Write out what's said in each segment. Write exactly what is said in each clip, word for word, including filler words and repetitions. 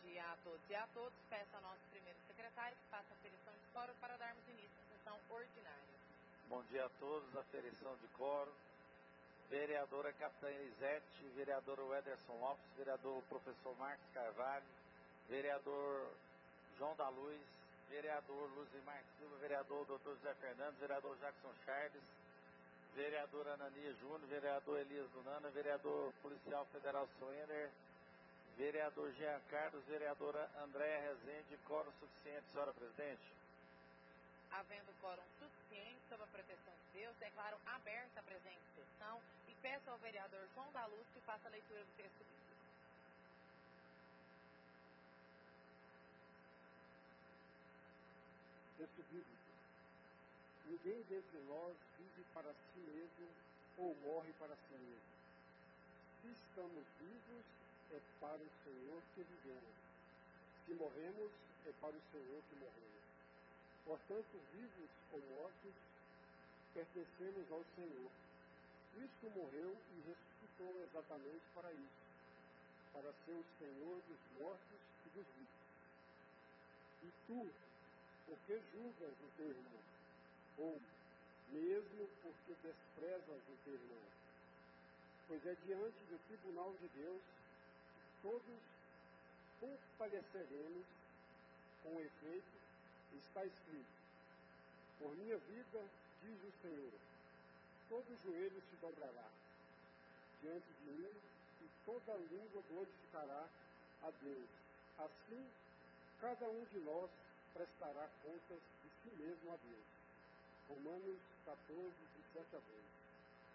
dia a todos e a todos. Peço ao nosso primeiro secretário que faça a aferição de quórum para darmos início à sessão ordinária. Bom dia a todos, aferição de quórum. Vereadora Capitã Elisete, vereador Ederson Lopes, vereador professor Marcos Carvalho, vereador João da Luz, vereador Luzimar Silva, vereador doutor José Fernandes, vereador Jackson Charles, vereador Anania Júnior, vereador Elias Dunana, vereador policial federal Soender, vereador Jean Carlos, vereadora Andréa Rezende. Quórum suficiente, senhora presidente? Havendo quórum suficiente, sob a proteção de Deus, declaro aberta a presente sessão e peço ao vereador João da Luz que faça a leitura do texto bíblico. Texto bíblico. Ninguém dentre nós vive para si mesmo ou morre para si mesmo. Se estamos vivos, é para o Senhor que vivemos. Se morremos, é para o Senhor que morremos. Portanto, vivos ou mortos, pertencemos ao Senhor. Cristo morreu e ressuscitou exatamente para isso, para ser o Senhor dos mortos e dos vivos. E tu, por que julgas o teu irmão? Ou, mesmo porque desprezas o teu irmão? Pois é diante do tribunal de Deus que todos compareceremos. Com efeito, está escrito: por minha vida, diz o Senhor, todo joelho se dobrará diante de mim e toda língua glorificará a Deus. Assim, cada um de nós prestará contas de si mesmo a Deus. Romanos quatorze, de sete a doze.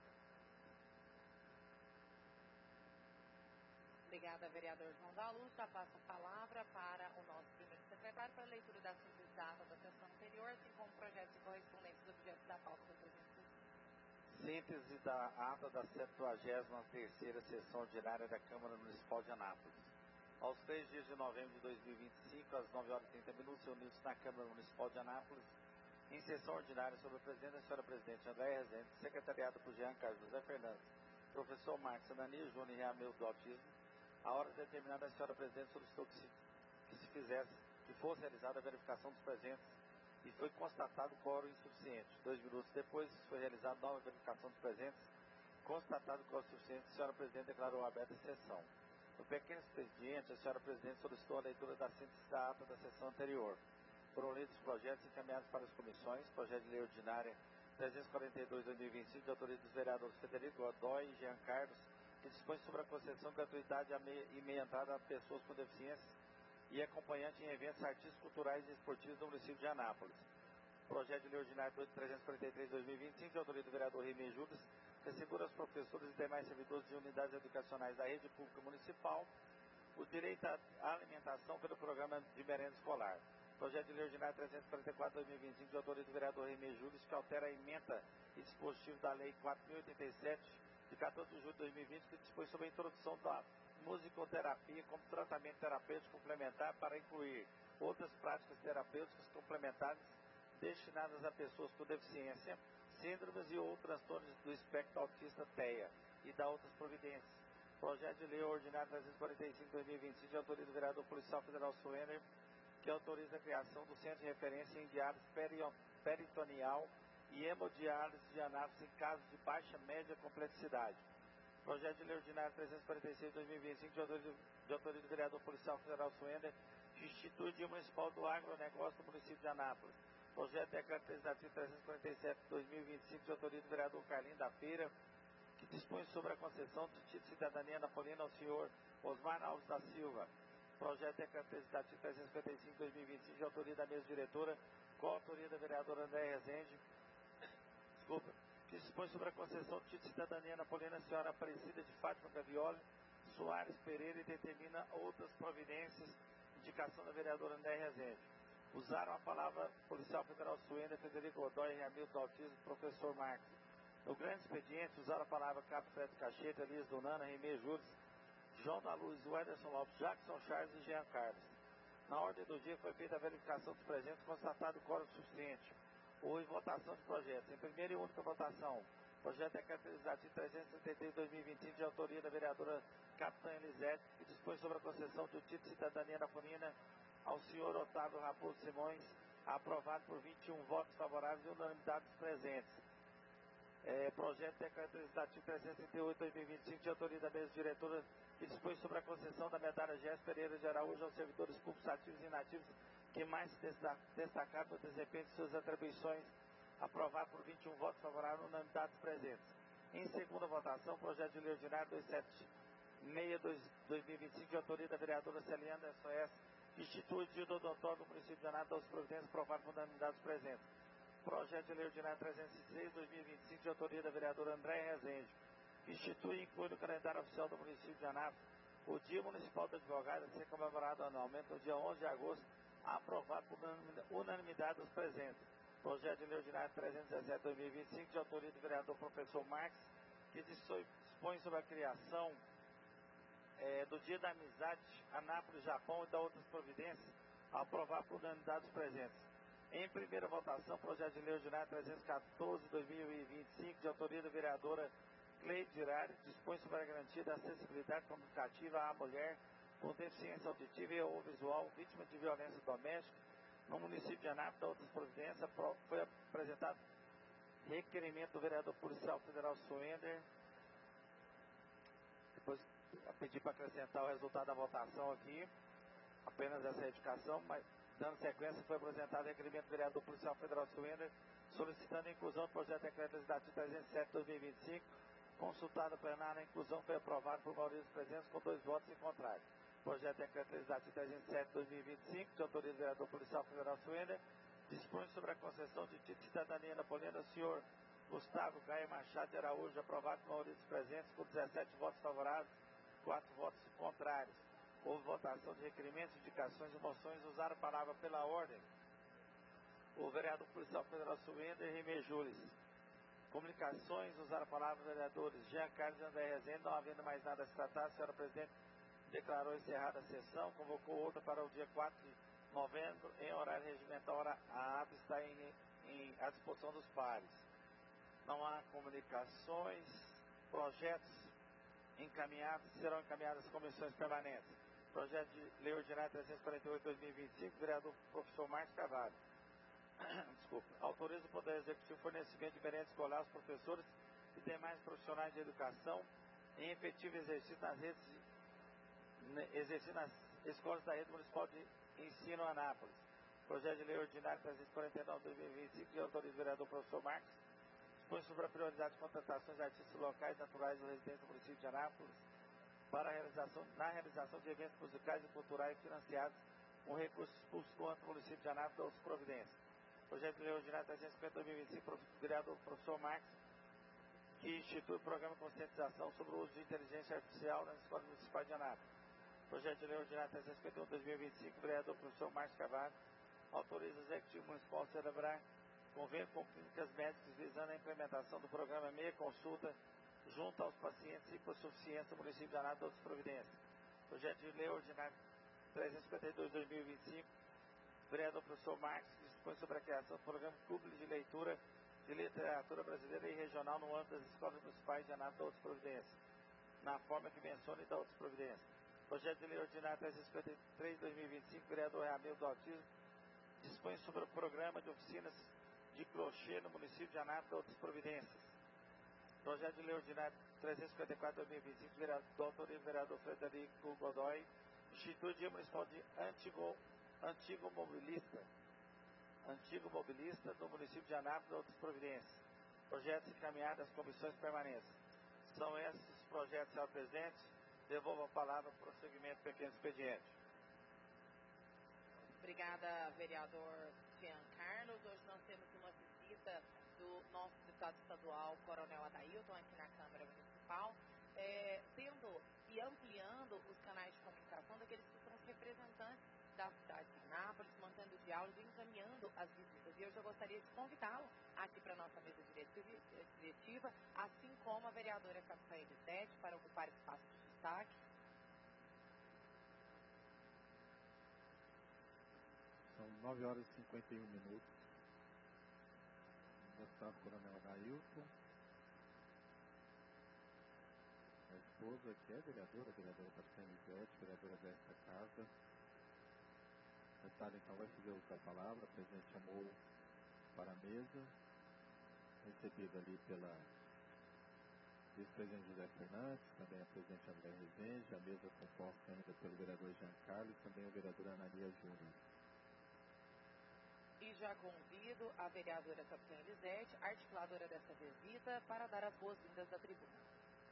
Obrigada, vereador João da Luz. Já passo a palavra para o nosso primeiro secretário para a leitura da síntese da ata da sessão anterior, assim como projetos e correspondentes dos objetos da pauta da presente. Síntese da ata da septuagésima terceira sessão ordinária da Câmara Municipal de Anápolis. Aos três dias de novembro de dois mil e vinte e cinco, às nove horas e trinta minutos, reunidos na Câmara Municipal de Anápolis, em sessão ordinária sob a presidência da senhora presidente Andréa Rezende, secretariado por Jean Carlos José Fernandes, professor Marcos Anania Júnior e Ramil do Autismo, a hora determinada, a senhora presidente solicitou que se, que se fizesse, que fosse realizada a verificação dos presentes e foi constatado quórum insuficiente. Dois minutos depois, foi realizada nova verificação dos presentes, constatado quórum insuficiente, a senhora presidente declarou aberta a sessão. No pequeno expediente, a senhora presidente solicitou a leitura da síntese da ata da sessão anterior. Foram lidos os projetos encaminhados para as comissões, projeto de lei ordinária trezentos e quarenta e dois de dois mil e vinte e cinco, de autoria dos vereadores Federico Godoy e Jean Carlos, que dispõe sobre a concessão de gratuidade e meia entrada a pessoas com deficiência e acompanhante em eventos artísticos, culturais e esportivos do município de Anápolis. Projeto de lei ordinário trezentos e quarenta e três de dois mil e vinte e cinco, de autoria do vereador Rimei Judas, que assegura aos professores e demais servidores de unidades educacionais da rede pública municipal o direito à alimentação pelo programa de merenda escolar. Projeto de lei ordinário trezentos e quarenta e quatro de dois mil e vinte e cinco, de autoria do vereador Rimei Judas, que altera a emenda e dispositivo da lei quatro mil e oitenta e sete, de quatorze de julho de dois mil e vinte, que dispõe sobre a introdução da musicoterapia como tratamento terapêutico complementar para incluir outras práticas terapêuticas complementares destinadas a pessoas com deficiência, síndromes e ou transtornos do espectro autista T E A e da outras providências. Projeto de lei ordinário trezentos e quarenta e cinco de dois mil e vinte e cinco, de autoria do vereador policial federal Soender, que autoriza a criação do Centro de Referência em Diálise Peritoneal e Hemodiálise de Anápolis em casos de baixa média complexidade. Projeto de lei ordinário trezentos e quarenta e seis de dois mil e vinte e cinco, de autoria do, de autoria do vereador policial federal Suender, que institui o Dia Municipal do Agronegócio do município de Anápolis. Projeto de decreto legislativo trezentos e quarenta e sete de dois mil e vinte e cinco, de autoria do vereador Carlinho da Feira, que dispõe sobre a concessão do título de cidadania napolina ao senhor Osmar Alves da Silva. Projeto de decreto legislativo trezentos e cinquenta e cinco de dois mil e vinte e cinco, de autoria da mesa diretora, com a autoria da vereadora Andréa Rezende, desculpa, que dispõe sobre a concessão do título de cidadania napolina à senhora Aparecida de Fátima Gavioli Soares Pereira e determina outras providências, indicação da vereadora Andréa Rezende. Usaram a palavra policial federal Suender, Federico Godoy, Ramil do Autismo, professor Marcos. No grande expediente, usaram a palavra Capo Fred Cacheta, Elias Dunana, Rimei Juros, João da Luz, Ederson Lopes, Jackson Charles e Jean Carlos. Na ordem do dia foi feita a verificação dos presentes, constatado o quórum suficiente. Houve votação de projetos. Em primeira e única votação, Projeto Decreto Legislativo trezentos e setenta e dois de dois mil e vinte e cinco, de autoria da vereadora Capitã Elisete, que dispõe sobre a concessão do título de cidadania napolina ao senhor Otávio Raposo Simões, aprovado por vinte e um votos favoráveis e unanimidade dos presentes. É, projeto Decreto Legislativo trezentos e setenta e oito de dois mil e vinte e cinco, de autoria da mesa diretora, que dispõe sobre a concessão da medalha Gés Pereira de Araújo aos servidores públicos ativos e inativos que mais se destacaram no desempenho de suas atribuições, aprovado por vinte e um votos favoráveis e unanimidade dos presentes. Em segunda votação, projeto de lei ordinário duzentos e setenta e seis de dois mil e vinte e cinco, de autoria da vereadora Celiana S O S, que institui o dia do odontólogo do município de Anápolis, das providências, aprovado por unanimidade dos presentes. Projeto de lei ordinário trezentos e seis de dois mil e vinte e cinco, de autoria da vereadora André Rezende, que institui e inclui no calendário oficial do município de Anápolis o Dia Municipal do Advogado, a ser comemorado anualmente no dia onze de agosto, aprovado por unanimidade dos presentes. Projeto de lei ordinário trezentos e dezessete de dois mil e vinte e cinco, de autoria do vereador professor Marques, que dispõe sobre a criação é, do Dia da Amizade Anápolis-Japão e da outras providências, aprovado por unanimidade dos presentes. Em primeira votação, projeto de lei ordinário trezentos e quatorze de dois mil e vinte e cinco, de autoria da vereadora Cleide Girardi, dispõe sobre a garantia da acessibilidade comunicativa à mulher com deficiência auditiva e ou visual, vítima de violência doméstica, no município de Anápolis, da outras providências. Foi apresentado requerimento do vereador policial federal Suender. Depois eu pedi para acrescentar o resultado da votação aqui, apenas essa edificação, mas dando sequência, foi apresentado requerimento do vereador policial federal Suender, solicitando a inclusão do projeto de decreto legislativo trezentos e sete de dois mil e vinte e cinco, consultado plenário, a inclusão foi aprovada por maioria dos presentes com dois votos em contrário. Projeto de decreto legislativo trezentos e sete de dois mil e vinte e cinco, de autoria do vereador policial federal Suender, dispõe sobre a concessão de título de cidadania napolina ao senhor Gustavo Gaia Machado de Araújo, aprovado por maioria dos presentes com dezessete votos favoráveis, quatro votos contrários. Houve votação de requerimentos, indicações e moções. Usaram a palavra pela ordem o vereador policial federal Suender e Remejules. Comunicações, usaram a palavra vereadores Jean Carlos e André Rezende. Não havendo mais nada a se tratar, a senhora presidente declarou encerrada a sessão, convocou outra para o dia quatro de novembro, em horário regimental. A ata está em, em, à disposição dos pares. Não há comunicações. Projetos encaminhados serão encaminhados às comissões permanentes. Projeto de lei ordinário trezentos e quarenta e oito de dois mil e vinte e cinco, vereador professor Marcos Carvalho. Desculpa. Autoriza o Poder Executivo fornecimento de merenda escolar aos professores e demais profissionais de educação em efetivo exercício nas redes, exercício nas escolas da rede municipal de ensino Anápolis. Projeto de lei ordinário trezentos e quarenta e nove de dois mil e vinte e cinco, de autoria do vereador professor Marcos, dispõe sobre a prioridade de contratações de artistas locais, naturais ou residentes do município de Anápolis para a realização, na realização de eventos musicais e culturais financiados com recursos públicos contra o município de Anápolis e outras providências. Projeto de lei ordinário trezentos e cinquenta de dois mil e vinte e cinco, vereador professor Marcos, que institui o programa de conscientização sobre o uso de inteligência artificial nas escolas municipais de Anápolis. Projeto de lei ordinário trezentos e cinquenta e um de dois mil e vinte e cinco, vereador professor Marcos Carvalho, autoriza o Executivo Municipal a celebrar convênio com clínicas médicas visando a implementação do programa Meia Consulta junto aos pacientes hipossuficientes do município de Anápolis e outras providências. Projeto de lei ordinário trezentos e cinquenta e dois de dois mil e vinte e cinco, vereador professor Marcos, que dispõe sobre a criação do programa público de leitura de literatura brasileira e regional no âmbito das escolas municipais de Anápolis e outras providências, na forma que menciona e da outras providências. Projeto de lei ordinário trezentos e cinquenta e três de dois mil e vinte e cinco, vereador Ramiro do Autismo, dispõe sobre o programa de oficinas de crochê no município de Anápolis e outras providências. Projeto de lei ordinário trezentos e cinquenta e quatro de dois mil e vinte e cinco, vereador, do autoria do vereador Frederico Godoy, institui o Dia Municipal de Antigo, Antigo Mobilista, Antigo Mobilista do município de Anápolis e outras providências. Projetos encaminhados às comissões permanentes. São esses os projetos, senhor presidente. Devolvo a palavra para o prosseguimento do pequeno expediente. Obrigada, vereador Jean Carlos. Hoje nós temos uma visita do nosso deputado estadual, Coronel Adailton, aqui na Câmara Municipal, é, tendo e ampliando os canais de comunicação daqueles que são os representantes da cidade de Anápolis, mantendo o diálogo e encaminhando as visitas. E eu já gostaria de convidá-lo aqui para a nossa mesa diretiva, assim como a vereadora Capitã Elisete, para ocupar espaço de destaque. São nove horas e cinquenta e um minutos. Deputado Coronel Adailton. esposa, que é vereadora, a vereadora Tatiana Lisete, vereadora desta casa. A deputada, então, vai fazer uso da palavra. O presidente chamou para a mesa, recebida ali pela vice-presidente José Fernandes, também a presidente André Rezende, a mesa composta ainda pelo vereador Jean Carlos e também o vereador Ananias Júnior. E já convido a vereadora Tatiana Lisete, articuladora dessa visita, para dar as boas-vindas da tribuna.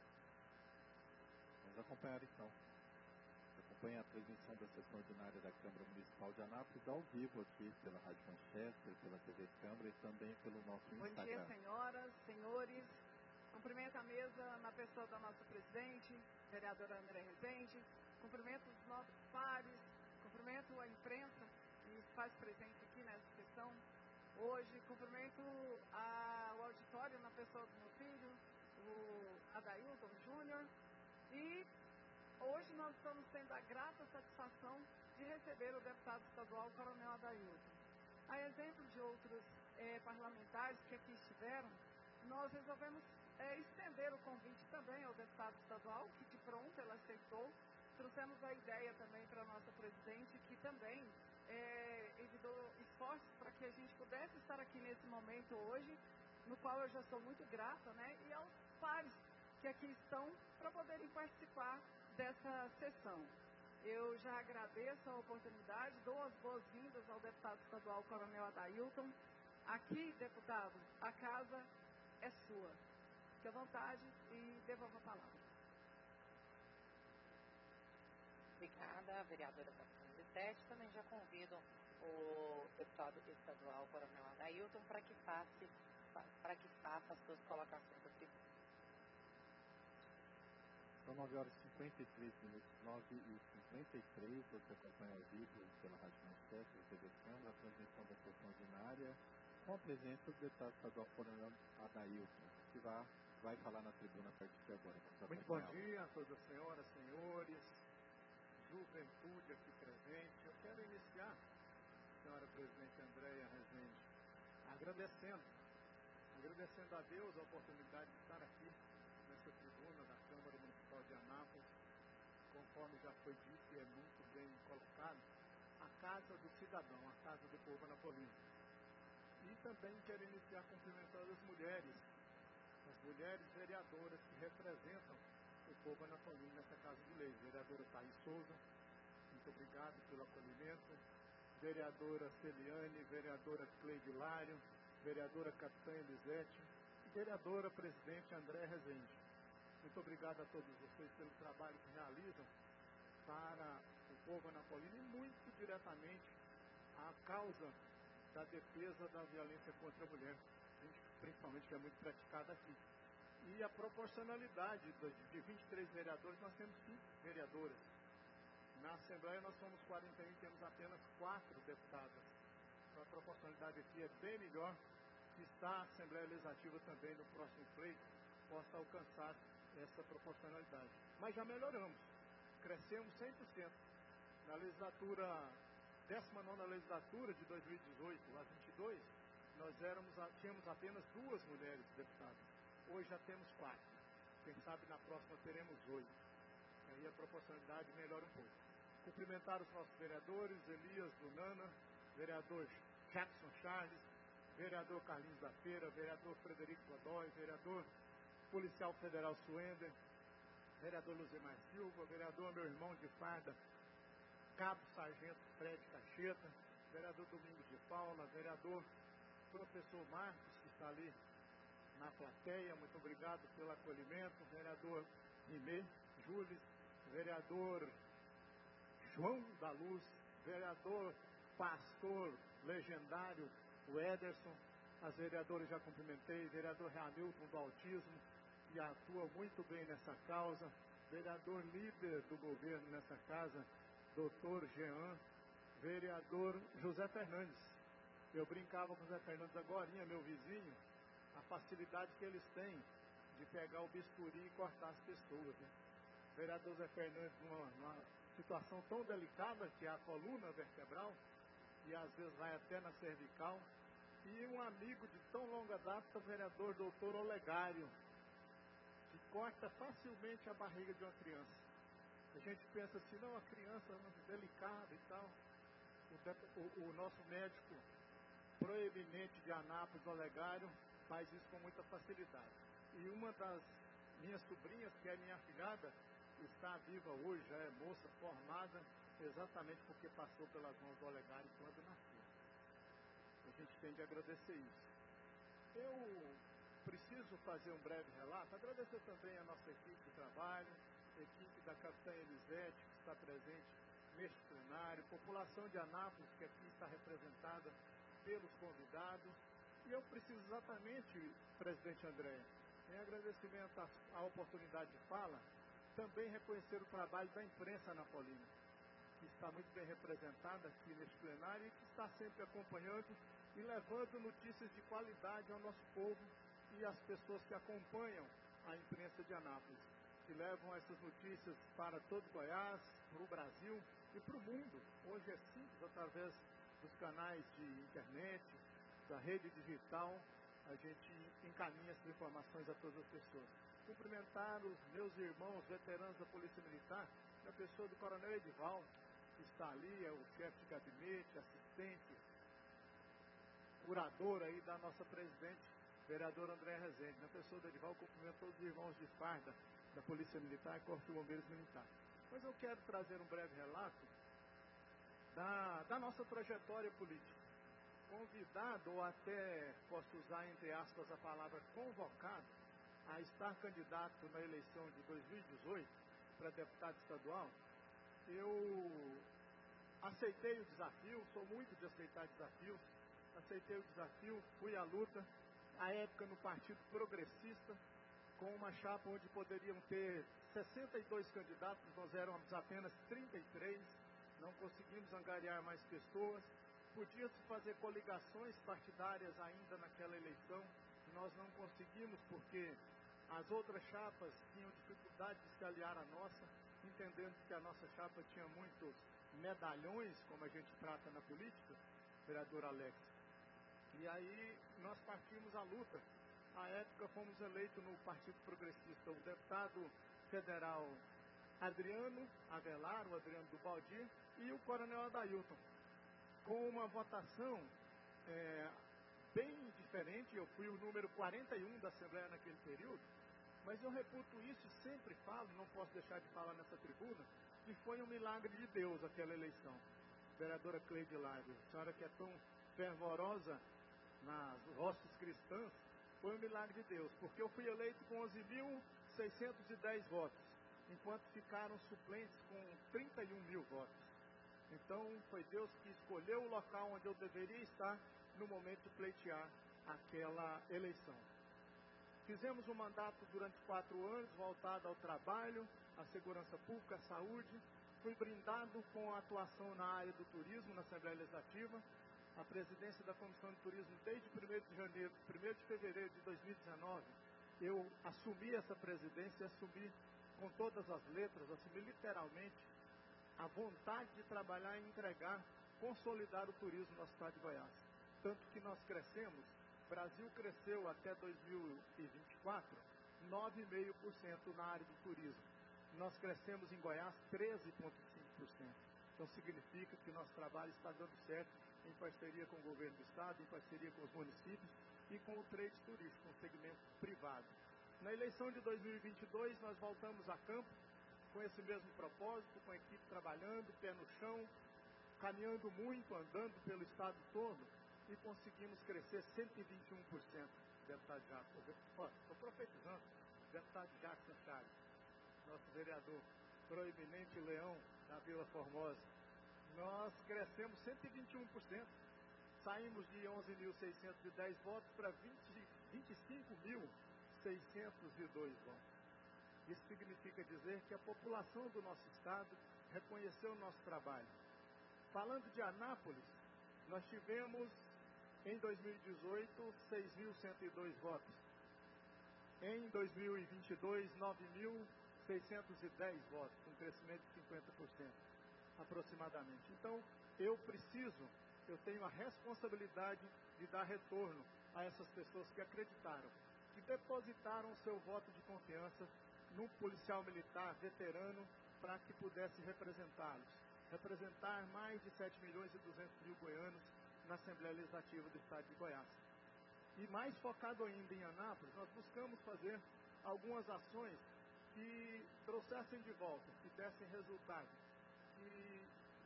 Vamos acompanhar então. Acompanha a transmissão da sessão ordinária da Câmara Municipal de Anápolis ao vivo aqui pela Rádio Manchester, pela T V Câmara e também pelo nosso Instagram. Bom dia, senhoras, senhores. Cumprimento a mesa na pessoa da nossa presidente, vereadora André Rezende. Cumprimento os nossos pares, cumprimento a imprensa que se faz presente aqui nessa sessão. Hoje, cumprimento a, o auditório na pessoa do meu filho, o Adailton Júnior. E hoje nós estamos tendo a grata satisfação de receber o deputado estadual Coronel Adailton. A exemplo de outros eh, parlamentares que aqui estiveram, nós resolvemos eh, estender o convite também ao deputado estadual, que de pronto ela aceitou. Trouxemos a ideia também para a nossa presidente, que também eh, evitou esforços para que a gente pudesse estar aqui nesse momento hoje, no qual eu já sou muito grata, né? E aos pares que aqui estão para poderem participar dessa sessão. Eu já agradeço a oportunidade, dou as boas-vindas ao deputado estadual Coronel Adailton. Aqui, deputado, a casa é sua. Fique à vontade e devolva a palavra. Obrigada, vereadora Tatiana Lisete. Também já convido o deputado estadual Coronel Adailton para que faça, para que faça as suas colocações da tribuna. São nove horas e cinquenta e três minutos, nove e cinquenta e três, você acompanha ao vivo pela Rádio Manchester, T V Câmara, a transmissão da sessão ordinária, com a presença do deputado estadual Coronel Adailton, que vai, vai falar na tribuna a partir de agora. Muito bom dia a todas as senhoras, senhores, juventude aqui presente. Eu quero iniciar, senhora presidente Andréia Rezende, agradecendo, agradecendo a Deus a oportunidade de estar aqui nessa tribuna da Câmara Municipal de Anápolis, conforme já foi dito e é muito bem colocado, a Casa do Cidadão, a Casa do Povo anapolino. E também quero iniciar cumprimentando as mulheres, as mulheres vereadoras que representam o povo anapolino nessa Casa de Leis. Vereadora Thaís Souza, muito obrigado pelo acolhimento. Vereadora Celiane, vereadora Cleide Lário, vereadora Capitã Elisete, vereadora presidente André Rezende. Muito obrigado a todos vocês pelo trabalho que realizam para o povo anapolino e muito diretamente a causa da defesa da violência contra a mulher, principalmente que é muito praticada aqui. E a proporcionalidade de vinte e três vereadores, nós temos cinco vereadoras. Na Assembleia nós somos quarenta e um e temos apenas quatro deputadas. Então a proporcionalidade aqui é bem melhor, que está a Assembleia Legislativa também no próximo pleito possa alcançar essa proporcionalidade. Mas já melhoramos, crescemos cem por cento. Na legislatura, décima nona legislatura de dois mil e dezoito a vinte e dois, nós éramos, tínhamos apenas duas mulheres deputadas. Hoje já temos quatro. Quem sabe na próxima teremos oito. Aí a proporcionalidade melhora um pouco. Cumprimentar os nossos vereadores, Elias Dunana, vereador Jackson Charles, vereador Carlinhos da Feira, vereador Frederico Godoy, vereador policial federal Suender, vereador Luzimar Silva, vereador meu irmão de farda, Cabo Sargento Fred Cacheta, vereador Domingos de Paula, vereador professor Marcos, que está ali na plateia, muito obrigado pelo acolhimento, vereador Rimê Júlio, vereador João da Luz, vereador pastor legendário, o Ederson, as vereadoras já cumprimentei, vereador Hamilton do Autismo, que atua muito bem nessa causa, vereador líder do governo nessa casa, doutor Jean, vereador José Fernandes. Eu brincava com o José Fernandes agorinha, meu vizinho, a facilidade que eles têm de pegar o bisturi e cortar as pessoas, né? Vereador José Fernandes, numa, numa situação tão delicada, que é a coluna vertebral, e às vezes vai até na cervical, e um amigo de tão longa data, o vereador doutor Olegário, que corta facilmente a barriga de uma criança. A gente pensa assim, não, a criança é muito delicada e tal. O, o, o nosso médico proeminente de Anápolis, Olegário, faz isso com muita facilidade. E uma das minhas sobrinhas, que é minha afilhada, está viva hoje, já é moça formada, exatamente porque passou pelas mãos do Olegário quando nasceu. A gente tem de agradecer isso. Eu preciso fazer um breve relato, agradecer também a nossa equipe de trabalho, a equipe da capitã Elisete, que está presente neste plenário, população de Anápolis, que aqui está representada pelos convidados. E eu preciso exatamente, presidente André, em agradecimento à, à oportunidade de fala, também reconhecer o trabalho da imprensa anapolina, que está muito bem representada aqui neste plenário e que está sempre acompanhando e levando notícias de qualidade ao nosso povo e às pessoas que acompanham a imprensa de Anápolis, que levam essas notícias para todo Goiás, para o Brasil e para o mundo. Hoje é simples, através dos canais de internet, da rede digital, a gente encaminha essas informações a todas as pessoas. Cumprimentar os meus irmãos veteranos da Polícia Militar, na pessoa do Coronel Edival, que está ali, é o chefe de gabinete, assistente, curador aí da nossa presidente, vereadora Andréa Rezende. Na pessoa do Edival, cumprimento todos os irmãos de farda da Polícia Militar e Corpo de Bombeiros Militar. Mas eu quero trazer um breve relato da, da nossa trajetória política. Convidado, ou até posso usar entre aspas a palavra convocado, a estar candidato na eleição de dois mil e dezoito para deputado estadual, eu aceitei o desafio, sou muito de aceitar desafios, aceitei o desafio, fui à luta, à época no Partido Progressista, com uma chapa onde poderiam ter sessenta e dois candidatos, nós éramos apenas trinta e três, não conseguimos angariar mais pessoas, podia-se fazer coligações partidárias ainda naquela eleição, e nós não conseguimos porque as outras chapas tinham dificuldade de se aliar à nossa, entendendo que a nossa chapa tinha muitos medalhões, como a gente trata na política, vereador Alex. E aí nós partimos à luta. À época fomos eleitos no Partido Progressista o deputado federal Adriano Avelar, o Adriano do Baldi, e o coronel Adailton, com uma votação é, bem diferente. Eu fui o número quarenta e um da Assembleia naquele período, mas eu reputo isso e sempre falo, não posso deixar de falar nessa tribuna, que foi um milagre de Deus aquela eleição. Vereadora Cleide Lário, a senhora que é tão fervorosa nas hostes cristãs, foi um milagre de Deus, porque eu fui eleito com onze mil seiscentos e dez votos, enquanto ficaram suplentes com trinta e um mil votos. Então foi Deus que escolheu o local onde eu deveria estar no momento de pleitear aquela eleição. Fizemos um mandato durante quatro anos, voltado ao trabalho, à segurança pública, à saúde. Fui brindado com a atuação na área do turismo, na Assembleia Legislativa. A presidência da Comissão de Turismo desde primeiro de janeiro, primeiro de fevereiro de dois mil e dezenove, eu assumi essa presidência, assumi com todas as letras, assumi literalmente a vontade de trabalhar e entregar, consolidar o turismo na cidade de Goiás. Tanto que nós crescemos, o Brasil cresceu até dois mil e vinte e quatro, nove vírgula cinco por cento na área do turismo. Nós crescemos em Goiás treze vírgula cinco por cento. Então significa que nosso trabalho está dando certo em parceria com o governo do estado, em parceria com os municípios e com o trade turístico, com o segmento privado. Na eleição de dois mil e vinte e dois, nós voltamos a campo com esse mesmo propósito, com a equipe trabalhando, pé no chão, caminhando muito, andando pelo estado todo, e conseguimos crescer cento e vinte e um por cento, deputado Jacques. Estou profetizando, deputado Jacques Santiago, nosso vereador proeminente Leão da Vila Formosa. Nós crescemos cento e vinte e um por cento. Saímos de onze mil seiscentos e dez votos para vinte e cinco mil seiscentos e dois votos. Isso significa dizer que a população do nosso estado reconheceu o nosso trabalho. Falando de Anápolis, nós tivemos em dois mil e dezoito seis mil cento e dois votos. Em dois mil e vinte e dois, nove mil seiscentos e dez votos, com um crescimento de cinquenta por cento aproximadamente. Então, eu preciso, eu tenho a responsabilidade de dar retorno a essas pessoas que acreditaram, que depositaram seu voto de confiança num policial militar veterano para que pudesse representá-los. Representar mais de sete milhões e duzentos mil goianos na Assembleia Legislativa do Estado de Goiás. E mais focado ainda em Anápolis, nós buscamos fazer algumas ações que trouxessem de volta, que dessem resultado, que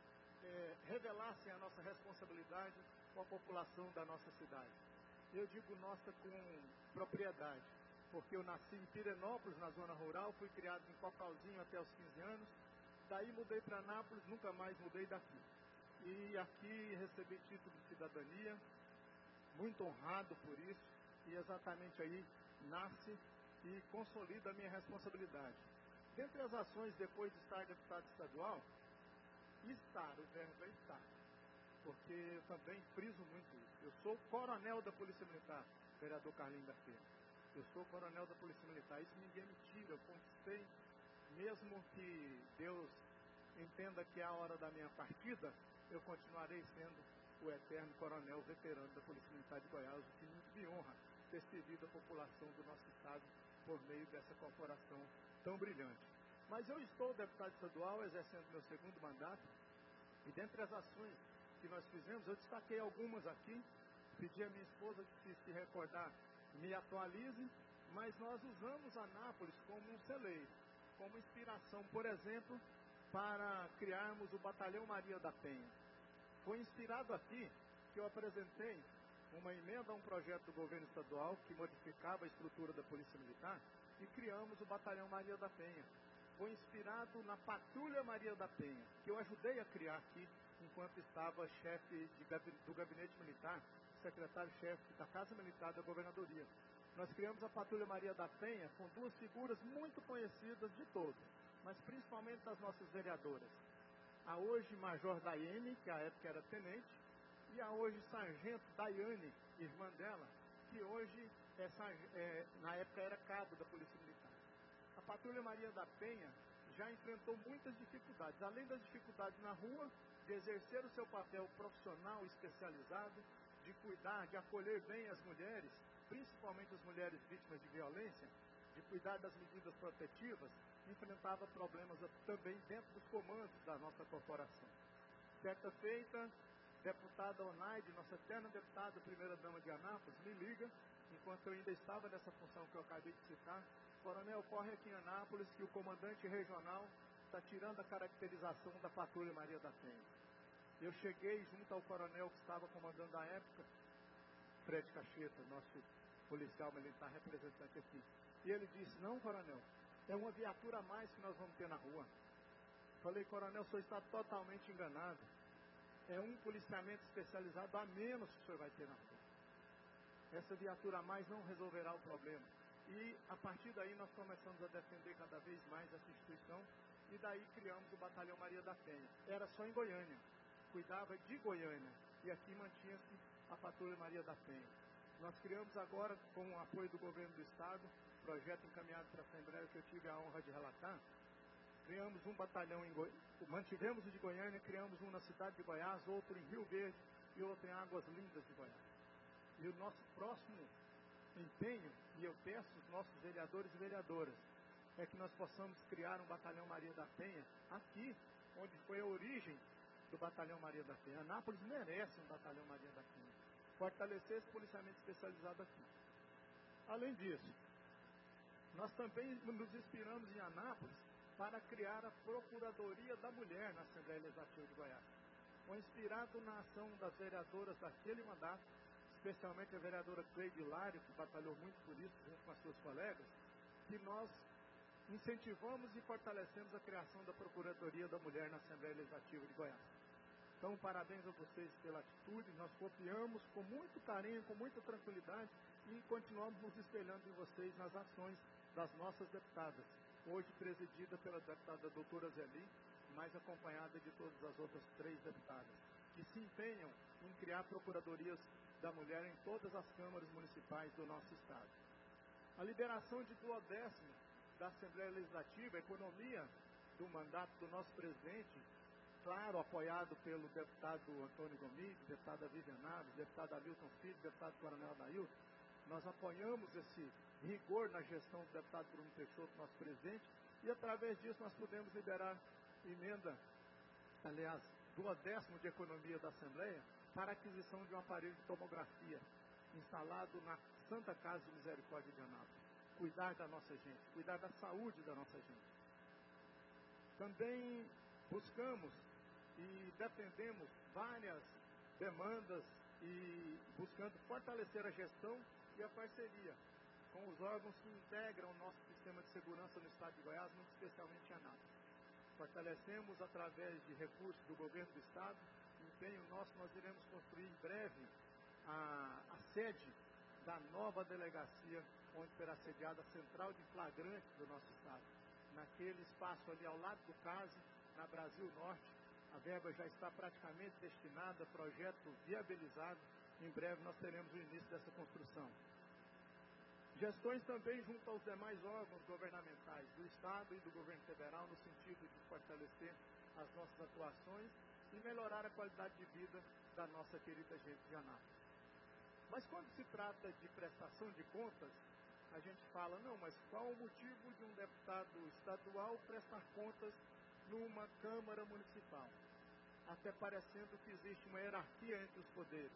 é, revelassem a nossa responsabilidade com a população da nossa cidade. Eu digo nossa com propriedade, porque eu nasci em Pirenópolis, na zona rural, fui criado em Cocalzinho até os quinze anos, daí mudei para Anápolis, nunca mais mudei daqui. E aqui recebi título de cidadania, muito honrado por isso, e exatamente aí nasce e consolida a minha responsabilidade. Dentre as ações, depois de estar deputado estadual, estar, o verbo é estar, porque eu também friso muito isso. Eu sou coronel da Polícia Militar, vereador Carlinhos da Feira. Eu sou coronel da Polícia Militar, isso ninguém me tira, eu conquistei, mesmo que Deus entenda que é a hora da minha partida, eu continuarei sendo o eterno coronel veterano da Polícia Militar de Goiás, o que muito me honra ter servido a população do nosso estado por meio dessa corporação tão brilhante. Mas eu estou deputado estadual, exercendo meu segundo mandato, e dentre as ações que nós fizemos, eu destaquei algumas aqui, pedi à minha esposa que se recordar, me atualize, mas nós usamos Anápolis como um celeiro, como inspiração, por exemplo, para criarmos o Batalhão Maria da Penha. Foi inspirado aqui que eu apresentei uma emenda a um projeto do governo estadual que modificava a estrutura da Polícia Militar e criamos o Batalhão Maria da Penha. Foi inspirado na Patrulha Maria da Penha, que eu ajudei a criar aqui enquanto estava chefe de, do Gabinete Militar, secretário-chefe da Casa Militar da Governadoria. Nós criamos a Patrulha Maria da Penha com duas figuras muito conhecidas de todos, mas principalmente das nossas vereadoras. A hoje Major Daiane, que à época era tenente, e a hoje Sargento Daiane, irmã dela, que hoje, é, é, na época, era cabo da Polícia Militar. A Patrulha Maria da Penha já enfrentou muitas dificuldades, além das dificuldades na rua, de exercer o seu papel profissional especializado, de cuidar, de acolher bem as mulheres, principalmente as mulheres vítimas de violência, de cuidar das medidas protetivas, enfrentava problemas também dentro dos comandos da nossa corporação. Certa feita, deputada Onaide, nossa eterna deputada, primeira-dama de Anápolis, me liga, enquanto eu ainda estava nessa função que eu acabei de citar, coronel, corre aqui em Anápolis que o comandante regional está tirando a caracterização da Patrulha Maria da Penha. Eu cheguei junto ao coronel que estava comandando a época, Fred Cacheta, nosso policial militar representante aqui. E ele disse, não, coronel, é uma viatura a mais que nós vamos ter na rua. Falei, coronel, o senhor está totalmente enganado. É um policiamento especializado a menos que o senhor vai ter na rua. Essa viatura a mais não resolverá o problema. E a partir daí nós começamos a defender cada vez mais essa instituição e daí criamos o Batalhão Maria da Penha. Era só em Goiânia, cuidava de Goiânia e aqui mantinha-se a Patrulha Maria da Penha. Nós criamos agora, com o apoio do governo do estado, projeto encaminhado para a Assembleia que eu tive a honra de relatar, criamos um batalhão em Goiânia, mantivemos o de Goiânia, criamos um na cidade de Goiás, outro em Rio Verde e outro em Águas Lindas de Goiás. E o nosso próximo empenho, e eu peço aos nossos vereadores e vereadoras, é que nós possamos criar um Batalhão Maria da Penha aqui, onde foi a origem do Batalhão Maria da Penha. Anápolis merece um Batalhão Maria da Penha. Fortalecer esse policiamento especializado aqui. Além disso, nós também nos inspiramos em Anápolis para criar a Procuradoria da Mulher na Assembleia Legislativa de Goiás. Foi inspirado na ação das vereadoras daquele mandato, especialmente a vereadora Cleide Hilário, que batalhou muito por isso, junto com as suas colegas, que nós incentivamos e fortalecemos a criação da Procuradoria da Mulher na Assembleia Legislativa de Goiás. Então, parabéns a vocês pela atitude, nós copiamos com muito carinho, com muita tranquilidade e continuamos nos espelhando em vocês nas ações das nossas deputadas, hoje presidida pela deputada doutora Zeli, mais acompanhada de todas as outras três deputadas, que se empenham em criar procuradorias da mulher em todas as câmaras municipais do nosso estado. A liberação de duodécimo da Assembleia Legislativa, a economia do mandato do nosso presidente, claro, apoiado pelo deputado Antônio Gomide, deputada Vivian Naves, deputado Hamilton Filho, deputado Coronel Adailton, Nós apoiamos esse rigor na gestão do deputado Bruno Peixoto, nosso presidente, e através disso nós pudemos liberar emenda, aliás, duodécimo de economia da Assembleia, para a aquisição de um aparelho de tomografia instalado na Santa Casa de Misericórdia de Anápolis. Cuidar da nossa gente, cuidar da saúde da nossa gente. Também buscamos e defendemos várias demandas e buscando fortalecer a gestão e a parceria com os órgãos que integram o nosso sistema de segurança no estado de Goiás, muito especialmente em Anápolis. Fortalecemos através de recursos do governo do estado, empenho nosso, nós iremos construir em breve a, a sede da nova delegacia, onde será sediada a central de flagrantes do nosso estado. Naquele espaço ali ao lado do CASE, na Brasil Norte, a verba já está praticamente destinada, projeto viabilizado, em breve nós teremos o início dessa construção. Gestões também junto aos demais órgãos governamentais do Estado e do Governo Federal, no sentido de fortalecer as nossas atuações e melhorar a qualidade de vida da nossa querida gente de Anápolis. Mas quando se trata de prestação de contas, a gente fala, não, mas qual o motivo de um deputado estadual prestar contas numa Câmara Municipal? Até parecendo que existe uma hierarquia entre os poderes.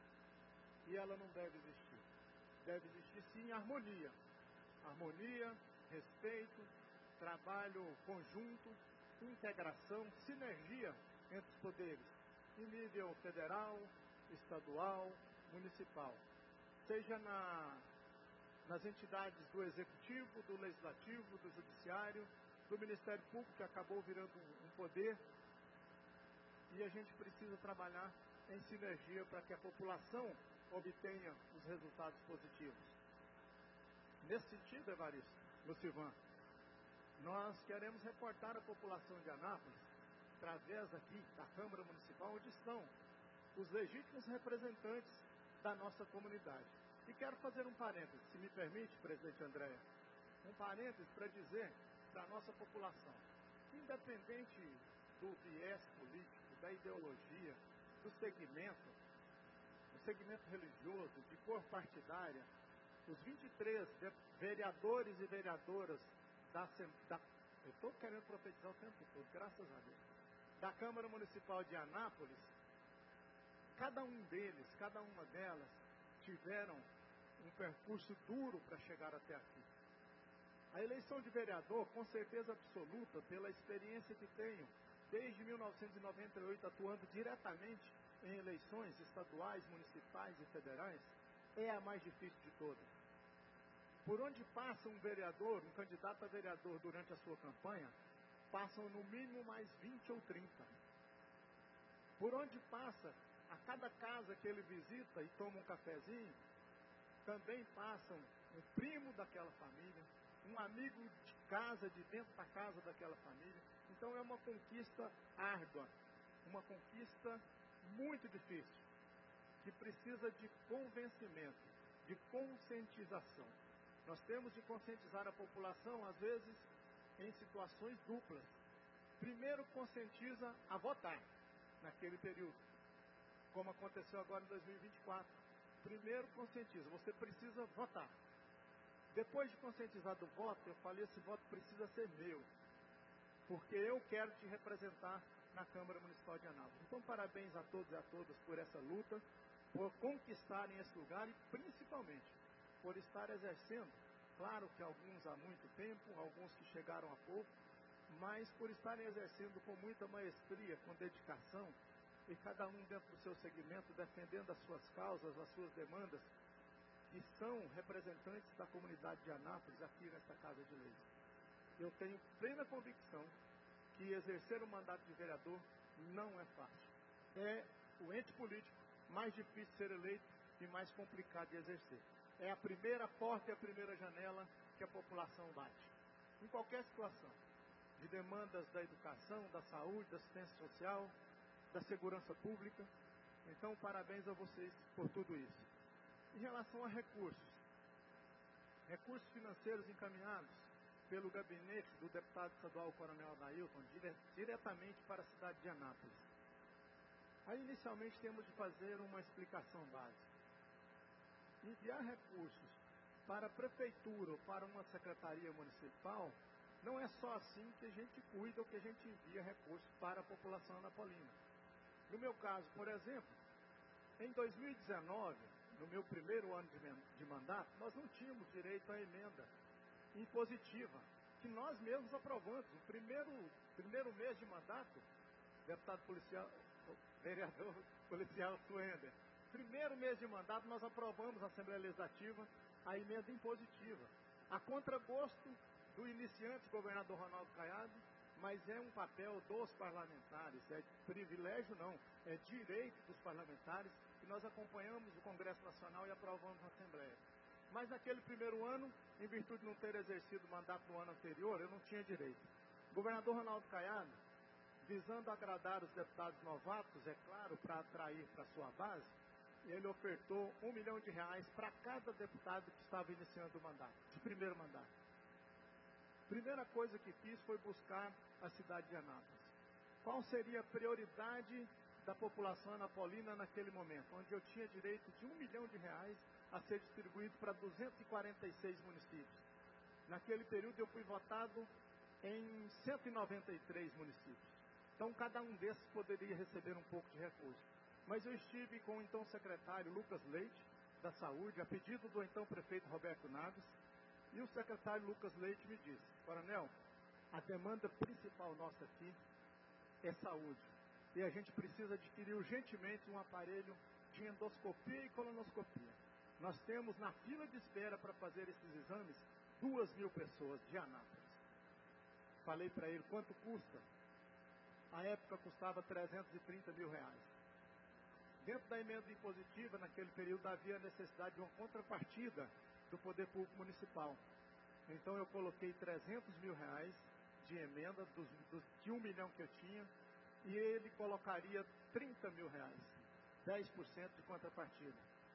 E ela não deve existir. Deve existir sim harmonia. Harmonia, respeito, trabalho conjunto, integração, sinergia entre os poderes, em nível federal, estadual, municipal. Seja na, nas entidades do Executivo, do Legislativo, do Judiciário, do Ministério Público, que acabou virando um, um poder, e a gente precisa trabalhar em sinergia para que a população obtenha os resultados positivos. Nesse sentido, Evaristo, Lucivan, nós queremos reportar a população de Anápolis, através aqui da Câmara Municipal, onde estão os legítimos representantes da nossa comunidade. E quero fazer um parênteses, se me permite, presidente Andréa, um parênteses para dizer para a nossa população, independente do viés político, da ideologia, do segmento, do segmento religioso, de cor partidária, os vinte e três vereadores e vereadoras da, da eu estou querendo profetizar o tempo todo, graças a Deus, da Câmara Municipal de Anápolis, cada um deles, cada uma delas, tiveram um percurso duro para chegar até aqui. A eleição de vereador, com certeza absoluta, pela experiência que tenho, desde mil novecentos e noventa e oito, atuando diretamente em eleições estaduais, municipais e federais, é a mais difícil de todas. Por onde passa um vereador, um candidato a vereador durante a sua campanha, passam no mínimo mais vinte ou trinta. Por onde passa, a cada casa que ele visita e toma um cafezinho, também passam um primo daquela família, um amigo de casa, de dentro da casa daquela família. Então é uma conquista árdua, uma conquista muito difícil, que precisa de convencimento, de conscientização. Nós temos de conscientizar a população, às vezes, em situações duplas. Primeiro, conscientiza a votar naquele período, como aconteceu agora em dois mil e vinte e quatro. Primeiro, conscientiza, você precisa votar. Depois de conscientizar do voto, eu falei, esse voto precisa ser meu, porque eu quero te representar na Câmara Municipal de Anápolis. Então, parabéns a todos e a todas por essa luta, por conquistarem esse lugar e, principalmente, por estar exercendo, claro que alguns há muito tempo, alguns que chegaram há pouco, mas por estarem exercendo com muita maestria, com dedicação, e cada um dentro do seu segmento, defendendo as suas causas, as suas demandas, que são representantes da comunidade de Anápolis aqui nesta Casa de Leis. Eu tenho plena convicção que exercer o mandato de vereador não é fácil. É o ente político mais difícil de ser eleito e mais complicado de exercer. É a primeira porta e a primeira janela que a população bate. Em qualquer situação, de demandas da educação, da saúde, da assistência social, da segurança pública. Então, parabéns a vocês por tudo isso. Em relação a recursos, recursos financeiros encaminhados pelo gabinete do deputado estadual Coronel Adailton, dire, diretamente para a cidade de Anápolis. Aí, inicialmente, temos de fazer uma explicação básica. enviar recursos para a prefeitura ou para uma secretaria municipal, não é só assim que a gente cuida ou que a gente envia recursos para a população anapolina. No meu caso, por exemplo, em dois mil e dezenove, no meu primeiro ano de, de mandato, nós não tínhamos direito à emenda impositiva, que nós mesmos aprovamos. No primeiro, primeiro mês de mandato, deputado policial, vereador policial Suender, primeiro mês de mandato nós aprovamos na Assembleia Legislativa a emenda impositiva, a contragosto do iniciante governador Ronaldo Caiado, mas é um papel dos parlamentares, é privilégio não, é direito dos parlamentares, e nós acompanhamos o Congresso Nacional e aprovamos na Assembleia. Mas naquele primeiro ano, em virtude de não ter exercido o mandato no ano anterior, eu não tinha direito. O governador Ronaldo Caiado, visando agradar os deputados novatos, é claro, para atrair para sua base, ele ofertou um milhão de reais para cada deputado que estava iniciando o mandato, de primeiro mandato. Primeira coisa que fiz foi buscar a cidade de Anápolis. Qual seria a prioridade da população anapolina naquele momento, onde eu tinha direito de um milhão de reais a ser distribuído para duzentos e quarenta e seis municípios. Naquele período eu fui votado em cento e noventa e três municípios. Então cada um desses poderia receber um pouco de recurso. Mas eu estive com o então secretário Lucas Leite, da Saúde, a pedido do então prefeito Roberto Naves, e o secretário Lucas Leite me disse: Coronel, a demanda principal nossa aqui é saúde. E a gente precisa adquirir urgentemente um aparelho de endoscopia e colonoscopia. Nós temos na fila de espera para fazer esses exames duas mil pessoas de Anápolis. Falei para ele quanto custa. A época custava trezentos e trinta mil reais. Dentro da emenda impositiva, naquele período, havia necessidade de uma contrapartida do Poder Público Municipal. Então eu coloquei trezentos mil reais de emenda dos, dos, de um milhão que eu tinha, e ele colocaria trinta mil reais, dez por cento de contrapartida.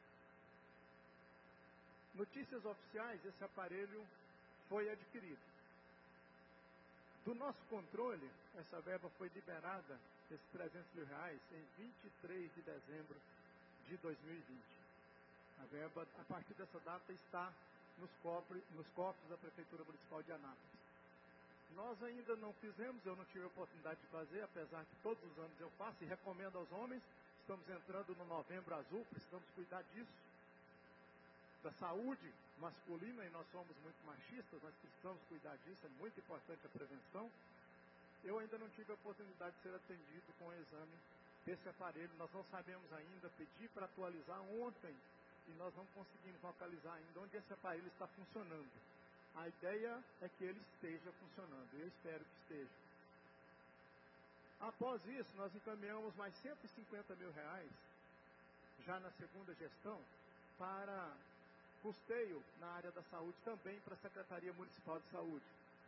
Notícias oficiais, esse aparelho foi adquirido. Do nosso controle, essa verba foi liberada, esses trezentos mil reais, em vinte e três de dezembro de dois mil e vinte. A verba, a partir dessa data, está nos cofres, nos cofres da Prefeitura Municipal de Anápolis. Nós ainda não fizemos, eu não tive a oportunidade de fazer, apesar que todos os anos eu faço, e recomendo aos homens, estamos entrando no Novembro Azul, precisamos cuidar disso, da saúde masculina, e nós somos muito machistas, nós precisamos cuidar disso, é muito importante a prevenção. Eu ainda não tive a oportunidade de ser atendido com o exame desse aparelho, nós não sabemos ainda, pedi para atualizar ontem, e nós não conseguimos localizar ainda onde esse aparelho está funcionando. A ideia é que ele esteja funcionando, eu espero que esteja. Após isso, nós encaminhamos mais cento e cinquenta mil reais, já na segunda gestão, para custeio na área da saúde, também para a Secretaria Municipal de Saúde.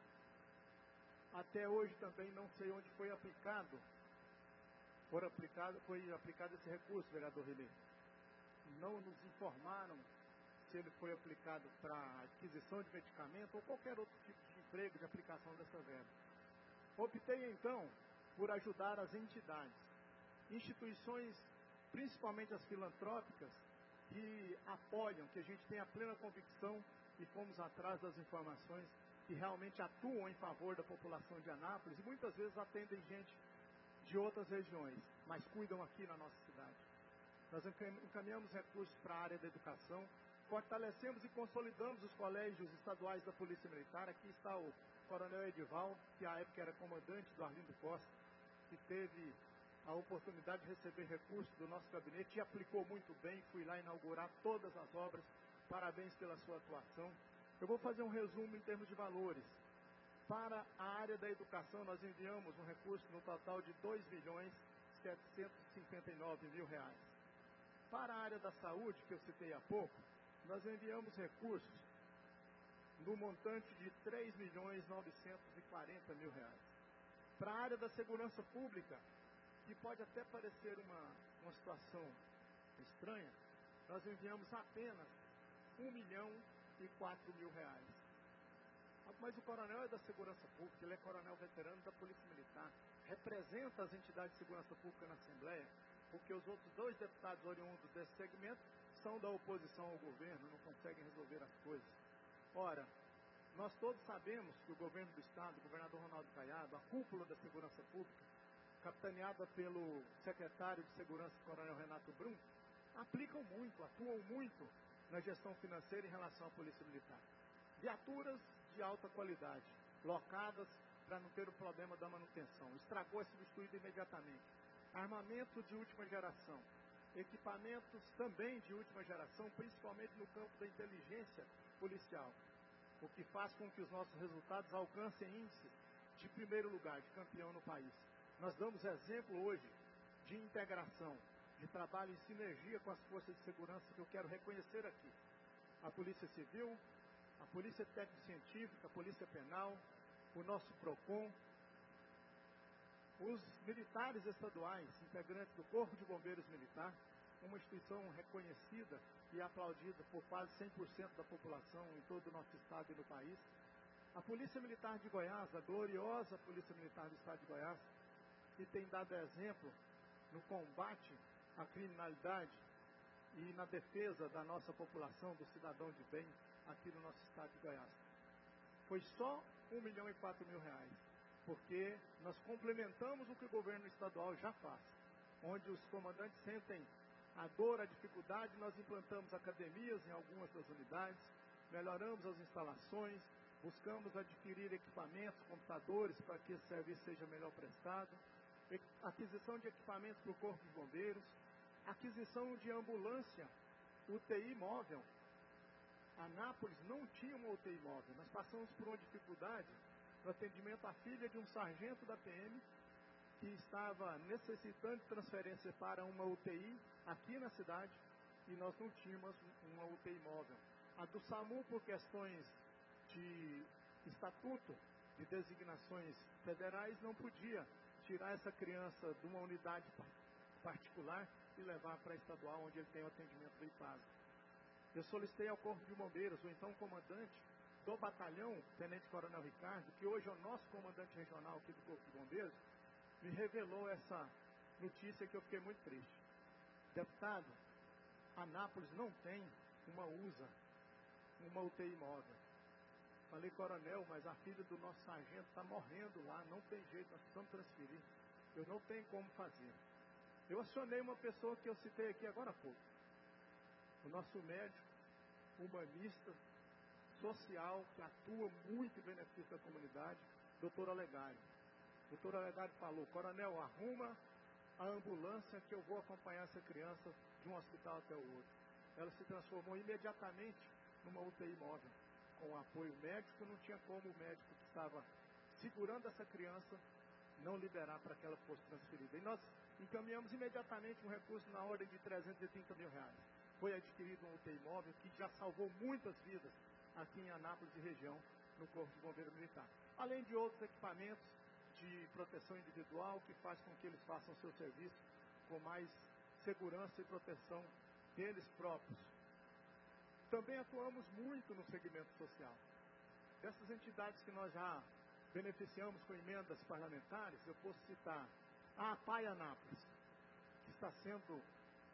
Até hoje também não sei onde foi aplicado, foi aplicado, foi aplicado esse recurso, vereador Rilê. Não nos informaram se ele foi aplicado para aquisição de medicamento ou qualquer outro tipo de emprego, de aplicação dessa verba. Optei então por ajudar as entidades, instituições, principalmente as filantrópicas, que apoiam, que a gente tem a plena convicção e fomos atrás das informações, que realmente atuam em favor da população de Anápolis e muitas vezes atendem gente de outras regiões, mas cuidam aqui na nossa cidade. Nós encaminhamos recursos para a área da educação, fortalecemos e consolidamos os colégios estaduais da Polícia Militar. Aqui está o Coronel Edival, que à época era comandante do Arlindo Costa, que teve a oportunidade de receber recursos do nosso gabinete e aplicou muito bem. Fui lá inaugurar todas as obras. Parabéns pela sua atuação. Eu vou fazer um resumo em termos de valores. Para a área da educação, nós enviamos um recurso no total de dois milhões setecentos e cinquenta e nove mil reais. Para a área da saúde, que eu citei há pouco, nós enviamos recursos no montante de três milhões novecentos e quarenta mil reais. Para a área da segurança pública, que pode até parecer uma, uma situação estranha, nós enviamos apenas um milhão e quatro mil reais. Mas o coronel é da segurança pública, ele é coronel veterano da Polícia Militar, representa as entidades de segurança pública na Assembleia, porque os outros dois deputados oriundos desse segmento são da oposição ao governo, não conseguem resolver as coisas. Ora, nós todos sabemos que o governo do Estado, o governador Ronaldo Caiado, a cúpula da segurança pública, capitaneada pelo secretário de Segurança, Coronel Renato Brum, aplicam muito, atuam muito na gestão financeira em relação à Polícia Militar. Viaturas de alta qualidade, locadas para não ter o problema da manutenção. Estragou, é substituído imediatamente. Armamento de última geração. Equipamentos também de última geração, principalmente no campo da inteligência policial. O que faz com que os nossos resultados alcancem índices de primeiro lugar, de campeão no país. Nós damos exemplo hoje de integração, de trabalho em sinergia com as forças de segurança que eu quero reconhecer aqui. A Polícia Civil, a Polícia Técnico-Científica, a Polícia Penal, o nosso PROCON, os militares estaduais, integrantes do Corpo de Bombeiros Militar, uma instituição reconhecida e aplaudida por quase cem por cento da população em todo o nosso estado e no país. A Polícia Militar de Goiás, a gloriosa Polícia Militar do Estado de Goiás, que tem dado exemplo no combate à criminalidade e na defesa da nossa população, do cidadão de bem, aqui no nosso estado de Goiás. Foi só um milhão e quatro mil reais, porque nós complementamos o que o governo estadual já faz, onde os comandantes sentem a dor, a dificuldade, nós implantamos academias em algumas das unidades, melhoramos as instalações, buscamos adquirir equipamentos, computadores, para que esse serviço seja melhor prestado, aquisição de equipamentos para o Corpo de Bombeiros, aquisição de ambulância, U T I móvel. Anápolis não tinha uma U T I móvel. Nós passamos por uma dificuldade no atendimento à filha de um sargento da P M que estava necessitando de transferência para uma U T I aqui na cidade e nós não tínhamos uma U T I móvel. A do SAMU, por questões de estatuto, de designações federais, não podia tirar essa criança de uma unidade particular e levar para a estadual, onde ele tem o atendimento do IPASA. Eu solicitei ao Corpo de Bombeiros, o então comandante do batalhão, Tenente Coronel Ricardo, que hoje é o nosso comandante regional aqui do Corpo de Bombeiros, me revelou essa notícia que eu fiquei muito triste. Deputado, Anápolis não tem uma U S A, uma U T I móvel. Falei, coronel, mas a filha do nosso sargento está morrendo lá, não tem jeito, nós precisamos transferir. Eu não tenho como fazer. Eu acionei uma pessoa que eu citei aqui agora há pouco. O nosso médico, humanista, social, que atua muito em benefício da comunidade, doutor Olegário. Doutor Olegário falou, coronel, arruma a ambulância que eu vou acompanhar essa criança de um hospital até o outro. Ela se transformou imediatamente numa U T I móvel. Com o apoio médico, não tinha como o médico que estava segurando essa criança não liberar para que ela fosse transferida. E nós encaminhamos imediatamente um recurso na ordem de trezentos e trinta mil reais. Foi adquirido um U T I móvel que já salvou muitas vidas aqui em Anápolis e região, no Corpo de Bombeiro Militar. Além de outros equipamentos de proteção individual que faz com que eles façam seu serviço com mais segurança e proteção deles próprios. Também atuamos muito no segmento social. Dessas entidades que nós já beneficiamos com emendas parlamentares, eu posso citar a APAI Anápolis, que está sendo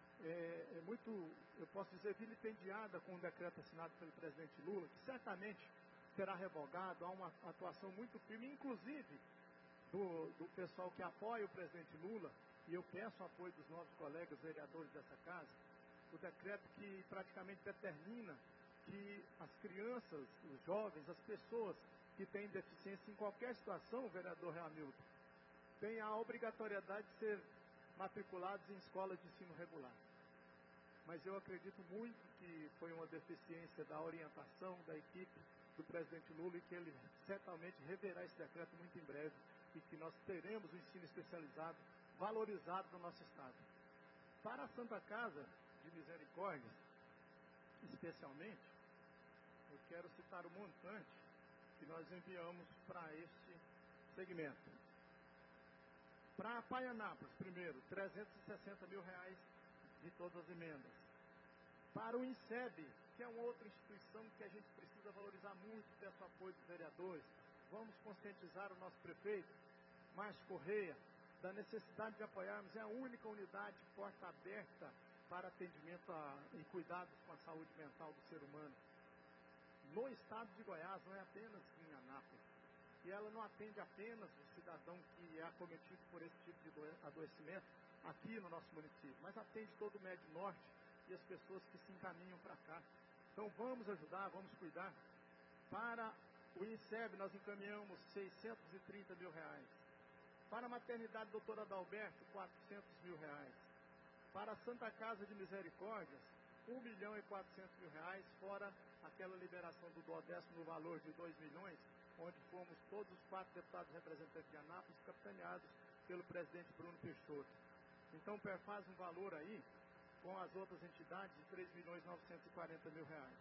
é, é muito, eu posso dizer, vilipendiada com o decreto assinado pelo presidente Lula, que certamente será revogado. Há uma atuação muito firme, inclusive do, do pessoal que apoia o presidente Lula, e eu peço o apoio dos novos colegas vereadores dessa casa, o decreto que praticamente determina que as crianças, os jovens, as pessoas que têm deficiência em qualquer situação, vereador Ramilton, têm a obrigatoriedade de ser matriculados em escolas de ensino regular. Mas eu acredito muito que foi uma deficiência da orientação da equipe do presidente Lula e que ele certamente reverá esse decreto muito em breve e que nós teremos o ensino especializado valorizado no nosso estado. Para a Santa Casa de Misericórdia, especialmente, eu quero citar o montante que nós enviamos para este segmento. Para a APAI Anápolis, primeiro, trezentos e sessenta mil reais de todas as emendas. Para o INSEB, que é uma outra instituição que a gente precisa valorizar muito, ter o apoio dos vereadores, vamos conscientizar o nosso prefeito, Márcio Correia, da necessidade de apoiarmos. É a única unidade porta aberta para atendimento a, e cuidados com a saúde mental do ser humano no estado de Goiás, não é apenas em Anápolis. E ela não atende apenas o cidadão que é acometido por esse tipo de adoecimento aqui no nosso município, mas atende todo o Médio Norte e as pessoas que se encaminham para cá. Então vamos ajudar, vamos cuidar. Para o INSEB nós encaminhamos seiscentos e trinta mil reais. Para a maternidade doutora Adalberto, quatrocentos mil reais. Para a Santa Casa de Misericórdias, um milhão e quatrocentos mil reais, fora aquela liberação do duodécimo no valor de dois milhões, onde fomos todos os quatro deputados representantes de Anápolis, capitaneados pelo presidente Bruno Peixoto. Então, perfaz um valor aí, com as outras entidades, de três milhões novecentos e quarenta mil reais.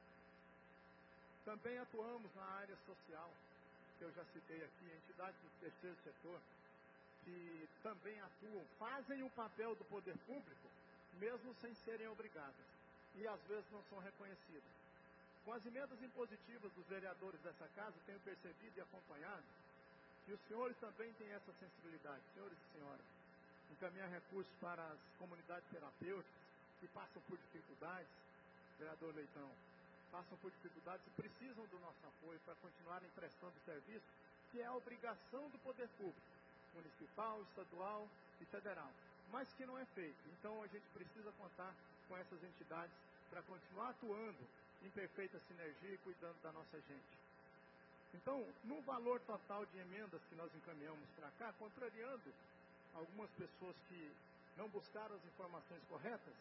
Também atuamos na área social, que eu já citei aqui, entidades do terceiro setor, que também atuam, fazem o papel do poder público, mesmo sem serem obrigadas, e às vezes não são reconhecidas. Com as emendas impositivas dos vereadores dessa casa, tenho percebido e acompanhado que os senhores também têm essa sensibilidade, senhores e senhoras, encaminhar recursos para as comunidades terapêuticas que passam por dificuldades, vereador Leitão, passam por dificuldades e precisam do nosso apoio para continuarem prestando serviço, que é a obrigação do poder público, municipal, estadual e federal, mas que não é feito. Então a gente precisa contar com essas entidades para continuar atuando em perfeita sinergia e cuidando da nossa gente. Então, no valor total de emendas que nós encaminhamos para cá, contrariando algumas pessoas que não buscaram as informações corretas,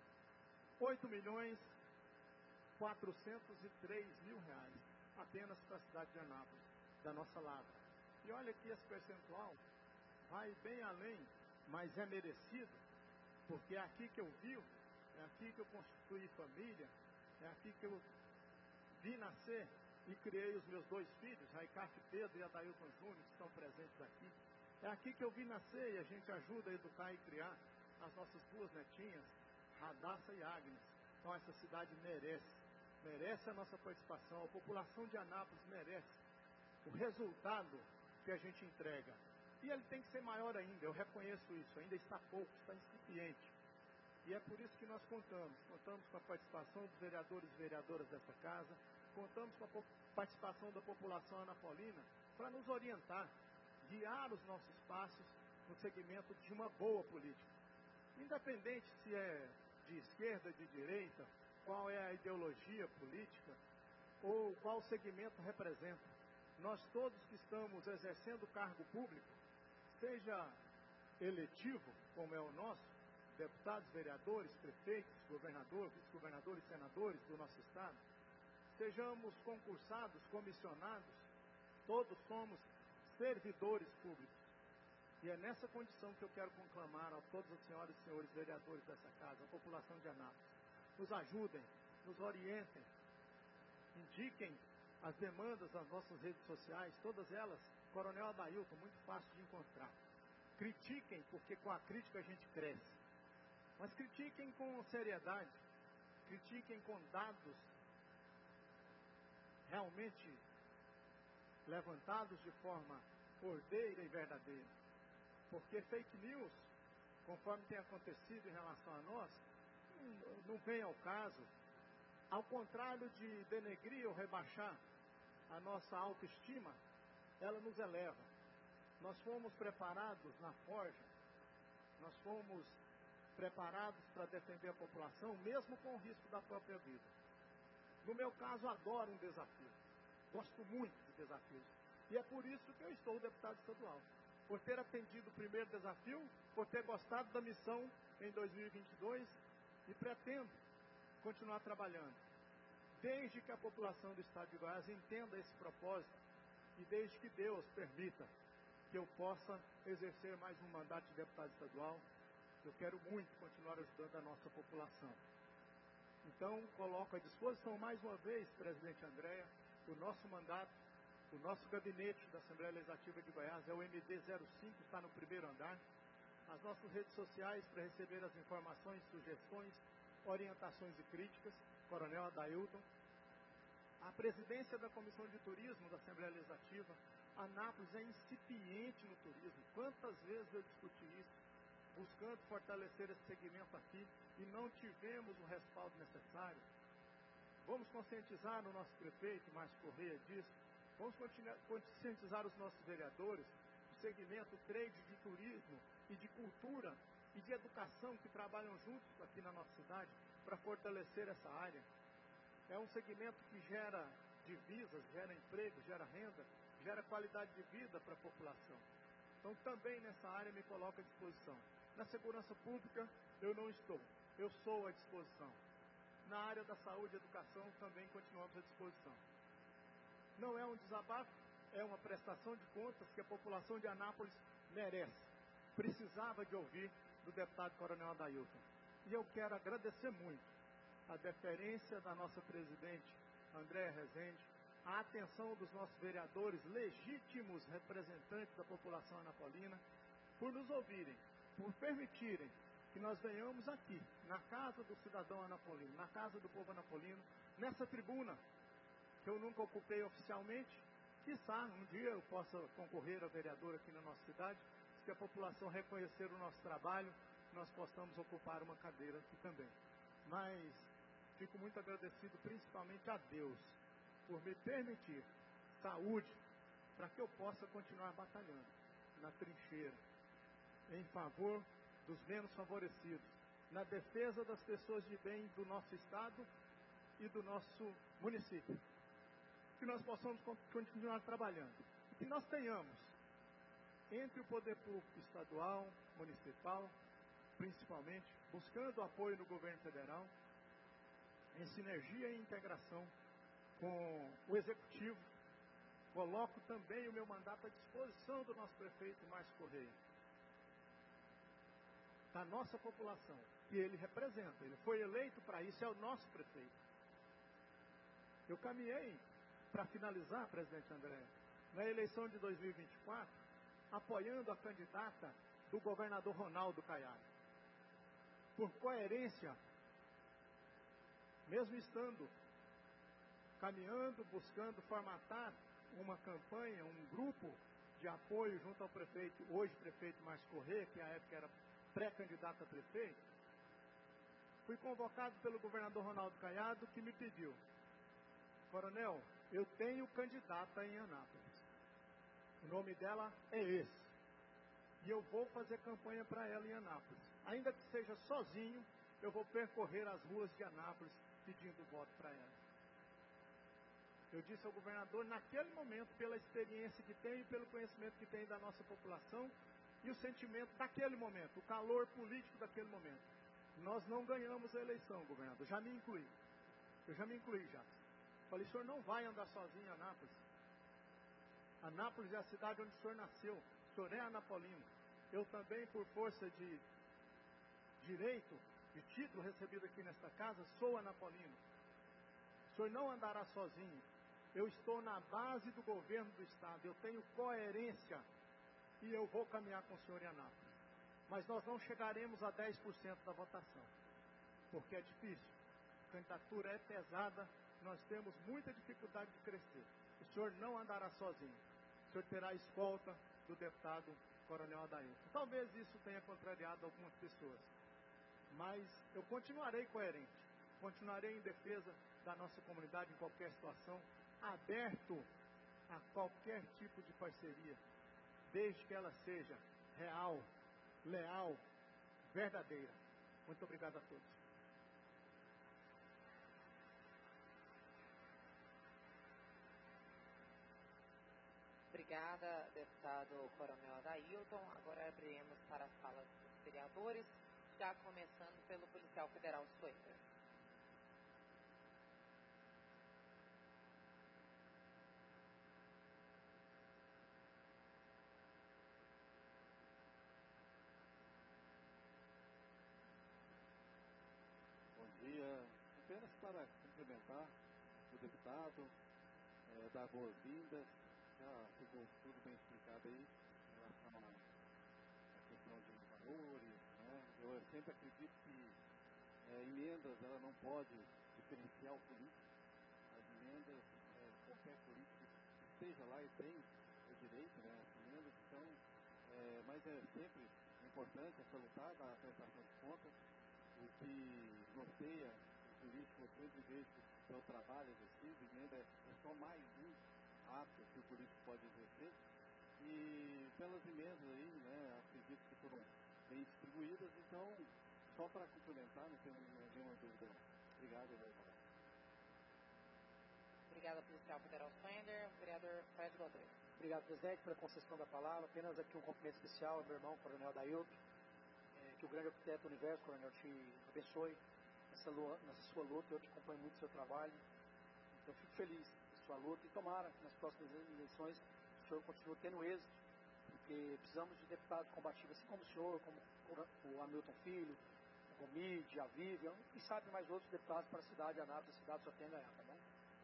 oito milhões quatrocentos e três mil reais, apenas para a cidade de Anápolis, da nossa lavra. E olha que esse percentual vai bem além, mas é merecido, porque é aqui que eu vivo, é aqui que eu constituí família, é aqui que eu vi nascer e criei os meus dois filhos, Raicafe Pedro e Adailton Júnior, que estão presentes aqui. É aqui que eu vi nascer e a gente ajuda a educar e criar as nossas duas netinhas, Radassa e Agnes. Então essa cidade merece, merece a nossa participação, a população de Anápolis merece o resultado que a gente entrega. E ele tem que ser maior ainda, eu reconheço isso, ainda está pouco, está incipiente. E é por isso que nós contamos, contamos com a participação dos vereadores e vereadoras dessa casa, contamos com a participação da população anapolina para nos orientar, guiar os nossos passos no segmento de uma boa política. Independente se é de esquerda, de direita, qual é a ideologia política ou qual segmento representa. Nós todos que estamos exercendo cargo público, seja eletivo, como é o nosso, deputados, vereadores, prefeitos, governadores, vice-governadores, senadores do nosso estado, sejamos concursados, comissionados, todos somos servidores públicos. E é nessa condição que eu quero conclamar a todas as senhoras e senhores vereadores dessa casa, a população de Anápolis. Nos ajudem, nos orientem, indiquem as demandas das nossas redes sociais, todas elas, Coronel Adailton, muito fácil de encontrar. Critiquem, porque com a crítica a gente cresce. Mas critiquem com seriedade, critiquem com dados realmente levantados de forma ordeira e verdadeira. Porque fake news, conforme tem acontecido em relação a nós, não vem ao caso. Ao contrário de denegrir ou rebaixar a nossa autoestima, ela nos eleva. Nós fomos preparados na forja, nós fomos preparados para defender a população, mesmo com o risco da própria vida. No meu caso, adoro um desafio. Gosto muito de desafios. E é por isso que eu estou deputado estadual. Por ter atendido o primeiro desafio, por ter gostado da missão em dois mil e vinte e dois e pretendo continuar trabalhando. Desde que a população do estado de Goiás entenda esse propósito e desde que Deus permita que eu possa exercer mais um mandato de deputado estadual, eu quero muito continuar ajudando a nossa população. Então, coloco à disposição mais uma vez, presidente Andréa, o nosso mandato, o nosso gabinete da Assembleia Legislativa de Goiás é o M D zero cinco, está no primeiro andar. As nossas redes sociais para receber as informações, sugestões, orientações e críticas, Coronel Adailton. A presidência da Comissão de Turismo da Assembleia Legislativa, Anápolis é incipiente no turismo. Quantas vezes eu discuti isso, buscando fortalecer esse segmento aqui, e não tivemos o respaldo necessário. Vamos conscientizar o nosso prefeito, Márcio Correia, disso. Vamos conscientizar os nossos vereadores, o segmento trade de turismo e de cultura e de educação que trabalham juntos aqui na nossa cidade para fortalecer essa área. É um segmento que gera divisas, gera emprego, gera renda, gera qualidade de vida para a população. Então também nessa área me coloco à disposição. Na segurança pública eu não estou, eu sou à disposição. Na área da saúde e educação também continuamos à disposição. Não é um desabafo, é uma prestação de contas que a população de Anápolis merece. Precisava de ouvir do deputado Coronel Adailton. E eu quero agradecer muito a deferência da nossa presidente, Andréa Rezende, a atenção dos nossos vereadores, legítimos representantes da população anapolina, por nos ouvirem, por permitirem que nós venhamos aqui, na casa do cidadão anapolino, na casa do povo anapolino, nessa tribuna, que eu nunca ocupei oficialmente. Quiçá, um dia eu possa concorrer a vereador aqui na nossa cidade, se a população reconhecer o nosso trabalho, nós possamos ocupar uma cadeira aqui também. Mas fico muito agradecido principalmente a Deus, por me permitir saúde, para que eu possa continuar batalhando na trincheira, em favor dos menos favorecidos, na defesa das pessoas de bem do nosso estado e do nosso município. Que nós possamos continuar trabalhando. E que nós tenhamos, entre o poder público estadual, municipal, principalmente, buscando apoio no governo federal, em sinergia e integração com o executivo, coloco também o meu mandato à disposição do nosso prefeito Márcio Correia, da nossa população, que ele representa. Ele foi eleito para isso, é o nosso prefeito. Eu caminhei, para finalizar, presidente André, na eleição de dois mil e vinte e quatro, apoiando a candidata do governador Ronaldo Caiado. Por coerência, mesmo estando caminhando, buscando formatar uma campanha, um grupo de apoio junto ao prefeito, hoje prefeito Márcio Correia, que à época era pré-candidato a prefeito, fui convocado pelo governador Ronaldo Caiado, que me pediu: Coronel, eu tenho candidata em Anápolis. O nome dela é esse. E eu vou fazer campanha para ela em Anápolis. Ainda que seja sozinho, eu vou percorrer as ruas de Anápolis pedindo voto para ela. Eu disse ao governador, naquele momento, pela experiência que tem e pelo conhecimento que tem da nossa população e o sentimento daquele momento, o calor político daquele momento. Nós não ganhamos a eleição, governador. Já me incluí. Eu já me incluí já. Falei, o senhor não vai andar sozinho em Anápolis. Anápolis é a cidade onde o senhor nasceu. O senhor é anapolino. Eu também, por força de direito, de título recebido aqui nesta casa, sou anapolino. O senhor não andará sozinho. Eu estou na base do governo do estado. Eu tenho coerência e eu vou caminhar com o senhor em Anápolis. Mas nós não chegaremos a dez por cento da votação, porque é difícil. A candidatura é pesada. Nós temos muita dificuldade de crescer. O senhor não andará sozinho. O senhor terá a escolta do deputado Coronel Adailton. Talvez isso tenha contrariado algumas pessoas. Mas eu continuarei coerente. Continuarei em defesa da nossa comunidade em qualquer situação. Aberto a qualquer tipo de parceria. Desde que ela seja real, leal, verdadeira. Muito obrigado a todos. Obrigada, deputado Coronel Adailton. Agora abriremos para as falas dos vereadores, já começando pelo policial federal Sueter. Bom dia. Apenas para cumprimentar o deputado, é, dar boas-vindas. Já ficou tudo bem explicado aí em relação à questão de valores, né? Eu sempre acredito que é, emendas, ela não pode diferenciar o político. As emendas, é, qualquer político que esteja lá e tem o direito, né, assinando, então, é, mas é sempre importante essa lutar da prestação de contas. O que norteia o político, eu sempre vejo que é o trabalho exercido, emenda é só mais um ato que o político pode exercer. E pelas emendas aí, né, acredito que foram bem distribuídas, então, só para complementar, não tenho nenhuma dúvida. Obrigado, vereador. Obrigada, policial federal Splender. Vereador Fred Godoy. Obrigado, presidente, pela concessão da palavra. Apenas aqui um cumprimento especial ao meu irmão, coronel Dailton. É, que o grande arquiteto do universo, coronel, te abençoe nessa, nessa sua luta. Eu te acompanho muito no seu trabalho. Então, fico feliz com a sua luta e tomara que nas próximas eleições o senhor continue tendo êxito, porque precisamos de deputados combativos, assim como o senhor, como o Hamilton Filho, o Gomide, a Vivian, e sabe mais outros deputados para a cidade, a Anápolis, a cidade só tem a ganhar, tá bom?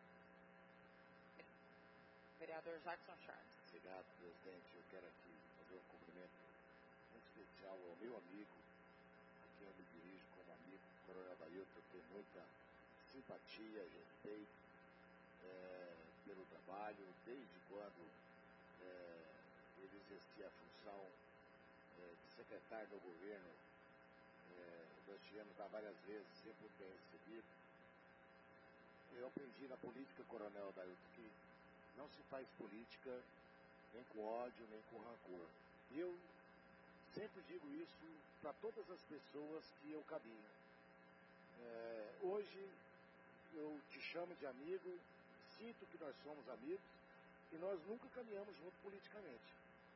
Vereador Jackson Charles. Obrigado, presidente. Eu quero aqui fazer um cumprimento muito especial ao meu amigo, a quem eu me dirijo como amigo, o coronel Dailton. Eu tenho muita simpatia e respeito é, pelo trabalho, desde quando é, ele exercia a função é, de secretário do governo. É, nós tivemos lá várias vezes, sempre bem recebido. Eu aprendi na política, coronel Dailton, que não se faz política nem com ódio, nem com rancor. E eu sempre digo isso para todas as pessoas que eu caminho. É, hoje eu te chamo de amigo, sinto que nós somos amigos e nós nunca caminhamos junto politicamente.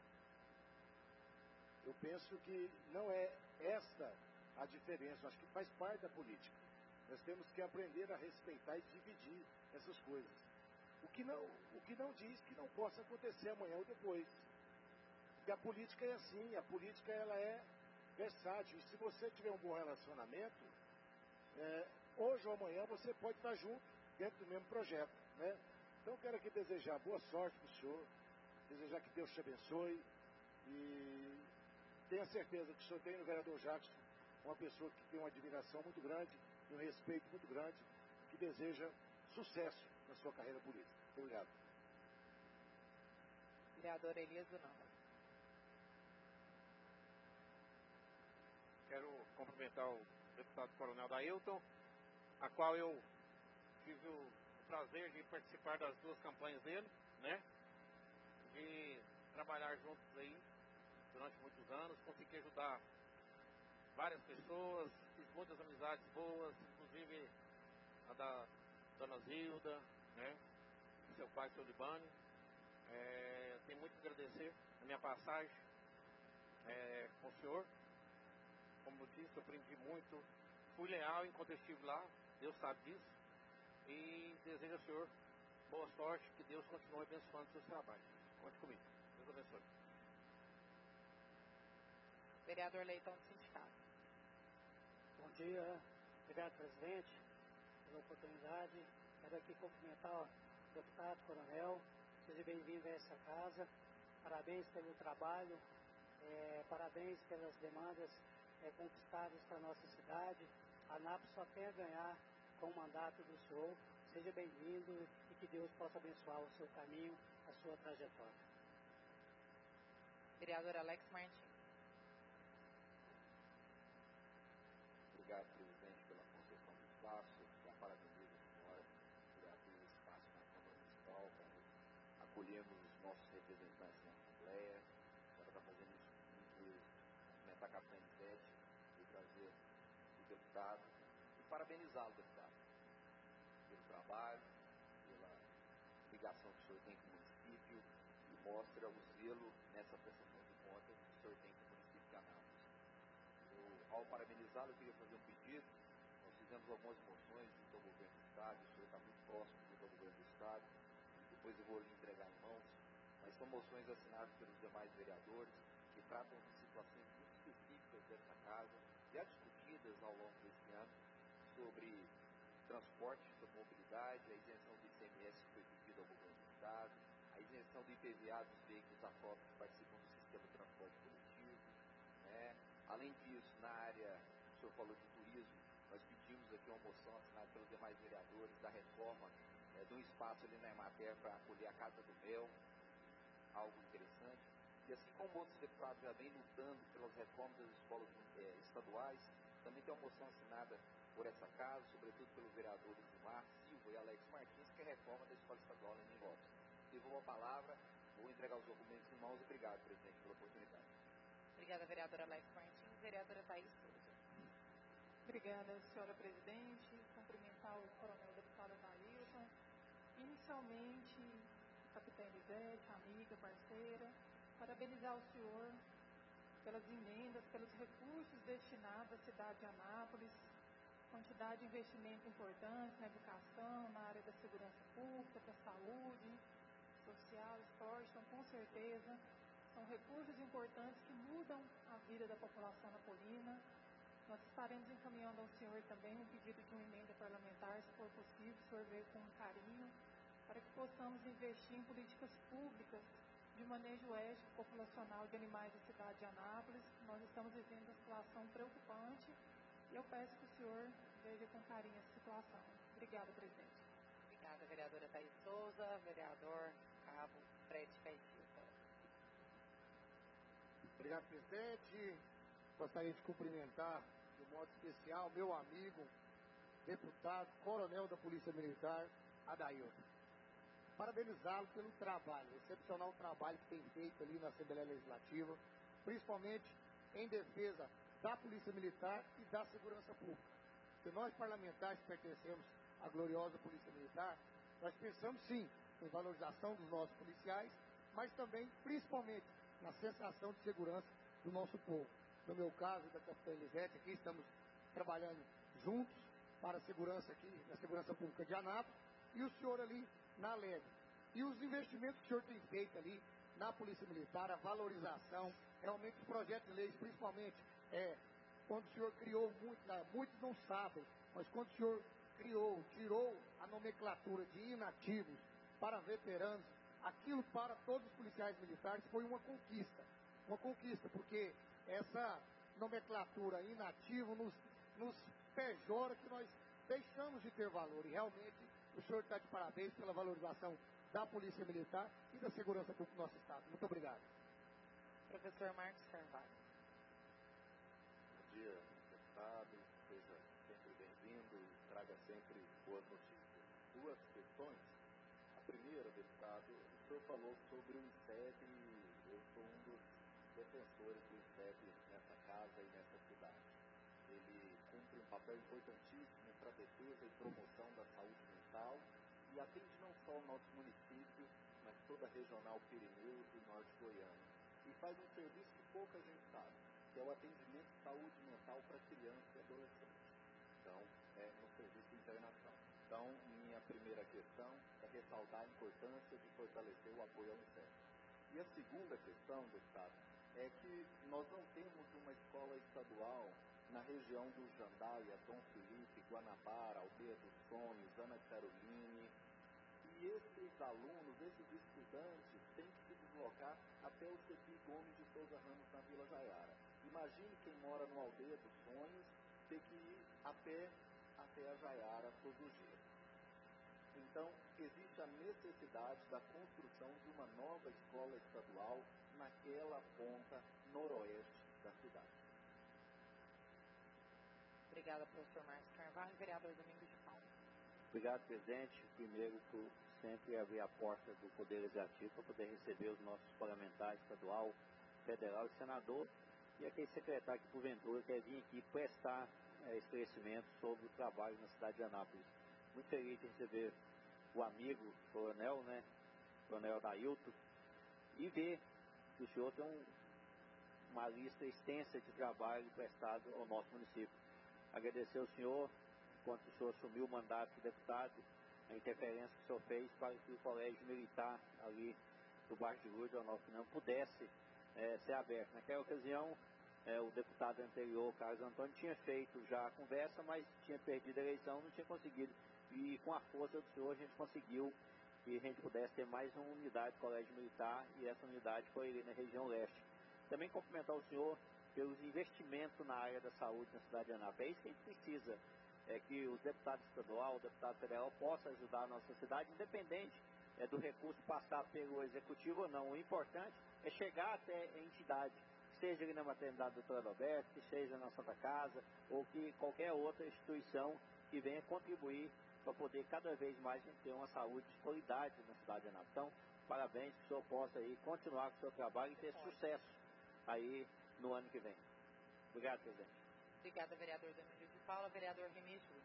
Eu penso que não é esta a diferença, acho que faz parte da política. Nós temos que aprender a respeitar e dividir essas coisas. O que não, o que não diz que não possa acontecer amanhã ou depois. Porque a política é assim, a política ela é versátil. E se você tiver um bom relacionamento, é, hoje ou amanhã você pode estar junto dentro do mesmo projeto, né? Então quero aqui desejar boa sorte para o senhor, desejar que Deus te abençoe e tenha certeza que o senhor tem no vereador Jackson uma pessoa que tem uma admiração muito grande e um respeito muito grande, que deseja sucesso na sua carreira política. Muito obrigado. Vereador Elias do Nova. Quero cumprimentar o deputado coronel Dailton, a qual eu tive o prazer de participar das duas campanhas dele, né? De trabalhar juntos aí durante muitos anos, consegui ajudar várias pessoas, fiz muitas amizades boas, inclusive a da Dona Zilda, né? Seu pai, seu Libânio. É, tenho muito a agradecer a minha passagem é, com o senhor. Como eu disse, eu aprendi muito, fui leal enquanto eu estive lá, Deus sabe disso. E desejo ao senhor boa sorte, que Deus continue abençoando os seus trabalhos. Conte comigo. Deus abençoe. Vereador Leitão do Sindicato. Bom dia, obrigado, presidente, pela oportunidade. Quero aqui cumprimentar o deputado, coronel, seja bem-vindo a essa casa. Parabéns pelo trabalho, é, parabéns pelas demandas é, conquistadas para a nossa cidade. A Anápolis só tem a ganhar com o mandato do senhor. Seja bem-vindo e que Deus possa abençoar o seu caminho, a sua trajetória. Vereador Alex Martins. Obrigado, presidente, pela concessão do espaço. Já parabenizo a senhora por abrir o espaço na Câmara Municipal, para acolhermos os nossos representantes na Assembleia. A senhora está fazendo isso muito, cumprimentar a capitã Sete e trazer o deputado e parabenizá-lo, deputado, pelo trabalho, pela ligação que o senhor tem com o município e mostra o zelo nessa prestação de contas que o senhor tem com o município de Anápolis. Eu, ao parabenizá-lo, eu queria fazer um pedido. Nós fizemos algumas moções junto ao governo do Estado, o senhor está muito próximo junto ao governo do Estado, depois eu vou lhe entregar em mãos, mas são moções assinadas pelos demais vereadores que tratam de situações muito específicas dessa casa, já discutidas ao longo desse ano, sobre transporte, sobre mobilidade, a isenção do I C M S que foi pedido ao governo do Estado, a isenção do I P V A dos veículos a frota que participam do sistema de transporte coletivo, né? Além disso, na área, o senhor falou de turismo, nós pedimos aqui uma moção assinada pelos demais vereadores da reforma é, de um espaço ali na Emater para acolher a Casa do Mel, algo E assim como outros deputados já vêm lutando pelas reformas das escolas é, estaduais, também tem uma moção assinada por essa casa, sobretudo pelos vereadores Gilmar Silva e Alex Martins, que é a reforma da escola estadual em Lopes. Devolvo a palavra, vou entregar os documentos em mãos. Obrigado, presidente, pela oportunidade. Obrigada, vereadora Alex Martins. Vereadora Thaís Souza. Obrigada, senhora presidente. Cumprimentar o coronel deputado Adailton. Inicialmente, capitã Elisete, amiga, parceira, parabenizar o senhor pelas emendas, pelos recursos destinados à cidade de Anápolis, quantidade de investimento importante na educação, na área da segurança pública, da saúde, social, esporte. Então, com certeza, são recursos importantes que mudam a vida da população napolina. Nós estaremos encaminhando ao senhor também um pedido de uma emenda parlamentar, se for possível, o senhor veio com carinho, para que possamos investir em políticas públicas de manejo ético populacional de animais da cidade de Anápolis. Nós estamos vivendo uma situação preocupante e eu peço que o senhor veja com carinho essa situação. Obrigada, presidente. Obrigada, vereadora Thaís Souza. Vereador Cabo Fred Caicilta. Obrigado, presidente. Gostaria de cumprimentar, de modo especial, meu amigo, deputado, coronel da Polícia Militar, Adailton. Parabenizá-lo pelo trabalho, excepcional trabalho que tem feito ali na Assembleia Legislativa, principalmente em defesa da Polícia Militar e da segurança pública. Porque nós, parlamentares, pertencemos à gloriosa Polícia Militar, nós pensamos sim em valorização dos nossos policiais, mas também, principalmente, na sensação de segurança do nosso povo. No meu caso, da capitã Elisete, aqui estamos trabalhando juntos para a segurança aqui, na segurança pública de Anápolis, e o senhor ali na Alegre. E os investimentos que o senhor tem feito ali na Polícia Militar, a valorização, realmente os projetos de leis, principalmente, é, quando o senhor criou, muito, muitos não sabem, mas quando o senhor criou, tirou a nomenclatura de inativos para veteranos, aquilo para todos os policiais militares foi uma conquista. Uma conquista, porque essa nomenclatura inativo nos, nos pejora que nós deixamos de ter valor. E realmente o senhor está de parabéns pela valorização da Polícia Militar e da segurança pública do nosso Estado. Muito obrigado. Professor Marcos Carvalho. Bom dia, deputado. Seja sempre bem-vindo e traga sempre boas notícias. Duas questões. A primeira, deputado, o senhor falou sobre o I C E B e eu sou um dos defensores do I C E B nessa casa e nessa cidade. Ele cumpre um papel importantíssimo para a defesa e promoção da saúde mental e atende não só o nosso município, mas toda a regional Pirineus e Norte Goiano. E faz um serviço que pouca gente sabe, que é o atendimento de saúde mental para criança e adolescente. Então, é no serviço internacional. Então, minha primeira questão é ressaltar a importância de fortalecer o apoio ao I C E B. E a segunda questão, deputado, é que nós não temos uma escola estadual na região do Jandaia, Dom Felipe, Guanabara, Aldeia dos Sonhos, Ana Caroline. E esses alunos, esses estudantes, têm que se deslocar até o C P I Gomes de Souza Ramos, na Vila Jaiara. Imagine quem mora no Aldeia dos Sonhos ter que ir a pé até a Jaiara todos os dias. Então, existe a necessidade da construção de uma nova escola estadual naquela ponta noroeste da cidade. Obrigada, professor Marcos Carvalho. Vereador Domingos de Paulo. Obrigado, presidente. Primeiro, por sempre abrir a porta do Poder Legislativo para poder receber os nossos parlamentares estadual, federal e senador, e aquele secretário que, porventura, quer vir aqui prestar é, esclarecimento sobre o trabalho na cidade de Anápolis. Muito feliz de receber o amigo coronel, né, coronel Adailton, e ver que o senhor tem um, uma lista extensa de trabalho prestado ao nosso município. Agradecer ao senhor, quando o senhor assumiu o mandato de deputado, a interferência que o senhor fez para que o colégio militar ali do bairro de Lourdes, ao nosso opinião, pudesse é, ser aberto. Naquela ocasião, é, o deputado anterior, Carlos Antônio, tinha feito já a conversa, mas tinha perdido a eleição, não tinha conseguido. E com a força do senhor, a gente conseguiu que a gente pudesse ter mais uma unidade de colégio militar, e essa unidade foi ali na região leste. Também cumprimentar o senhor pelos investimentos na área da saúde na cidade de Anápolis. É isso que a gente precisa, é que os deputados estadual, o deputado federal possam ajudar a nossa cidade, independente é, do recurso passar pelo executivo ou não. O importante é chegar até a entidade, seja ali na maternidade do doutor Adalberto, que seja na Santa Casa, ou que qualquer outra instituição que venha contribuir para poder cada vez mais a gente ter uma saúde de qualidade na cidade de Anápolis. Então, parabéns, que o senhor possa aí continuar com o seu trabalho e ter sucesso aí no ano que vem. Obrigado, presidente. Obrigada, vereador Danilo de Paula. Vereador Remígio.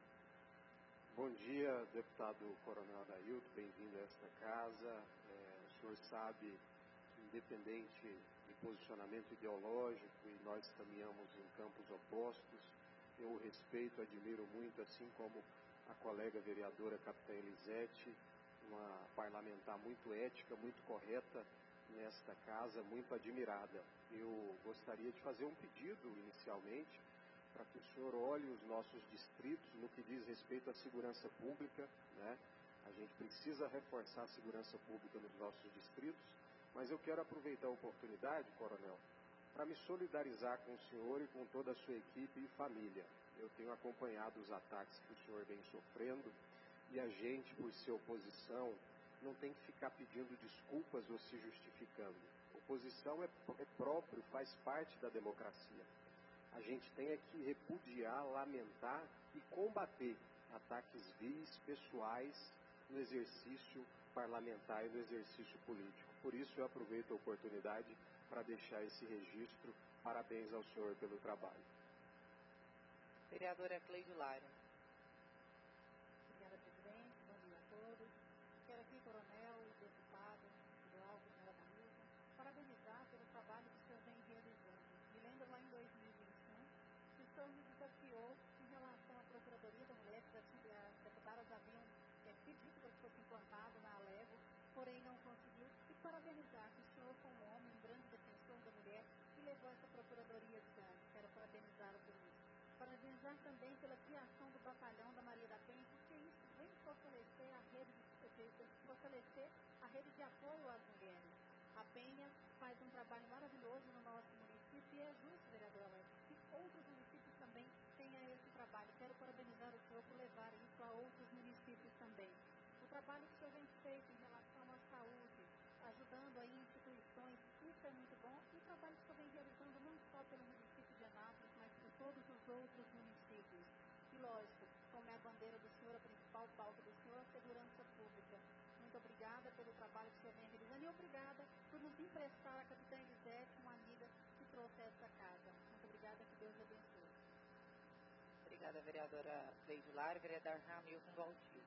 Bom dia, deputado Coronel Adailton, bem-vindo a esta casa. É, o senhor sabe, independente de posicionamento ideológico, e nós caminhamos em campos opostos, eu o respeito, admiro muito, assim como a colega vereadora Capitã Elisete, uma parlamentar muito ética, muito correta nesta casa, muito admirada. Eu gostaria de fazer um pedido inicialmente, para que o senhor olhe os nossos distritos no que diz respeito à segurança pública, né? A gente precisa reforçar a segurança pública nos nossos distritos, mas eu quero aproveitar a oportunidade, coronel, para me solidarizar com o senhor e com toda a sua equipe e família. Eu tenho acompanhado os ataques que o senhor vem sofrendo e a gente, por ser oposição, não tem que ficar pedindo desculpas ou se justificando. Oposição é, é próprio, faz parte da democracia. A gente tem é que repudiar, lamentar e combater ataques vis, pessoais, no exercício parlamentar e no exercício político. Por isso eu aproveito a oportunidade para deixar esse registro. Parabéns ao senhor pelo trabalho. Vereadora Cleide Lara. Obrigada, presidente. Bom dia a todos. Quero aqui, coronel e deputado estadual, coronel Adailton, parabenizar pelo trabalho que o senhor vem realizando. Me lembro lá em dois mil e vinte e um, que o senhor me desafiou em relação à Procuradoria da Mulher, que as deputadas haviam é, pedido para que fosse implantado na Alego, porém não conseguiu. E parabenizar que o senhor, como homem, um grande defensor da mulher, que levou essa Procuradoria adiante. Quero parabenizá-lo por isso. Parabenizar também pela criação do batalhão da Maria da Penha, porque isso vem fortalecer a rede de, fortalecer a rede de apoio às mulheres. A Penha faz um trabalho maravilhoso no nosso município e é justo, vereador Alex, que outros municípios também tenham esse trabalho. Quero parabenizar o senhor por levar isso a outros municípios também. O trabalho que o senhor vem feito em relação à saúde, ajudando aí instituições, isso é muito bom. E o trabalho que o senhor vem realizando não só pelo município de Anápolis, mas por todos os outros municípios. E lógico, como é a bandeira do senhor, a principal pauta do senhor, a segurança pública. Muito obrigada pelo trabalho que o senhor vem realizando e obrigada por nos emprestar a Capitã Elisete, uma amiga que trouxe a essa casa. Muito obrigada, que Deus abençoe. Obrigada, vereadora Cleide Lara. Vereador Hamilton Valtino.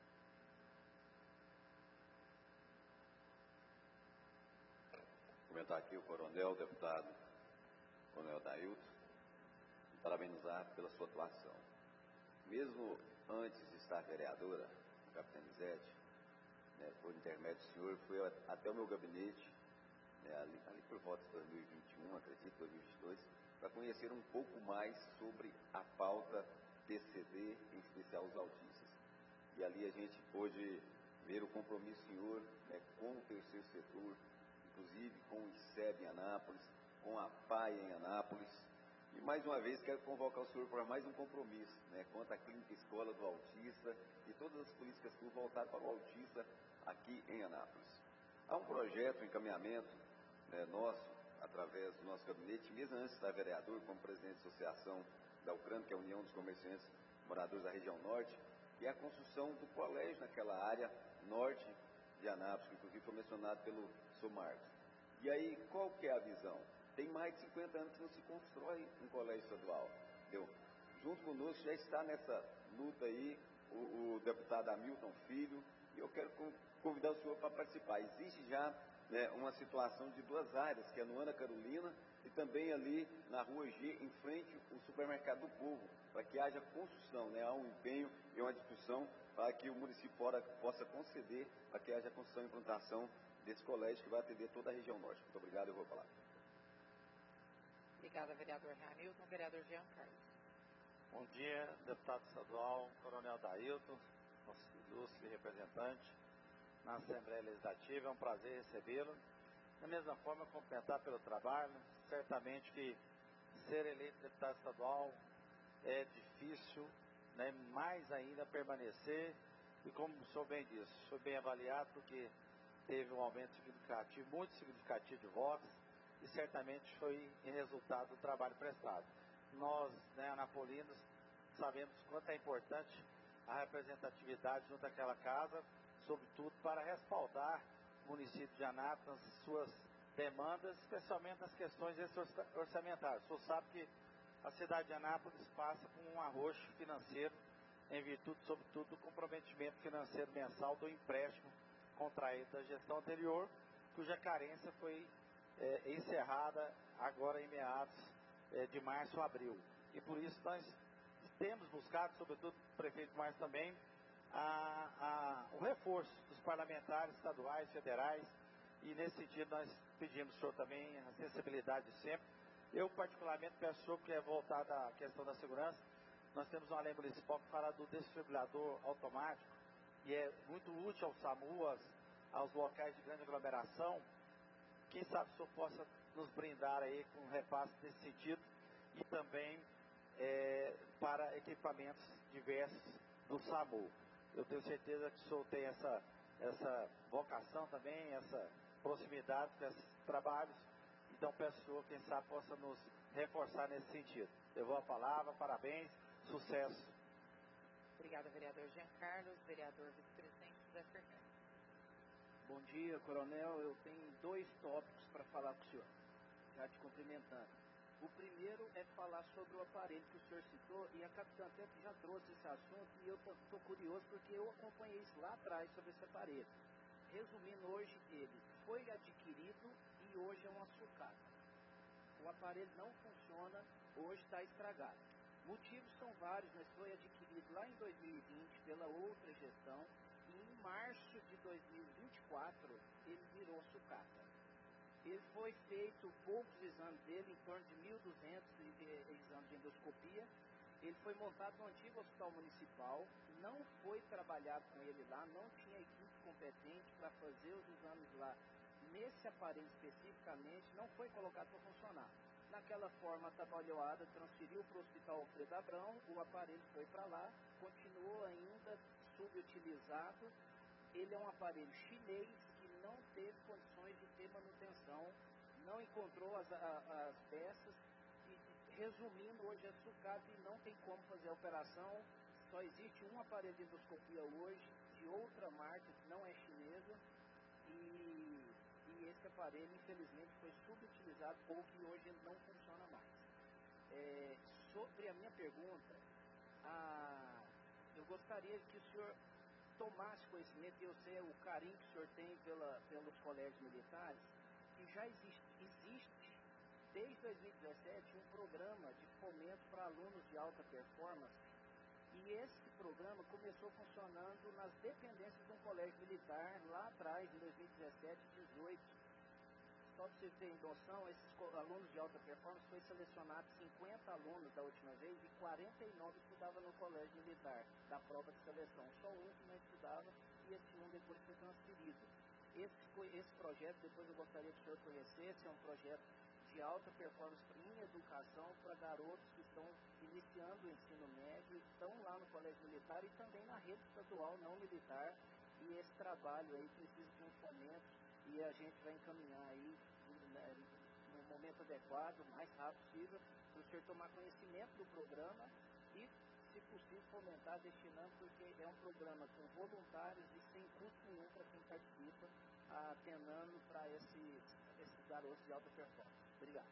Comentar aqui o coronel, o deputado Coronel Adailton, e parabenizar pela sua atuação. Mesmo antes de estar vereadora, a Capitã Elisete, né, por intermédio do senhor, fui até o meu gabinete, né, ali, ali por volta de dois mil e vinte e um, acredito, dois mil e vinte e dois, para conhecer um pouco mais sobre a pauta P C D, em especial os autistas. E ali a gente pôde ver o compromisso do senhor, né, com o terceiro setor, inclusive com o I C E B em Anápolis, com a P A I em Anápolis. E mais uma vez quero convocar o senhor para mais um compromisso, né, quanto à Clínica Escola do Autista e todas as políticas que voltadas para o autista aqui em Anápolis. Há um projeto, um encaminhamento, né, nosso, através do nosso gabinete, mesmo antes de estar vereador, como presidente da associação da UCRAN, que é a União dos Comerciantes Moradores da Região Norte, e a construção do colégio naquela área norte de Anápolis, que inclusive foi mencionado pelo senhor Marcos. E aí, qual que é a visão? Tem mais de cinquenta anos que não se constrói um colégio estadual, entendeu? Junto conosco já está nessa luta aí o, o deputado Hamilton Filho, e eu quero convidar o senhor para participar. Existe já, né, uma situação de duas áreas, que é no Ana Carolina e também ali na Rua G, em frente ao Supermercado do Povo, para que haja construção, né? Há um empenho e uma discussão para que o município fora, possa conceder para que haja construção e implantação desse colégio que vai atender toda a região norte. Muito obrigado, eu vou falar. Obrigada, vereador Hamilton. Vereador Jean Carlos. Bom dia, deputado estadual, Coronel Adailton, nosso ilustre representante na Assembleia Legislativa. É um prazer recebê-lo. Da mesma forma, cumprimentar pelo trabalho. Certamente que ser eleito deputado estadual é difícil, né? Mais ainda permanecer. E como o senhor bem disse, foi bem avaliado, porque teve um aumento significativo, muito significativo de votos, e certamente foi em resultado do trabalho prestado. Nós, né, anapolinos, sabemos quanto é importante a representatividade junto àquela casa, sobretudo para respaldar o município de Anápolis nas suas demandas, especialmente nas questões orçamentárias. O senhor sabe que a cidade de Anápolis passa por um arroxo financeiro em virtude, sobretudo, do comprometimento financeiro mensal do empréstimo contraído da gestão anterior, cuja carência foi é, encerrada agora em meados é, de março, abril. E por isso nós temos buscado, sobretudo o prefeito Márcio também, a, a, o reforço dos parlamentares estaduais, federais, e nesse sentido nós pedimos ao senhor também a sensibilidade sempre. Eu particularmente peço ao senhor, que é voltada à questão da segurança, nós temos uma lei municipal que fala do desfibrilador automático, e é muito útil ao SAMU, aos, aos locais de grande aglomeração. Quem sabe o senhor possa nos brindar aí com um repasse nesse sentido, e também é, para equipamentos diversos do SAMU. Eu tenho certeza que o senhor tem essa, essa vocação também, essa proximidade com esses trabalhos, então peço ao senhor, quem sabe, possa nos reforçar nesse sentido. Eu vou a palavra, parabéns, sucesso. Obrigada, vereador Jean Carlos. Vereador vice-presidente José Fernandes. Bom dia, coronel. Eu tenho dois tópicos para falar com o senhor, já te cumprimentando. O primeiro é falar sobre o aparelho que o senhor citou, e a capitã até já trouxe esse assunto, e eu estou curioso porque eu acompanhei isso lá atrás sobre esse aparelho. Resumindo, hoje ele foi adquirido e hoje é uma sucata. O aparelho não funciona, hoje está estragado. Motivos são vários, mas foi adquirido lá em dois mil e vinte pela outra gestão, e em março de dois mil e vinte e quatro ele virou sucata. Ele foi feito poucos exames dele, em torno de mil e duzentos exames de endoscopia. Ele foi montado no antigo hospital municipal, não foi trabalhado com ele lá, não tinha equipe competente para fazer os exames lá nesse aparelho especificamente, não foi colocado para funcionar. Naquela forma atabalhoada, transferiu para o Hospital Alfredo Abrão, o aparelho foi para lá, continuou ainda subutilizado. Ele é um aparelho chinês que não teve condições de ter manutenção, não encontrou as, a, as peças, e resumindo, hoje é sucata e não tem como fazer a operação. Só existe um aparelho de endoscopia hoje, de outra marca, que não é chinesa, e, e esse aparelho, infelizmente, foi subutilizado, ou que hoje ele não funciona mais. É, sobre a minha pergunta, a, eu gostaria que o senhor tomasse conhecimento, e eu sei o carinho que o senhor tem pela, pelos colégios militares, que já existe, existe desde dois mil e dezessete um programa de fomento para alunos de alta performance, e esse programa começou funcionando nas dependências de um colégio militar lá atrás, em dois mil e dezessete, dezoito. Só para vocês terem noção, esses alunos de alta performance foi selecionado cinquenta alunos da última vez, e quarenta e nove estudavam no colégio militar, da prova de seleção. Só um que não estudava, e esse um depois foi transferido. Esse, esse projeto, depois eu gostaria que o senhor conhecesse, é um projeto de alta performance em educação para garotos que estão iniciando o ensino médio, estão lá no colégio militar e também na rede estadual não militar, e esse trabalho aí precisa de um fomento, e a gente vai encaminhar aí né, no momento adequado, o mais rápido possível, para o senhor tomar conhecimento do programa e, se possível, fomentar, destinando, porque é um programa com voluntários e sem custo nenhum para quem participa, atenando para esses, esses garotos de alta performance. Obrigado.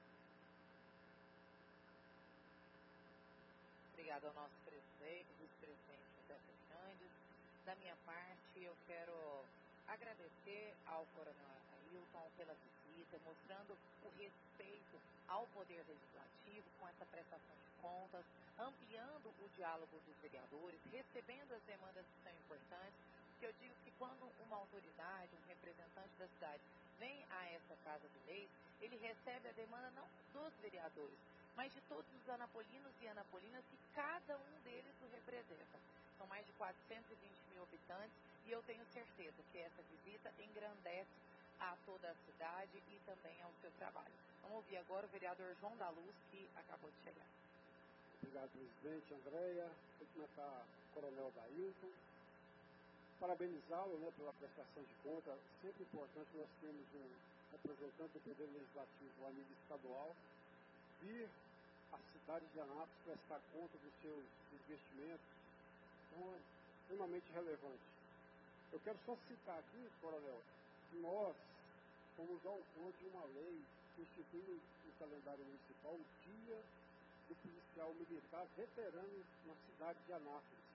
Obrigada ao nosso presidente, vice-presidente José Fernandes. Da minha parte, eu quero agradecer ao coronel Ailton pela visita, mostrando o respeito ao Poder Legislativo com essa prestação de contas, ampliando o diálogo dos vereadores, recebendo as demandas que são importantes, porque eu digo que quando uma autoridade, um representante da cidade, vem a essa Casa de Leis, ele recebe a demanda não dos vereadores, mas de todos os anapolinos e anapolinas, que cada um deles o representa. São mais de quatrocentos e vinte mil habitantes, e eu tenho certeza que essa visita engrandece a toda a cidade e também ao seu trabalho. Vamos ouvir agora o vereador João da Luz, que acabou de chegar. Obrigado, presidente Andréia. Vou cumprimentar o coronel Ailton. parabenizá-lo, né, pela prestação de conta. Sempre importante nós temos um representante do Poder Legislativo a nível estadual vir à cidade de Anápolis prestar conta dos seus investimentos. Então, é extremamente relevante. Eu quero só citar aqui, coronel, que nós fomos autor de uma lei que institui no calendário municipal o Dia do Policial Militar Veterano na cidade de Anápolis.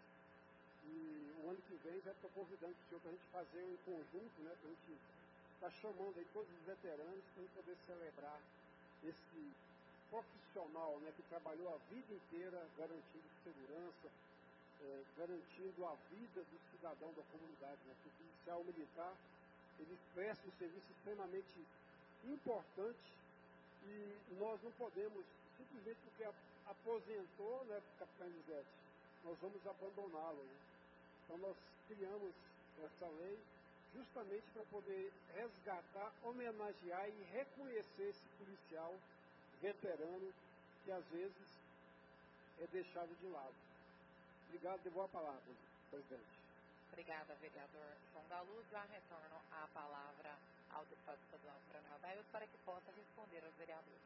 E o ano que vem já estou convidando o senhor para a gente fazer um conjunto, né, para a gente estar chamando aí todos os veteranos para a gente poder celebrar esse profissional, né, que trabalhou a vida inteira garantindo segurança, é, garantindo a vida do cidadão da comunidade. Né? O policial militar, ele presta um serviço extremamente importante e nós não podemos, simplesmente porque aposentou, né, capitão Elisete, nós vamos abandoná-lo. Né? Então nós criamos essa lei justamente para poder resgatar, homenagear e reconhecer esse policial veterano que às vezes é deixado de lado. Obrigado, devolvo a palavra, presidente. Obrigada, vereador João da Luz. Já retorno a palavra ao deputado estadual Coronel Adailton para que possa responder aos vereadores.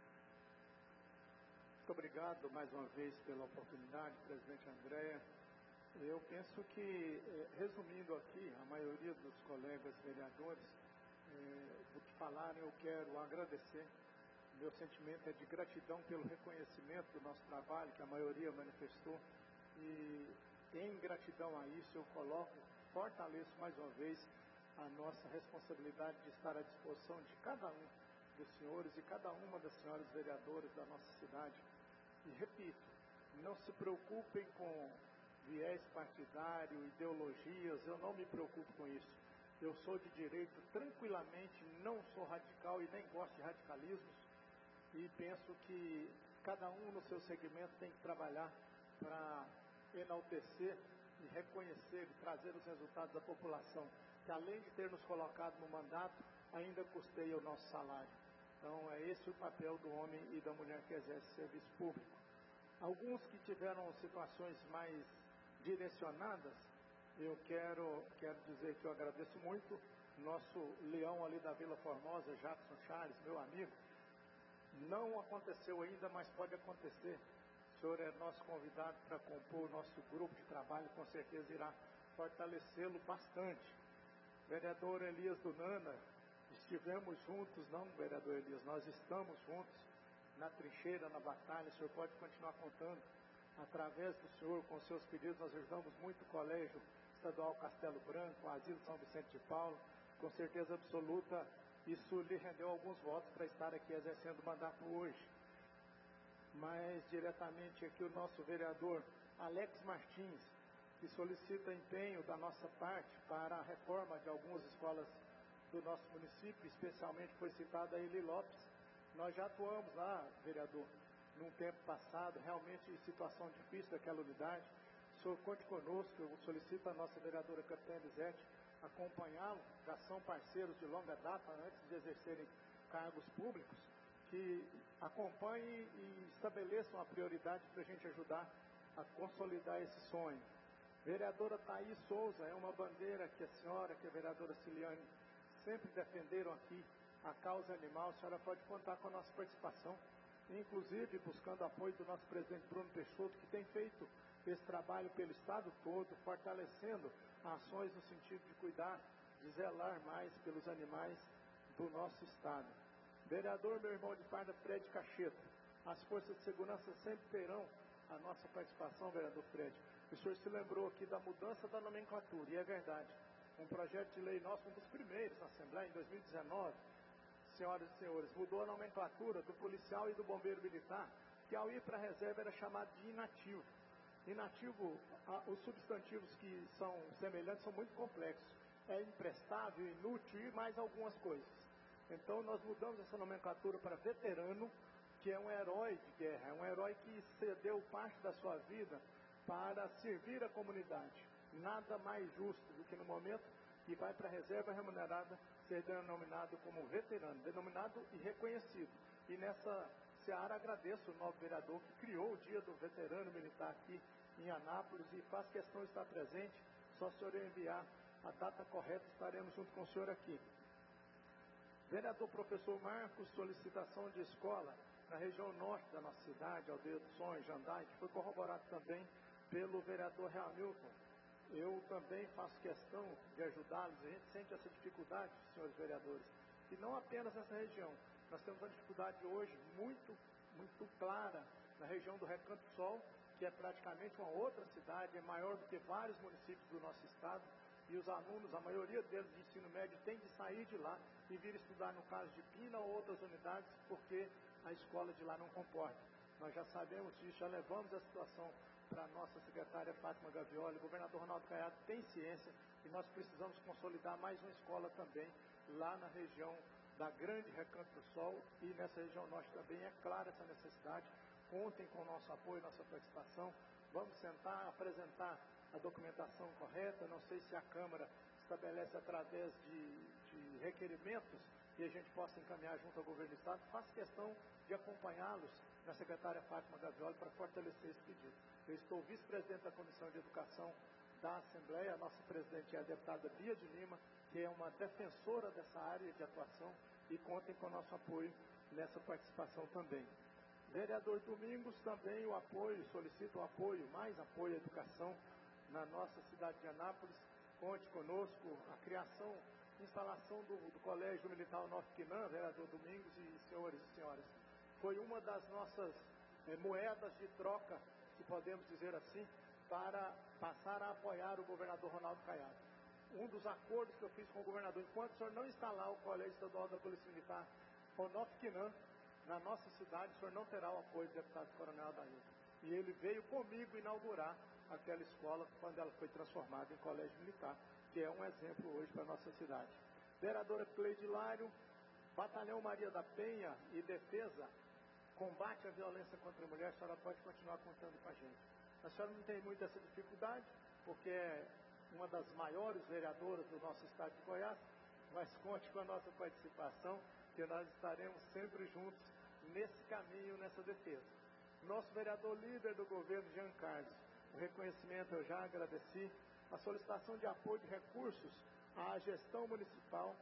Muito obrigado mais uma vez pela oportunidade, presidente Andréa. Eu penso que, resumindo aqui, a maioria dos colegas vereadores, do que falaram, eu quero agradecer. Meu sentimento é de gratidão pelo reconhecimento do nosso trabalho, que a maioria manifestou. E em gratidão a isso, eu coloco, fortaleço mais uma vez a nossa responsabilidade de estar à disposição de cada um dos senhores e cada uma das senhoras vereadoras da nossa cidade. E repito, não se preocupem com viés partidário, ideologias, eu não me preocupo com isso. Eu sou de direito tranquilamente, não sou radical e nem gosto de radicalismos. E penso que cada um no seu segmento tem que trabalhar para enaltecer e reconhecer e trazer os resultados da população, que além de ter nos colocado no mandato, ainda custeia o nosso salário. Então é esse o papel do homem e da mulher que exerce serviço público. Alguns que tiveram situações mais direcionadas, eu quero, quero dizer que eu agradeço muito. Nosso leão ali da Vila Formosa, Jackson Charles, meu amigo, não aconteceu ainda, mas pode acontecer. O senhor é nosso convidado para compor o nosso grupo de trabalho, com certeza irá fortalecê-lo bastante. Vereador Elias do Nana, estivemos juntos, não, vereador Elias, nós estamos juntos na trincheira, na batalha. O senhor pode continuar contando. Através do senhor, com seus pedidos, nós ajudamos muito o Colégio Estadual Castelo Branco, o Asilo São Vicente de Paulo. Com certeza absoluta, isso lhe rendeu alguns votos para estar aqui exercendo o mandato hoje. Mas diretamente aqui o nosso vereador Alex Martins, que solicita empenho da nossa parte para a reforma de algumas escolas do nosso município, especialmente foi citada a Eli Lopes. Nós já atuamos lá, vereador, num tempo passado, realmente em situação difícil daquela unidade. O senhor conte conosco, eu solicito a nossa vereadora Capitã Elisete acompanhá-lo, já são parceiros de longa data, antes de exercerem cargos públicos, que acompanhem e estabeleçam a prioridade para a gente ajudar a consolidar esse sonho. Vereadora Thaís Souza, é uma bandeira que a senhora, que a vereadora Ciliane sempre defenderam aqui, a causa animal. A senhora pode contar com a nossa participação, inclusive buscando apoio do nosso presidente Bruno Peixoto, que tem feito esse trabalho pelo estado todo, fortalecendo ações no sentido de cuidar, de zelar mais pelos animais do nosso estado. Vereador, meu irmão de farda, Fred Cacheta, as forças de segurança sempre terão a nossa participação, vereador Fred. O senhor se lembrou aqui da mudança da nomenclatura, e é verdade. Um projeto de lei nosso, um dos primeiros na Assembleia, em dois mil e dezenove, senhoras e senhores, mudou a nomenclatura do policial e do bombeiro militar, que ao ir para a reserva era chamado de inativo. Inativo, os substantivos que são semelhantes são muito complexos. É imprestável, inútil e mais algumas coisas. Então nós mudamos essa nomenclatura para veterano, que é um herói de guerra, é um herói que cedeu parte da sua vida para servir a comunidade. Nada mais justo do que no momento que vai para a reserva remunerada ser denominado como veterano, denominado e reconhecido. E nessa seara agradeço o novo vereador que criou o Dia do Veterano Militar aqui em Anápolis e faz questão de estar presente. Só o senhor enviar a data correta estaremos junto com o senhor aqui. Vereador professor Marcos, solicitação de escola na região norte da nossa cidade, Aldeia do Sonho, Jandai, que foi corroborado também pelo vereador Hamilton. Eu também faço questão de ajudá-los. A gente sente essa dificuldade, senhores vereadores, e não apenas nessa região. Nós temos uma dificuldade hoje muito, muito clara na região do Recanto do Sol, que é praticamente uma outra cidade, é maior do que vários municípios do nosso estado, e os alunos, a maioria deles de ensino médio, tem de sair de lá e vir estudar no caso de Pina ou outras unidades, porque a escola de lá não comporta. Nós já sabemos disso, já levamos a situação para a nossa secretária Fátima Gavioli, o governador Ronaldo Caiado tem ciência e nós precisamos consolidar mais uma escola também lá na região da Grande Recanto do Sol e nessa região norte também. É clara essa necessidade, contem com o nosso apoio, nossa participação, vamos sentar, apresentar a documentação correta. Não sei se a Câmara estabelece através de, de requerimentos e a gente possa encaminhar junto ao governo do Estado. Faço questão de acompanhá-los na secretária Fátima Gavioli para fortalecer esse pedido. Eu estou vice-presidente da Comissão de Educação da Assembleia, a nossa presidente é a deputada Bia de Lima, que é uma defensora dessa área de atuação, e contem com o nosso apoio nessa participação também. Vereador Domingos, também o apoio, solicito o apoio, mais apoio à educação na nossa cidade de Anápolis. Conte conosco, a criação, instalação do, do Colégio Militar Norte Quinã, vereador Domingos e senhores e senhoras, foi uma das nossas eh, moedas de troca, se podemos dizer assim, para passar a apoiar o governador Ronaldo Caiado. Um dos acordos que eu fiz com o governador, enquanto o senhor não instalar o Colégio Estadual da Polícia Militar Norte Quinã na nossa cidade, o senhor não terá o apoio do deputado Coronel Adailton. E ele veio comigo inaugurar aquela escola quando ela foi transformada em Colégio Militar, que é um exemplo hoje para a nossa cidade. Vereadora Cleide Lário, Batalhão Maria da Penha e Defesa, combate à violência contra a mulher, a senhora pode continuar contando com a gente. A senhora não tem muita essa dificuldade, porque é uma das maiores vereadoras do nosso estado de Goiás, mas conte com a nossa participação, que nós estaremos sempre juntos nesse caminho, nessa defesa. Nosso vereador líder do governo, Jean Carlos, o reconhecimento eu já agradeci, a solicitação de apoio de recursos à gestão municipal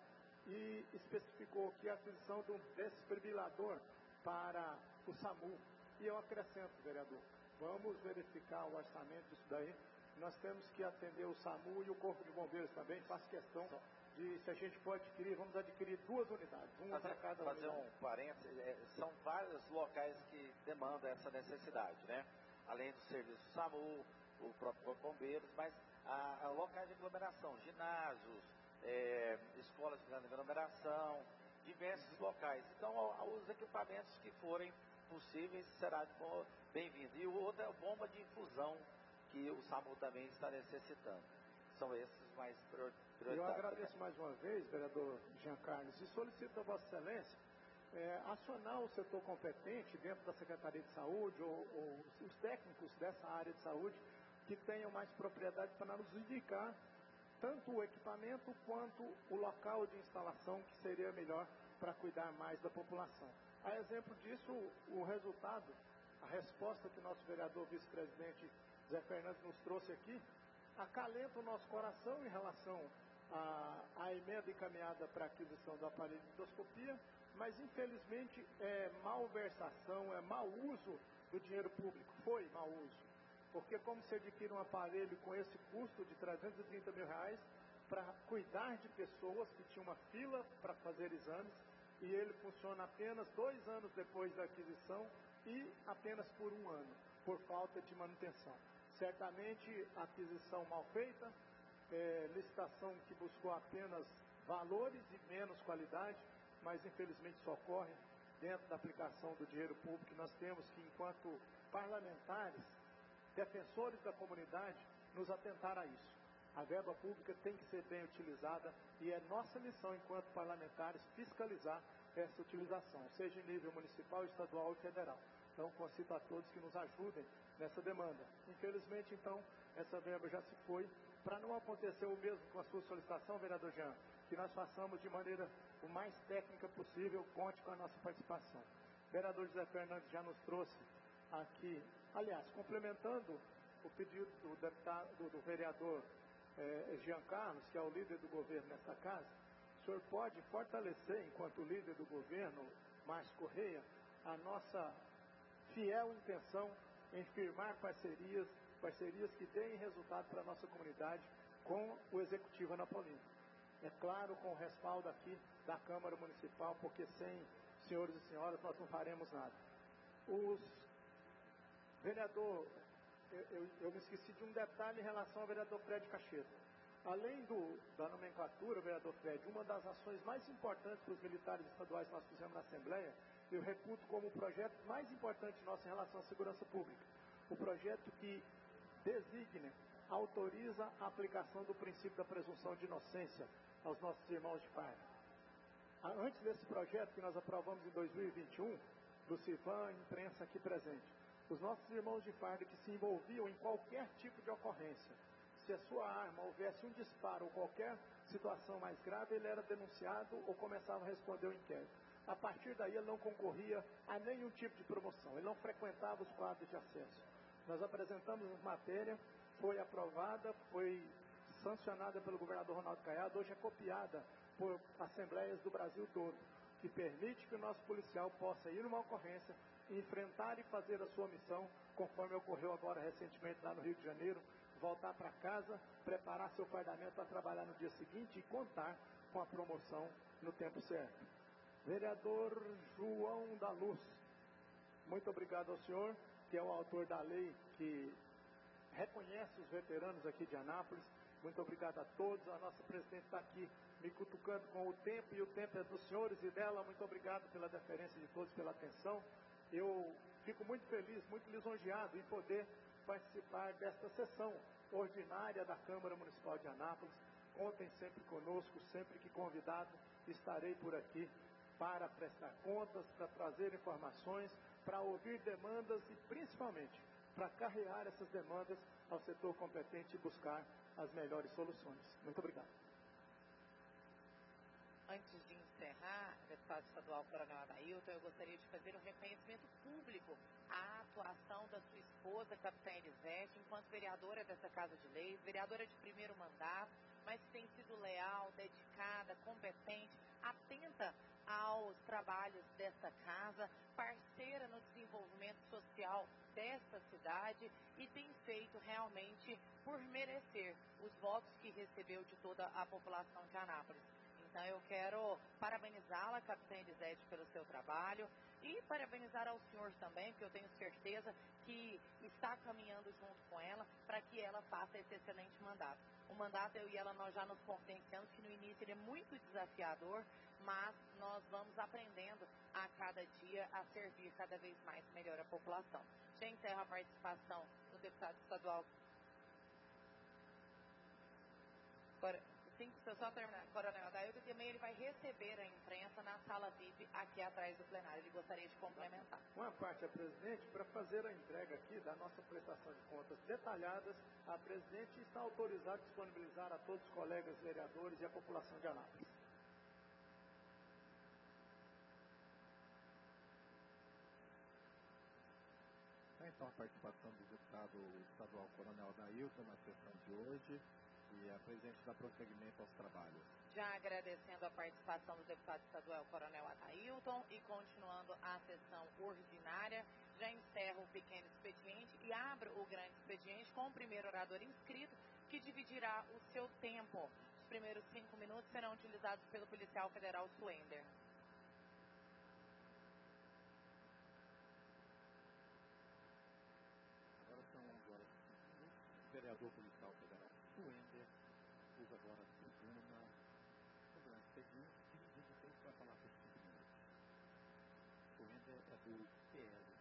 e especificou aqui a aquisição de um desfibrilador para o SAMU. E eu acrescento, vereador, vamos verificar o orçamento disso daí. Nós temos que atender o SAMU e o Corpo de Bombeiros também. Faço questão de, se a gente pode adquirir, vamos adquirir duas unidades, uma para cada fazer unidade. um parênteses, é, são vários locais que demandam essa necessidade, né? Além do serviço SAMU, o próprio Corpo de Bombeiros, mas a, a locais de aglomeração, ginásios, é, escolas de grande aglomeração, diversos locais. Então, os equipamentos que forem possíveis será bem-vindo. E o outro é a bomba de infusão, que o SAMU também está necessitando. São esses mais prioritários. Eu agradeço mais uma vez, vereador Jean Carlos, e solicito a Vossa Excelência é, acionar o setor competente dentro da Secretaria de Saúde ou, ou os técnicos dessa área de saúde que tenham mais propriedade para nos indicar tanto o equipamento quanto o local de instalação que seria melhor para cuidar mais da população. A exemplo disso, o resultado, a resposta que o nosso vereador vice-presidente Zé Fernandes nos trouxe aqui, acalenta o nosso coração em relação à, à emenda encaminhada para a aquisição do aparelho de endoscopia, mas infelizmente é malversação, é mau uso do dinheiro público, foi mau uso. Porque como se adquire um aparelho com esse custo de trezentos e trinta mil reais para cuidar de pessoas que tinham uma fila para fazer exames, e ele funciona apenas dois anos depois da aquisição e apenas por um ano, por falta de manutenção. Certamente a aquisição mal feita, é, licitação que buscou apenas valores e menos qualidade, mas infelizmente isso ocorre dentro da aplicação do dinheiro público. Nós temos que, enquanto parlamentares, defensores da comunidade, nos atentar a isso. A verba pública tem que ser bem utilizada e é nossa missão, enquanto parlamentares, fiscalizar essa utilização, seja em nível municipal, estadual e federal. Então, concito a todos que nos ajudem nessa demanda. Infelizmente, então, essa verba já se foi. Para não acontecer o mesmo com a sua solicitação, vereador Jean, que nós façamos de maneira o mais técnica possível, conte com a nossa participação. O vereador José Fernandes já nos trouxe aqui, aliás, complementando o pedido do, deputado, do, do vereador é, Jean Carlos, que é o líder do governo nessa casa, o senhor pode fortalecer, enquanto líder do governo, Márcio Correia, a nossa fiel intenção em firmar parcerias, parcerias que deem resultado para a nossa comunidade com o Executivo Anapolino. É claro, com o respaldo aqui da Câmara Municipal, porque sem senhores e senhoras nós não faremos nada. Os vereador, eu, eu, eu me esqueci de um detalhe em relação ao vereador Fred Cacheta. Além do, da nomenclatura, vereador Fred, uma das ações mais importantes para os militares estaduais que nós fizemos na Assembleia, eu reputo como o projeto mais importante nosso em relação à segurança pública. O projeto que designa, autoriza a aplicação do princípio da presunção de inocência aos nossos irmãos de farda. Antes desse projeto que nós aprovamos em dois mil e vinte e um, do CIVAM, imprensa aqui presente, os nossos irmãos de farda que se envolviam em qualquer tipo de ocorrência, se a sua arma houvesse um disparo ou qualquer situação mais grave, ele era denunciado ou começava a responder o inquérito. A partir daí ele não concorria a nenhum tipo de promoção, ele não frequentava os quadros de acesso. Nós apresentamos a matéria, foi aprovada, foi sancionada pelo governador Ronaldo Caiado, hoje é copiada por assembleias do Brasil todo, que permite que o nosso policial possa ir numa ocorrência, enfrentar e fazer a sua missão, conforme ocorreu agora recentemente lá no Rio de Janeiro, voltar para casa, preparar seu fardamento para trabalhar no dia seguinte e contar com a promoção no tempo certo. Vereador João da Luz, muito obrigado ao senhor, que é o autor da lei que reconhece os veteranos aqui de Anápolis. Muito obrigado a todos. A nossa presidente está aqui me cutucando com o tempo, e o tempo é dos senhores e dela. Muito obrigado pela deferência de todos, pela atenção. Eu fico muito feliz, muito lisonjeado em poder participar desta sessão ordinária da Câmara Municipal de Anápolis. Contem sempre conosco, sempre que convidado, estarei por aqui para prestar contas, para trazer informações, para ouvir demandas e, principalmente, para carregar essas demandas ao setor competente e buscar as melhores soluções. Muito obrigado. Antes de encerrar, deputado estadual Coronel Adailton, eu gostaria de fazer um reconhecimento público à atuação da sua esposa, capitã Elisete, enquanto vereadora dessa Casa de Leis, vereadora de primeiro mandato, mas que tem sido leal, dedicada, competente, atenta aos trabalhos dessa casa, parceira no desenvolvimento social desta cidade e tem feito realmente por merecer os votos que recebeu de toda a população de Anápolis. Então eu quero parabenizá-la, capitã Elisete, pelo seu trabalho e parabenizar ao senhor também, porque eu tenho certeza que está caminhando junto com ela para que ela faça esse excelente mandato. O mandato, eu e ela, nós já nos conscienciamos que no início ele é muito desafiador, mas nós vamos aprendendo a cada dia a servir cada vez mais melhor a população. Já encerro a participação do deputado estadual. Agora, sim, se eu só terminar, Coronel Adailton, também ele vai receber a imprensa na sala V I P aqui atrás do plenário. Ele gostaria de complementar. Uma parte a presidente, para fazer a entrega aqui da nossa prestação de contas detalhadas, a presidente está autorizada a disponibilizar a todos os colegas vereadores e a população de Anápolis. Então, a participação do deputado estadual Coronel Adailton na sessão de hoje e a presidente dá prosseguimento aos trabalhos. Já agradecendo a participação do deputado estadual Coronel Adailton e continuando a sessão ordinária, já encerro o pequeno expediente e abro o grande expediente com o primeiro orador inscrito, que dividirá o seu tempo. Os primeiros cinco minutos serão utilizados pelo policial federal Suender. Agora são onze horas e cinco minutos. O vereador policial federal Suender usa agora a tribuna. O grande expediente, dividido o tempo para falar por cinco minutos. Suender é do P L.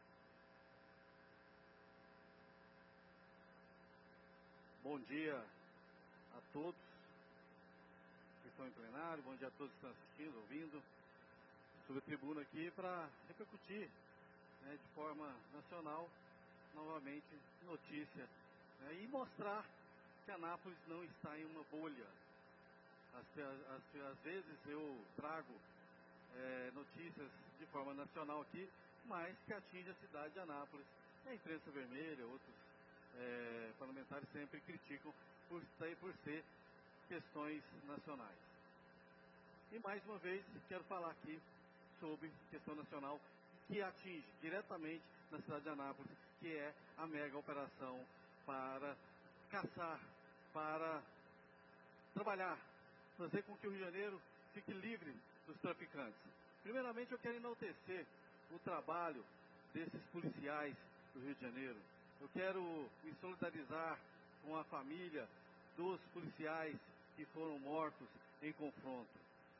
Bom dia a todos que estão em plenário, bom dia a todos que estão assistindo, ouvindo. Sobre a tribuna aqui para repercutir, né, de forma nacional, novamente, notícia, né, e mostrar que Anápolis não está em uma bolha. Às, às, às vezes eu trago é, notícias de forma nacional aqui, mas que atinge a cidade de Anápolis. A imprensa vermelha, outros é, parlamentares sempre criticam por, por ser questões nacionais. E mais uma vez quero falar aqui sobre questão nacional que atinge diretamente na cidade de Anápolis, que é a mega operação para caçar, para trabalhar, fazer com que o Rio de Janeiro fique livre dos traficantes. Primeiramente eu quero enaltecer o trabalho desses policiais do Rio de Janeiro. Eu quero me solidarizar com a família dos policiais que foram mortos em confronto.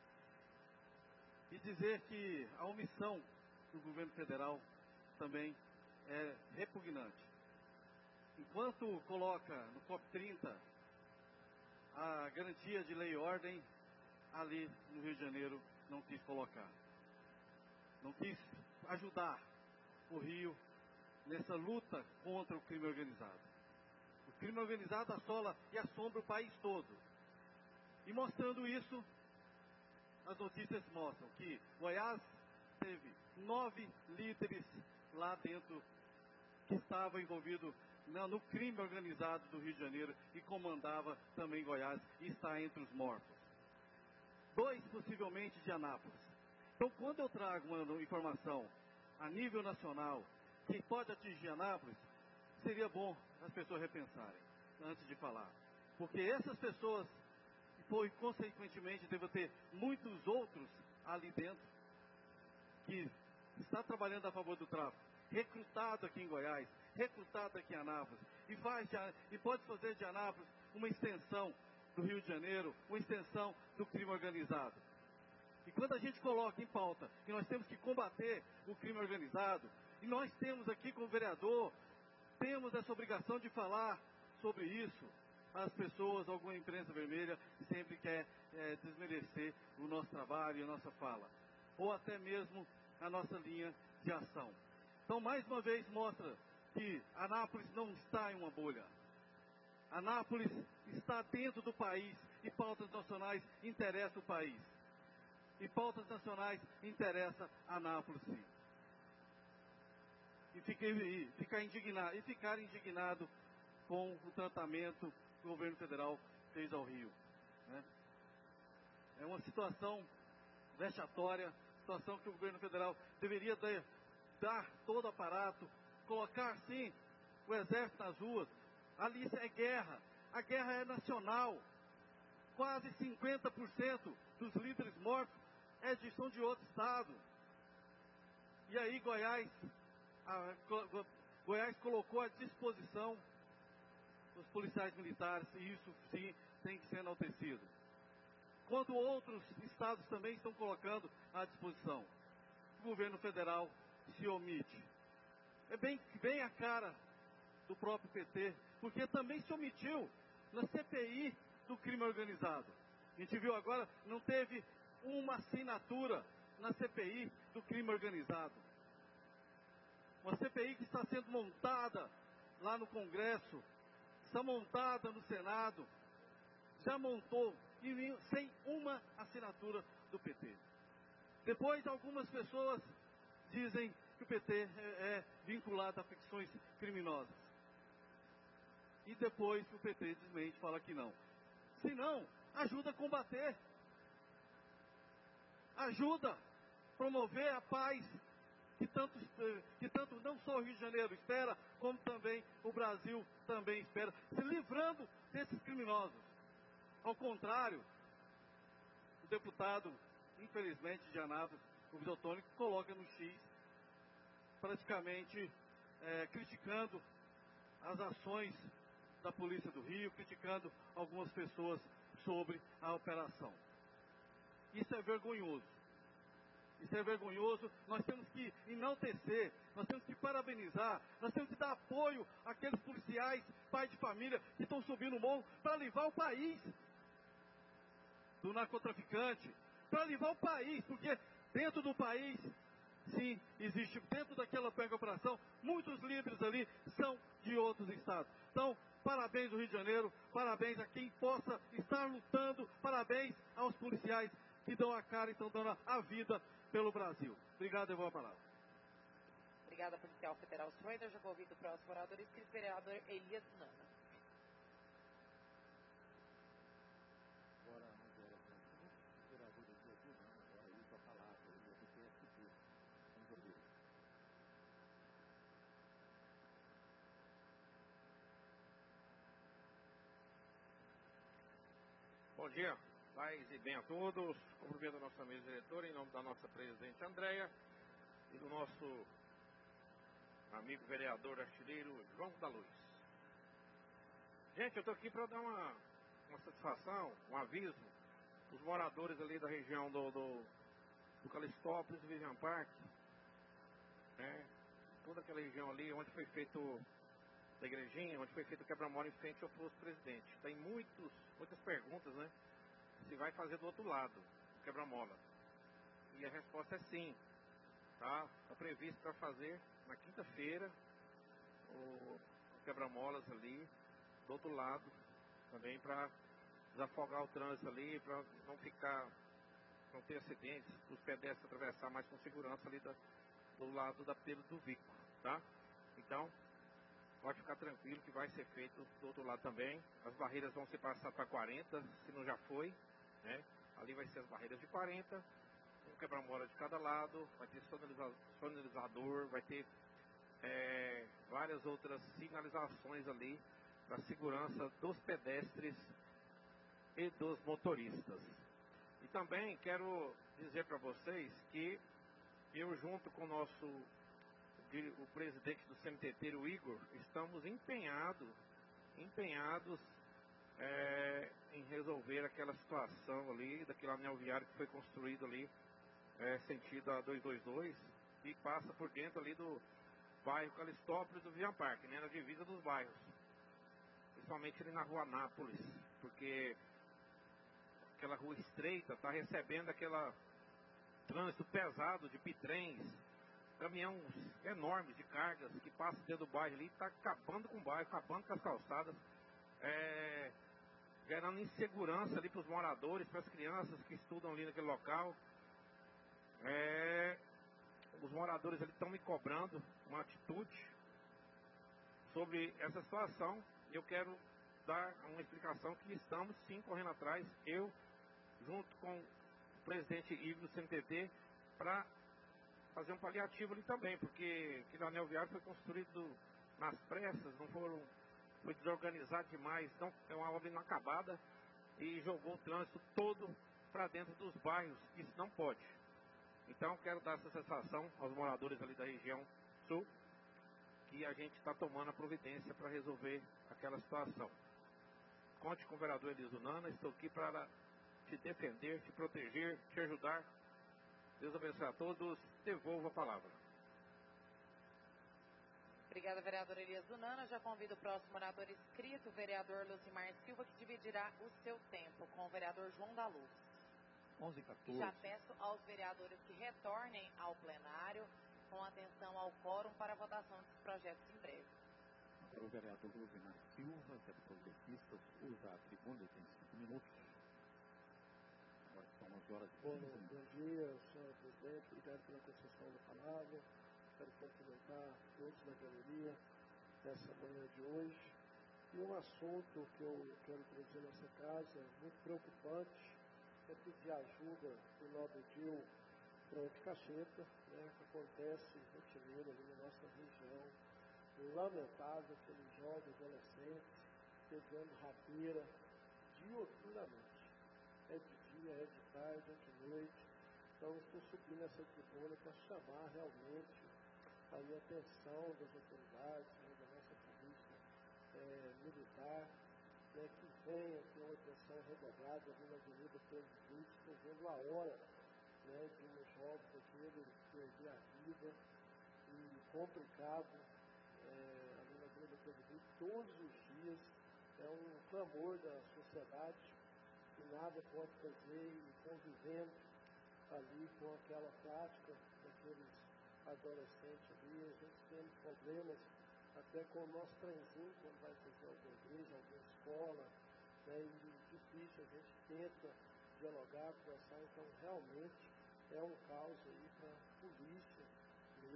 E dizer que a omissão do governo federal também é repugnante. Enquanto coloca no COP trinta a garantia de lei e ordem, ali no Rio de Janeiro não quis colocar. Não quis ajudar o Rio nessa luta contra o crime organizado. O crime organizado assola e assombra o país todo. E mostrando isso, as notícias mostram que Goiás teve nove líderes lá dentro que estavam envolvidos no crime organizado do Rio de Janeiro e comandava também Goiás e está entre os mortos. Dois possivelmente de Anápolis. Então, quando eu trago uma informação a nível nacional que pode atingir Anápolis, seria bom as pessoas repensarem antes de falar. Porque essas pessoas, e consequentemente devem ter muitos outros ali dentro, que está trabalhando a favor do tráfico, recrutado aqui em Goiás, recrutado aqui em Anápolis, e, faz de, e pode fazer de Anápolis uma extensão do Rio de Janeiro, uma extensão do crime organizado. E quando a gente coloca em pauta que nós temos que combater o crime organizado, e nós temos aqui como vereador, temos essa obrigação de falar sobre isso, as pessoas, alguma imprensa vermelha, sempre quer é, desmerecer o nosso trabalho e a nossa fala, ou até mesmo a nossa linha de ação. Então, mais uma vez, mostra que Anápolis não está em uma bolha. Anápolis está dentro do país e pautas nacionais interessam o país. E pautas nacionais interessam Anápolis, sim. E, fiquei, e, ficar indignado, e ficar indignado com o tratamento que o governo federal fez ao Rio. Né? É uma situação vexatória, situação que o governo federal deveria dar, dar todo o aparato, colocar, sim, o exército nas ruas. Ali é guerra, a guerra é nacional. Quase cinquenta por cento dos líderes mortos é de, são de outro estado. E aí Goiás, a, Go, Goiás colocou à disposição os policiais militares, e isso sim tem que ser enaltecido. Quando outros estados também estão colocando à disposição, o governo federal se omite. É bem, bem a cara do próprio P T, porque também se omitiu na C P I do crime organizado. A gente viu agora, não teve uma assinatura na C P I do crime organizado. Uma C P I que está sendo montada lá no Congresso, está montada no Senado, já montou, e sem uma assinatura do P T. Depois, algumas pessoas dizem que o P T é, é vinculado a facções criminosas. E depois o P T desmente, fala que não. Se não, ajuda a combater. Ajuda a promover a paz que tanto, que tanto não só o Rio de Janeiro espera, como também o Brasil também espera, se livrando desses criminosos. Ao contrário, o deputado, infelizmente, de Anápolis, o Bisotônico, coloca no X, praticamente é, criticando as ações da Polícia do Rio, criticando algumas pessoas sobre a operação. Isso é vergonhoso. Isso é vergonhoso. Nós temos que enaltecer, nós temos que parabenizar, nós temos que dar apoio àqueles policiais, pais de família, que estão subindo o morro para livrar o país do narcotraficante, para livrar o país, porque dentro do país, sim, existe, dentro daquela pega operação, muitos líderes ali são de outros estados. Então, parabéns ao Rio de Janeiro, parabéns a quem possa estar lutando, parabéns aos policiais que dão a cara e estão dando a vida pelo Brasil. Obrigado, eu vou a palavra. Obrigada, policial federal Schroeder. Já convido o próximo orador inscrito, vereador Elias Nana. Agora, onze horas e vinte minutos, o vereador Elias Nana agora usa a palavra, ele é do P S B. Vamos ouvir. Bom dia, paz e bem a todos. Cumprimento a nossa mesa diretora em nome da nossa presidente Andréia e do nosso amigo vereador artilheiro João da Luz. Gente, eu estou aqui para dar uma, uma satisfação, um aviso os moradores ali da região do, do, do Calistópolis e Vivian Park, né? Toda aquela região ali onde foi feito da igrejinha, onde foi feito o quebra-mola em frente ao posto presidente. Tem muitos, muitas perguntas, né? Se vai fazer do outro lado o quebra-mola. E a resposta é sim. Tá? Está previsto para fazer na quinta-feira o quebra-molas ali do outro lado, também para desafogar o trânsito ali, para não ficar, não ter acidentes, os pedestres atravessar mais com segurança ali da, do lado da Pedro do Vico, tá? Então, pode ficar tranquilo que vai ser feito do outro lado também. As barreiras vão ser passadas para quarenta, se não já foi, né? Ali vai ser as barreiras de quarenta, um quebra-mola de cada lado, vai ter sonalizador, vai ter é, várias outras sinalizações ali para a segurança dos pedestres e dos motoristas. E também quero dizer para vocês que eu, junto com o nosso o presidente do C M T T, o Igor, estamos empenhados empenhados é, em resolver aquela situação ali, daquele anel viário que foi construído ali, é, sentido a duzentos e vinte e dois, e passa por dentro ali do bairro Calistópolis do Vivian Park, né, na divisa dos bairros, principalmente ali na rua Nápoles, porque aquela rua estreita está recebendo aquela trânsito pesado de bitrens, caminhões enormes de cargas que passam dentro do bairro ali, está acabando com o bairro, acabando com as calçadas, é, gerando insegurança ali para os moradores, para as crianças que estudam ali naquele local. É, os moradores ali estão me cobrando uma atitude sobre essa situação. Eu quero dar uma explicação que estamos sim correndo atrás, eu junto com o presidente Ivo do C M T T, para fazer um paliativo ali também, porque aquele anel viário foi construído nas pressas, não foram, foi desorganizado demais, então é uma obra inacabada e jogou o trânsito todo para dentro dos bairros. Isso não pode. Então quero dar essa sensação aos moradores ali da região sul, que a gente está tomando a providência para resolver aquela situação. Conte com o vereador Elias Nana, estou aqui para te defender, te proteger, te ajudar. Deus abençoe a todos. Devolvo a palavra. Obrigada, vereador Elias Nana. Já convido o próximo orador inscrito, o vereador Lucimar Silva, que dividirá o seu tempo com o vereador João da Luz. onze e quatorze. Já peço aos vereadores que retornem ao plenário com atenção ao quórum para a votação dos projetos em breve. Agora o vereador Lucimar Silva, que é do Progressistas, usa a tribuna, tem cinco minutos. Agora são onze horas e Bom, quinze minutos. bom dia, senhor presidente. Obrigado pela concessão da palavra. Quero cumprimentar todos da galeria nessa manhã de hoje. E um assunto que eu quero trazer nessa casa, muito preocupante, é pedir ajuda do nobre Dil Fronte Cacheta, né, que acontece rotineiro ali na nossa região. Lamentável aqueles jovens adolescentes pegando rabeira dioturnamente. É de dia, é de tarde, é de noite. Então estou subindo essa tribuna para chamar realmente aí a atenção das autoridades, né, da nossa polícia é, militar, né, que venha ter uma atenção redobrada ali na Avenida Pedro Vico. Estou vendo a hora, né, de um jovem daquele perder a vida, e complicado é, ali na Avenida Pedro Vico todos os dias. É um clamor da sociedade que nada pode fazer, e convivendo ali com aquela prática daqueles adolescentes ali. A gente tem problemas até com o nosso trenzinho, quando vai fazer alguma igreja, alguma escola, né, e difícil, a gente tenta dialogar, conversar. Então realmente é um caos aí para a polícia mesmo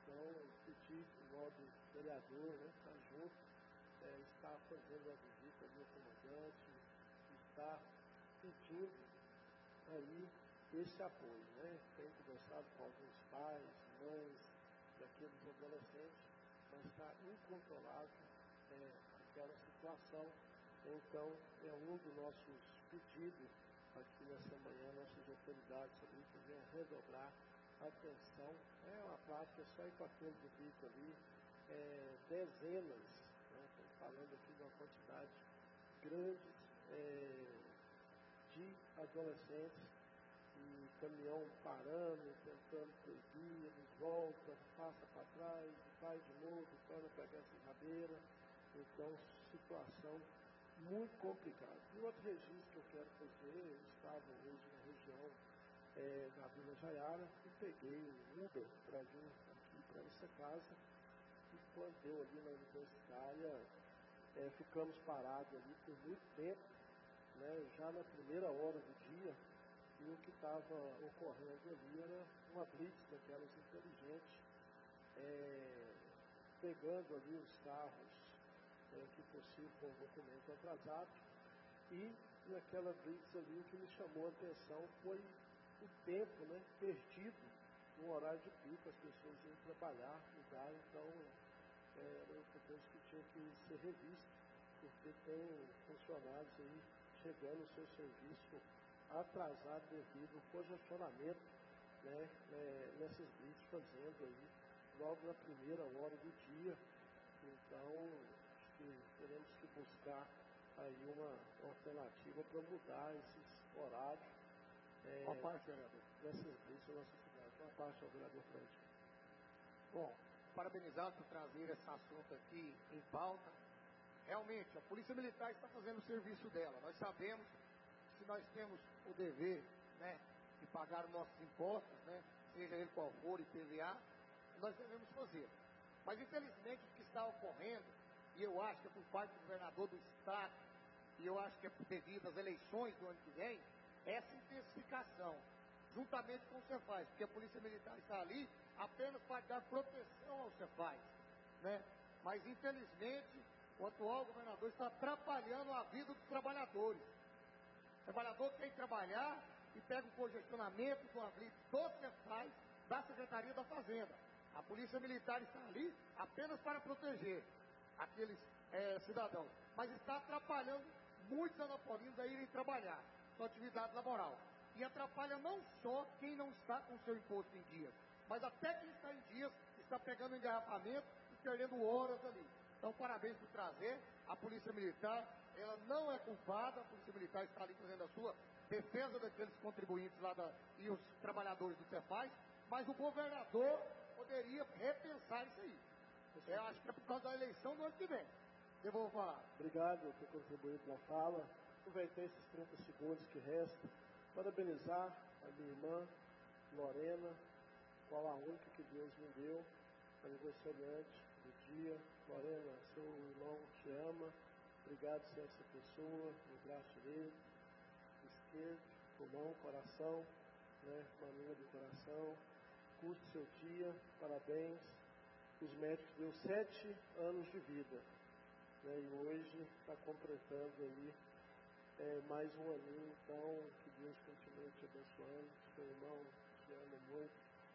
Então, pedir o nobre vereador, né, está junto, é, está fazendo a visita ali ao comandante, está pedindo aí esse apoio, né? Tem conversado com alguns pais, mães daqueles adolescentes, mas está incontrolável é, aquela situação. Então, é um dos nossos pedidos aqui nessa manhã, nossas autoridades ali que venham redobrar a atenção. É uma prática só ir com aquele do bico ali, é, dezenas, né? Estamos falando aqui de uma quantidade grande é, de adolescentes, e caminhão parando, tentando proibir, ele volta, passa para trás, vai de novo, para pegar essa rabeira. Então, situação muito complicada. E outro registro que eu quero fazer, eu estava hoje na região é, da Vila Jaiara e peguei o Uber para vir aqui para essa casa, e quando eu ali na Universitária, é, ficamos parados ali por muito tempo, né, já na primeira hora do dia. E o que estava ocorrendo ali era uma blitz daquelas inteligentes, é, pegando ali os carros é, que possível com documento atrasado. E naquela blitz ali o que me chamou a atenção foi o tempo, né, perdido no horário de pico, as pessoas iam trabalhar, mudar. Então é, era outra coisa que tinha que ser revista, porque tem funcionários aí chegando no seu serviço atrasado devido ao congestionamento, né, é, nessas blitz fazendo aí logo na primeira hora do dia. Então, acho que teremos que buscar aí uma, uma alternativa para mudar esses horários é, Uma parte, vereador. dessas blitz na nossa cidade. Uma parte ao vereador Fred. Bom, parabenizado por trazer esse assunto aqui em pauta. Realmente, a Polícia Militar está fazendo o serviço dela. Nós sabemos que nós temos o dever, né, de pagar os nossos impostos, né, seja ele qual for, I P V A, nós devemos fazer. Mas, infelizmente, o que está ocorrendo, e eu acho que é por parte do governador do Estado, e eu acho que é devido às eleições do ano que vem, é essa intensificação, juntamente com o Cefaz, porque a Polícia Militar está ali apenas para dar proteção ao Cefaz, né? Mas, infelizmente, o atual governador está atrapalhando a vida dos trabalhadores. O trabalhador tem que trabalhar e pega um congestionamento com a blitz do Cefaz da Secretaria da Fazenda. A Polícia Militar está ali apenas para proteger aqueles é, cidadãos, mas está atrapalhando muitos anapolinos a irem trabalhar sua atividade laboral. E atrapalha não só quem não está com seu imposto em dias, mas até quem está em dias está pegando engarrafamento e perdendo horas ali. Então, parabéns por trazer. A Polícia Militar, ela não é culpada, a Polícia Militar está ali fazendo a sua defesa daqueles contribuintes lá da, e os trabalhadores do Cefaz, mas o governador poderia repensar isso aí. Eu acho que é por causa da eleição do ano que vem. Eu vou falar. Obrigado por contribuir na fala. Aproveitar esses trinta segundos que restam, parabenizar a minha irmã, Lorena, qual a única que Deus me deu, aniversariante do dia. Lorena, seu irmão te ama. Obrigado por ser essa pessoa, no braço direito, esquerdo, pulmão, coração, né, maninha do coração. Curte seu dia, parabéns. Os médicos deu sete anos de vida, né, e hoje está completando aí é, mais um aninho. Então, que Deus continue te abençoando. Seu irmão te ama muito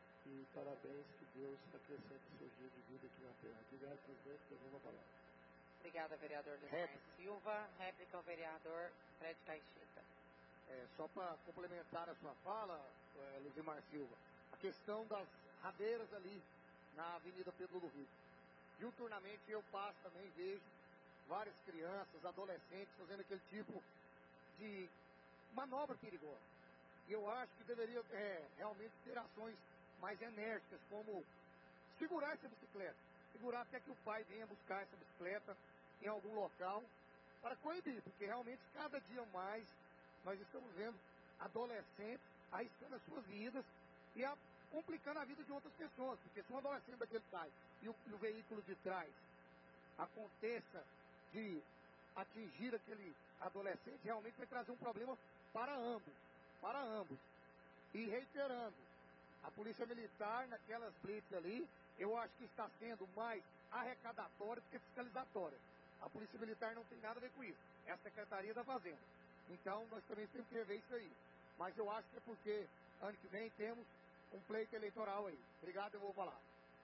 e parabéns, que Deus acrescente seus dias de vida aqui na terra. Obrigado, presidente, por uma palavra. Obrigada, vereador Luizmar Silva. Réplica ao vereador Fred Caixeta. É, só para complementar a sua fala, é, Luizmar Silva, a questão das rabeiras ali na Avenida Pedro Ludovico. Diuturnamente eu passo também, vejo várias crianças, adolescentes fazendo aquele tipo de manobra perigosa. E eu acho que deveria é, realmente ter ações mais enérgicas, como segurar essa bicicleta, segurar até que o pai venha buscar essa bicicleta em algum local para coibir, porque realmente cada dia mais nós estamos vendo adolescentes arriscando as suas vidas e a, complicando a vida de outras pessoas, porque se um adolescente daquele sai e o, e o veículo de trás aconteça de atingir aquele adolescente, realmente vai trazer um problema para ambos, para ambos. E reiterando, a Polícia Militar naquelas blitz ali, eu acho que está sendo mais arrecadatória do que fiscalizatória. A Polícia Militar não tem nada a ver com isso. É a Secretaria da Fazenda. Então, nós também temos que rever isso aí. Mas eu acho que é porque ano que vem temos um pleito eleitoral aí. Obrigado, eu vou falar.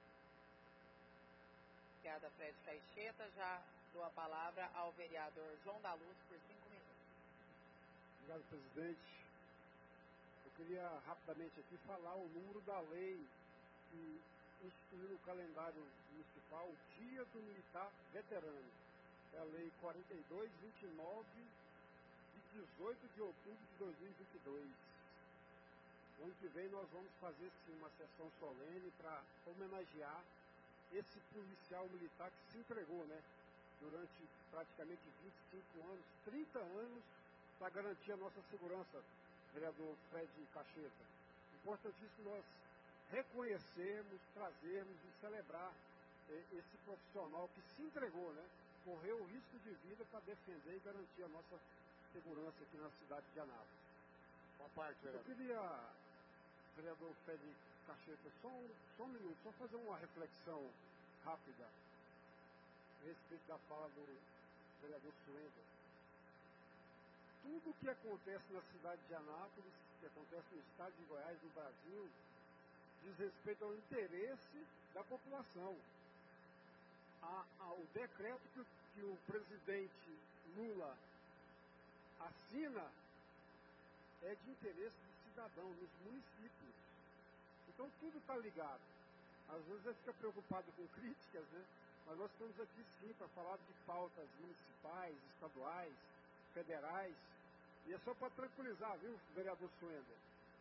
Obrigada, Fred Caixeta. Já dou a palavra ao vereador João da Luz por cinco minutos. Obrigado, presidente. Eu queria rapidamente aqui falar o número da lei que instituiu no calendário municipal o Dia do Militar Veterano. É a lei quarenta e dois, vinte e nove, de dezoito de outubro de dois mil e vinte e dois. No ano que vem nós vamos fazer sim uma sessão solene para homenagear esse policial militar que se entregou, né? Durante praticamente vinte e cinco anos, trinta anos, para garantir a nossa segurança, vereador Fred Caixeta. Importantíssimo nós reconhecermos, trazermos e celebrar eh, esse profissional que se entregou, né? Correu o risco de vida para defender e garantir a nossa segurança aqui na cidade de Anápolis. Boa parte, vereador. Eu queria, vereador Fred Caixeta, só um, só um minuto, só fazer uma reflexão rápida a respeito da fala do vereador Suenda. Tudo que acontece na cidade de Anápolis, que acontece no estado de Goiás, no Brasil, diz respeito ao interesse da população. A, a, o decreto que, que o presidente Lula assina é de interesse do cidadão, nos municípios. Então tudo está ligado. Às vezes ele fica preocupado com críticas, né? Mas nós estamos aqui sim para falar de pautas municipais, estaduais, federais. E é só para tranquilizar, viu, vereador Suenda?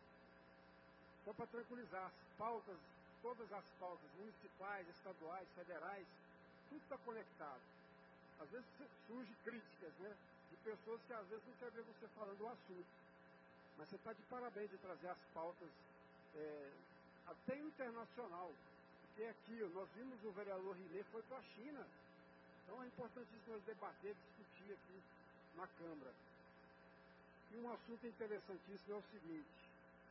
Só para tranquilizar, as pautas, todas as pautas municipais, estaduais, federais, tudo está conectado. Às vezes surgem críticas, né? De pessoas que às vezes não querem ver você falando o assunto. Mas você está de parabéns de trazer as pautas é, até internacional. Porque aqui, nós vimos o vereador Rilê foi para a China. Então é importantíssimo nós debater, discutir aqui na Câmara. E um assunto interessantíssimo é o seguinte.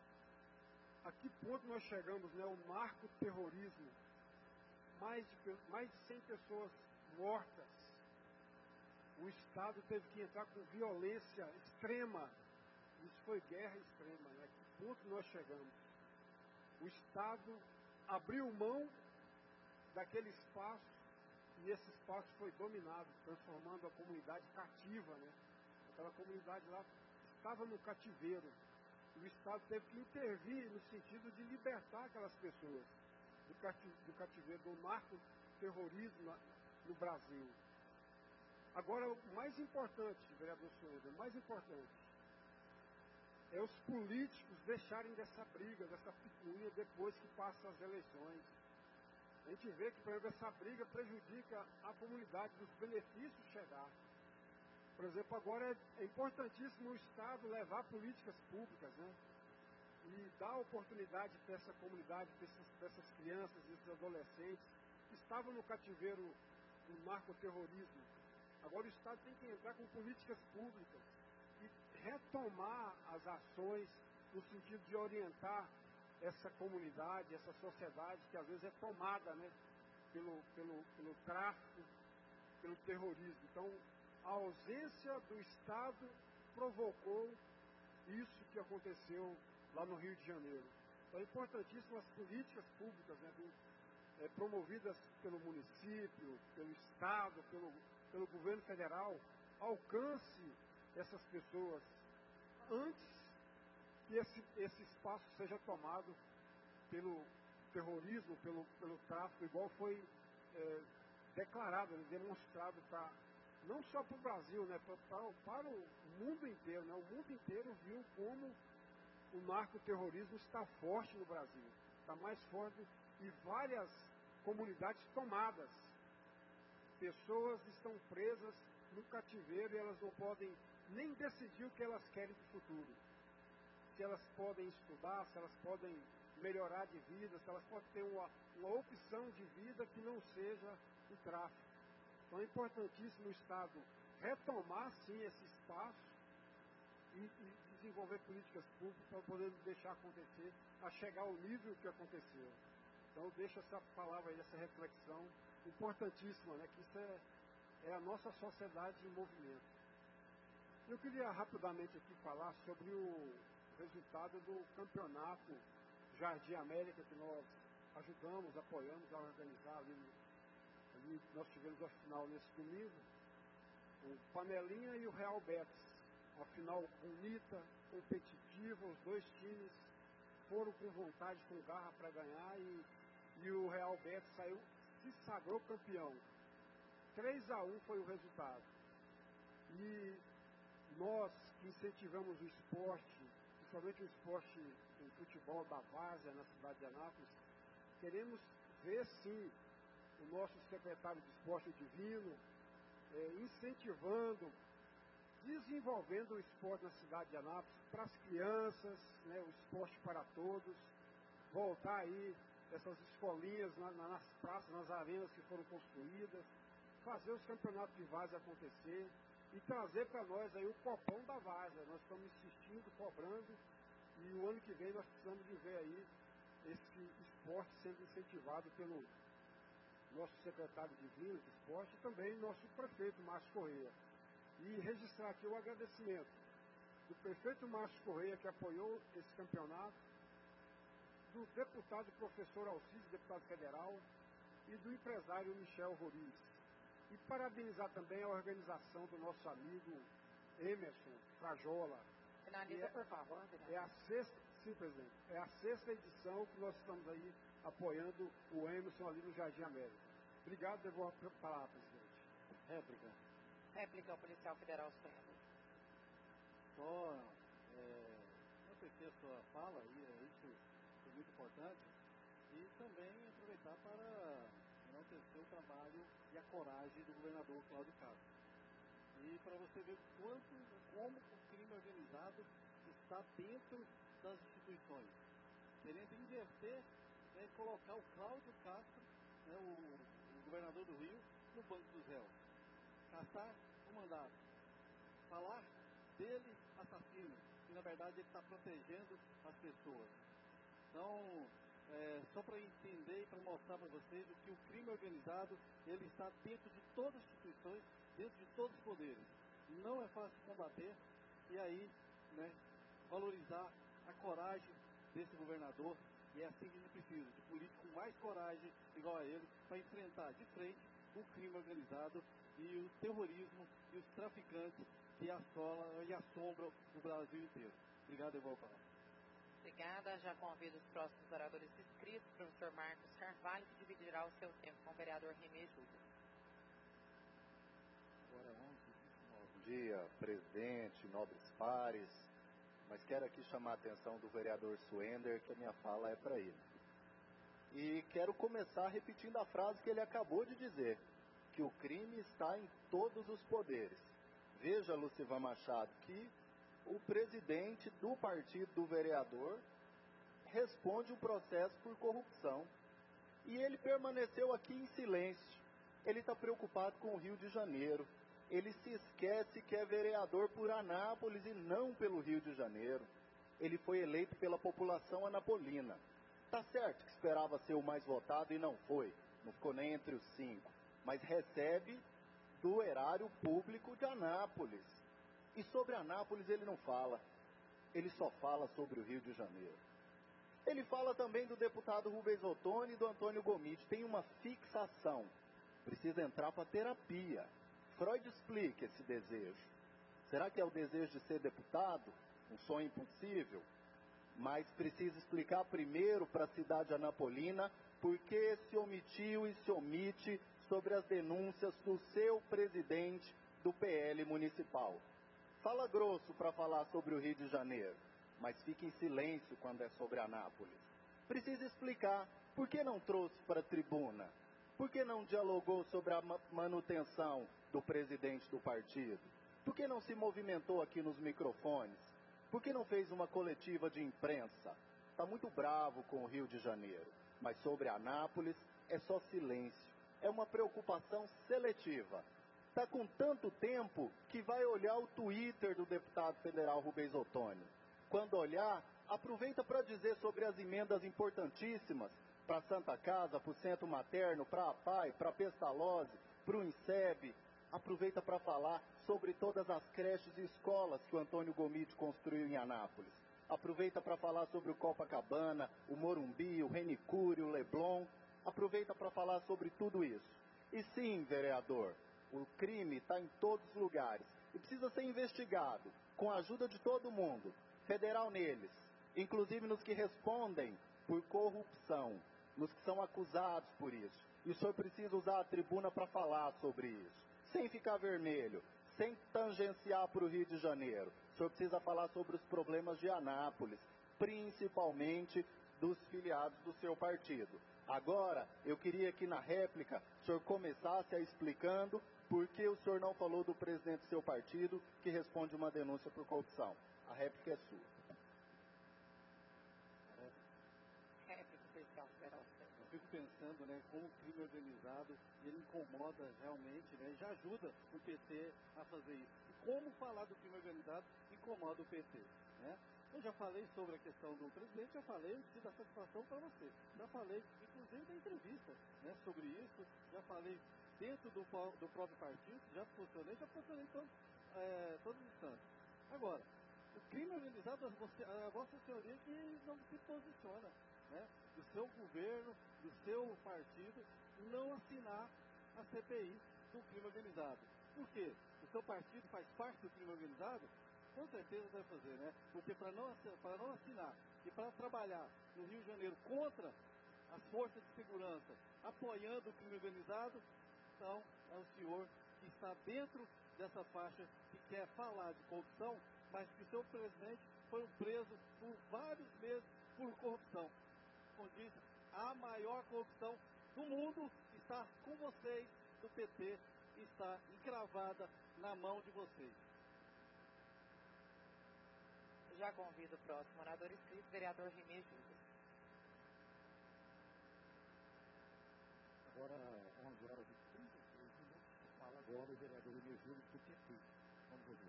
A que ponto nós chegamos, né? O narcoterrorismo. Mais de, mais de cem pessoas mortas. O Estado teve que entrar com violência extrema. Isso foi guerra extrema, né? Que ponto nós chegamos? O Estado abriu mão daquele espaço e esse espaço foi dominado, transformando a comunidade cativa, né? Aquela comunidade lá estava no cativeiro. O Estado teve que intervir no sentido de libertar aquelas pessoas do cativeiro, do, cativeiro, do narcoterrorismo no Brasil. Agora, o mais importante, vereador Souza, o mais importante é os políticos deixarem dessa briga, dessa picuinha depois que passam as eleições. A gente vê que, por exemplo, essa briga prejudica a comunidade dos benefícios chegar. Por exemplo, agora é, é importantíssimo o Estado levar políticas públicas, né? E dar oportunidade para essa comunidade, para essas, para essas crianças, esses adolescentes que estavam no cativeiro do narcoterrorismo. Agora o Estado tem que entrar com políticas públicas e retomar as ações no sentido de orientar essa comunidade, essa sociedade que às vezes é tomada, né, pelo, pelo, pelo tráfico, pelo terrorismo. Então, a ausência do Estado provocou isso que aconteceu lá no Rio de Janeiro. Então é importantíssimo as políticas públicas, né, do, é, promovidas pelo município, pelo Estado, pelo, pelo governo federal, alcance essas pessoas antes que esse, esse espaço seja tomado pelo terrorismo, pelo, pelo tráfico, igual foi é, declarado, né, demonstrado para não só para o Brasil, né, para, para o mundo inteiro. Né, o mundo inteiro viu como o narcoterrorismo está forte no Brasil, está mais forte e várias comunidades tomadas. Pessoas estão presas no cativeiro e elas não podem nem decidir o que elas querem para o futuro. Se elas podem estudar, se elas podem melhorar de vida, se elas podem ter uma, uma opção de vida que não seja o tráfico. Então é importantíssimo o Estado retomar sim esse espaço e, e desenvolver políticas públicas para poder deixar acontecer, a chegar ao nível que aconteceu. Então, deixa essa palavra aí, essa reflexão importantíssima, né? Que isso é, é a nossa sociedade em movimento. Eu queria rapidamente aqui falar sobre o resultado do campeonato Jardim América, que nós ajudamos, apoiamos a organizar ali, ali nós tivemos a final nesse domingo, o Panelinha e o Real Betis. Uma final bonita, competitiva, os dois times foram com vontade, com garra para ganhar e, e o Real Betis saiu, se sagrou campeão. três a um foi o resultado. E nós que incentivamos o esporte, principalmente o esporte o futebol da várzea na cidade de Anápolis, queremos ver sim o nosso secretário de esporte, o Divino, é, incentivando, desenvolvendo o esporte na cidade de Anápolis para as crianças, né, o esporte para todos, voltar aí essas escolinhas na, na, nas praças, nas arenas que foram construídas, fazer os campeonatos de várzea acontecer e trazer para nós aí o copão da várzea. Nós estamos insistindo, cobrando, e o ano que vem nós precisamos de ver aí esse esporte sendo incentivado pelo nosso secretário Divino de esporte e também nosso prefeito Márcio Correia. E registrar aqui o agradecimento do prefeito Márcio Correia, que apoiou esse campeonato, do deputado professor Alcides, deputado federal, e do empresário Michel Roriz. E parabenizar também a organização do nosso amigo Emerson Frajola. Finaliza, é, por favor. É a sexta, sim, presidente, é a sexta edição que nós estamos aí apoiando o Emerson ali no Jardim América. Obrigado, devolvo a palavra, presidente. Réplica. Réplica ao policial federal Suender. Só é, enaltecer a sua fala, e isso é muito importante, e também aproveitar para enaltecer o trabalho e a coragem do governador Cláudio Castro. E para você ver quanto, como o crime organizado está dentro das instituições, querendo inverter, né, colocar o Cláudio Castro, né, o, o governador do Rio, no banco dos réus. Caçar o mandato. Falar dele assassino, e na verdade ele está protegendo as pessoas. Então, é, só para entender e para mostrar para vocês o que o crime organizado, ele está dentro de todas as instituições, dentro de todos os poderes. Não é fácil combater, e aí, né, valorizar a coragem desse governador, e é assim que a gente precisa, de político com mais coragem, igual a ele, para enfrentar de frente o crime organizado e o terrorismo e os traficantes que assolam e assombram o Brasil inteiro. Obrigado, Evaldo. Obrigada. Já convido os próximos oradores inscritos, professor Marcos Carvalho, que dividirá o seu tempo com o vereador Renê Júlio. Agora onze e vinte e nove. Bom dia, presidente, nobres pares, mas quero aqui chamar a atenção do vereador Suender, que a minha fala é para ele. E quero começar repetindo a frase que ele acabou de dizer, que o crime está em todos os poderes. Veja, Lucivan Machado, que o presidente do partido do vereador responde o processo por corrupção. E ele permaneceu aqui em silêncio. Ele está preocupado com o Rio de Janeiro. Ele se esquece que é vereador por Anápolis e não pelo Rio de Janeiro. Ele foi eleito pela população anapolina. Tá certo que esperava ser o mais votado e não foi. Não ficou nem entre os cinco. Mas recebe do erário público de Anápolis. E sobre Anápolis ele não fala. Ele só fala sobre o Rio de Janeiro. Ele fala também do deputado Rubens Ottoni e do Antônio Gomide. Tem uma fixação. Precisa entrar para terapia. Freud explica esse desejo. Será que é o desejo de ser deputado? Um sonho impossível? Mas precisa explicar primeiro para a cidade anapolina por que se omitiu e se omite sobre as denúncias do seu presidente do P L municipal. Fala grosso para falar sobre o Rio de Janeiro, mas fica em silêncio quando é sobre Anápolis. Precisa explicar por que não trouxe para a tribuna, por que não dialogou sobre a manutenção do presidente do partido, por que não se movimentou aqui nos microfones, por que não fez uma coletiva de imprensa. Está muito bravo com o Rio de Janeiro, mas sobre Anápolis é só silêncio, é uma preocupação seletiva. Está com tanto tempo que vai olhar o Twitter do deputado federal Rubens Ottoni. Quando olhar, aproveita para dizer sobre as emendas importantíssimas para a Santa Casa, para o Centro Materno, para a APAI, para a Pestalozzi, para o INSEB. Aproveita para falar sobre todas as creches e escolas que o Antônio Gomide construiu em Anápolis. Aproveita para falar sobre o Copacabana, o Morumbi, o Renicure, o Leblon. Aproveita para falar sobre tudo isso. E sim, vereador, o crime está em todos os lugares e precisa ser investigado com a ajuda de todo mundo, federal neles, inclusive nos que respondem por corrupção, nos que são acusados por isso. E o senhor precisa usar a tribuna para falar sobre isso, sem ficar vermelho, sem tangenciar para o Rio de Janeiro. O senhor precisa falar sobre os problemas de Anápolis, principalmente dos filiados do seu partido. Agora, eu queria que na réplica o senhor começasse a explicando por que o senhor não falou do presidente do seu partido que responde uma denúncia por corrupção. A réplica é sua. Réplica, pessoal, eu fico pensando, né, como o crime organizado, ele incomoda realmente, né, já ajuda o P T a fazer isso. E como falar do crime organizado incomoda o P T, né? Eu já falei sobre a questão do presidente, já falei, eu preciso dar satisfação para você. Já falei, inclusive, na entrevista, né, sobre isso, já falei dentro do, do próprio partido, já posicionei, já posicionei todos, é, todos os instantes. Agora, o crime organizado, você, a vossa senhoria que não se posiciona, né, do seu governo, do seu partido, não assinar a C P I do crime organizado. Por quê? O seu partido faz parte do crime organizado? Com certeza deve fazer, né? Porque para não, para não assinar e para trabalhar no Rio de Janeiro contra as forças de segurança, apoiando o crime organizado, então é o senhor que está dentro dessa faixa que quer falar de corrupção, mas que seu presidente foi preso por vários meses por corrupção. Como disse, a maior corrupção do mundo está com vocês, do P T, está encravada na mão de vocês. Já convido o próximo orador inscrito, vereador Rimei Judas. Agora, onze horas e trinta e três minutos, fala agora o vereador Rimei Judas do P T. Vamos ouvir.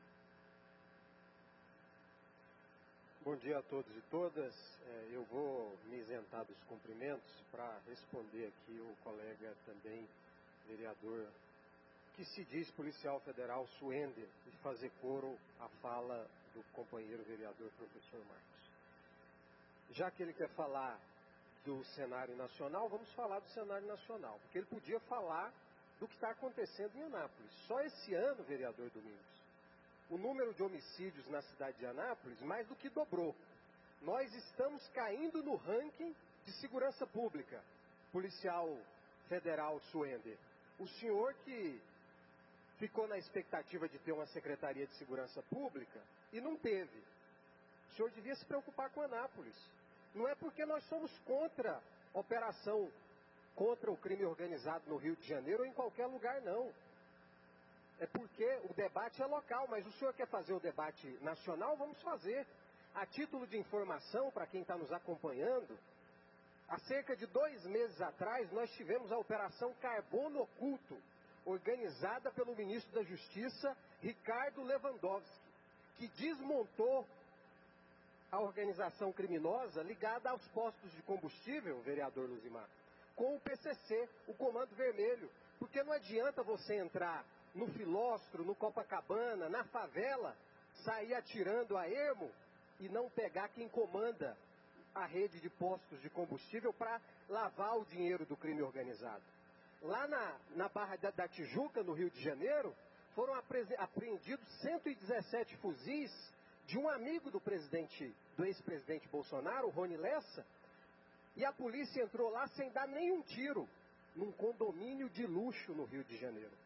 Bom dia a todos e todas. É, eu vou me isentar dos cumprimentos para responder aqui o colega também, vereador, que se diz policial federal, Suender, e fazer coro à fala do companheiro vereador professor Marcos. Já que ele quer falar do cenário nacional, vamos falar do cenário nacional, porque ele podia falar do que está acontecendo em Anápolis. Só esse ano, vereador Domingos, o número de homicídios na cidade de Anápolis mais do que dobrou. Nós estamos caindo no ranking de segurança pública, policial federal Suender. O senhor que ficou na expectativa de ter uma Secretaria de Segurança Pública e não teve. O senhor devia se preocupar com Anápolis. Não é porque nós somos contra a operação contra o crime organizado no Rio de Janeiro ou em qualquer lugar, não. É porque o debate é local, mas o senhor quer fazer o debate nacional? Vamos fazer. A título de informação, para quem está nos acompanhando, há cerca de dois meses atrás, nós tivemos a Operação Carbono Oculto, organizada pelo ministro da Justiça, Ricardo Lewandowski, que desmontou a organização criminosa ligada aos postos de combustível, vereador Luzimar, com o P C C, o Comando Vermelho. Porque não adianta você entrar no Filóstro, no Copacabana, na favela, sair atirando a ermo e não pegar quem comanda a rede de postos de combustível para lavar o dinheiro do crime organizado. Lá na, na Barra da, da Tijuca, no Rio de Janeiro, foram apreendidos cento e dezessete fuzis de um amigo do presidente, do ex-presidente Bolsonaro, Rony Lessa, e a polícia entrou lá sem dar nenhum tiro, num condomínio de luxo no Rio de Janeiro.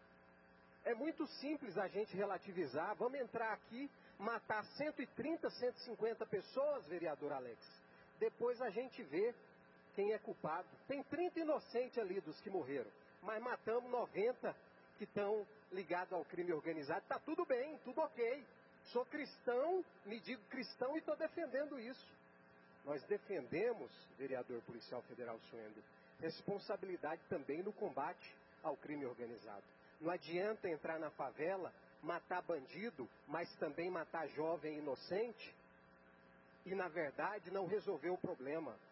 É muito simples a gente relativizar. Vamos entrar aqui, matar cento e trinta, cento e cinquenta pessoas, vereador Alex. Depois a gente vê quem é culpado. Tem trinta inocentes ali dos que morreram, mas matamos noventa que estão ligados ao crime organizado. Está tudo bem, tudo ok. Sou cristão, me digo cristão e estou defendendo isso. Nós defendemos, vereador policial federal Suender, responsabilidade também no combate ao crime organizado. Não adianta entrar na favela, matar bandido, mas também matar jovem inocente e, na verdade, não resolver o problema.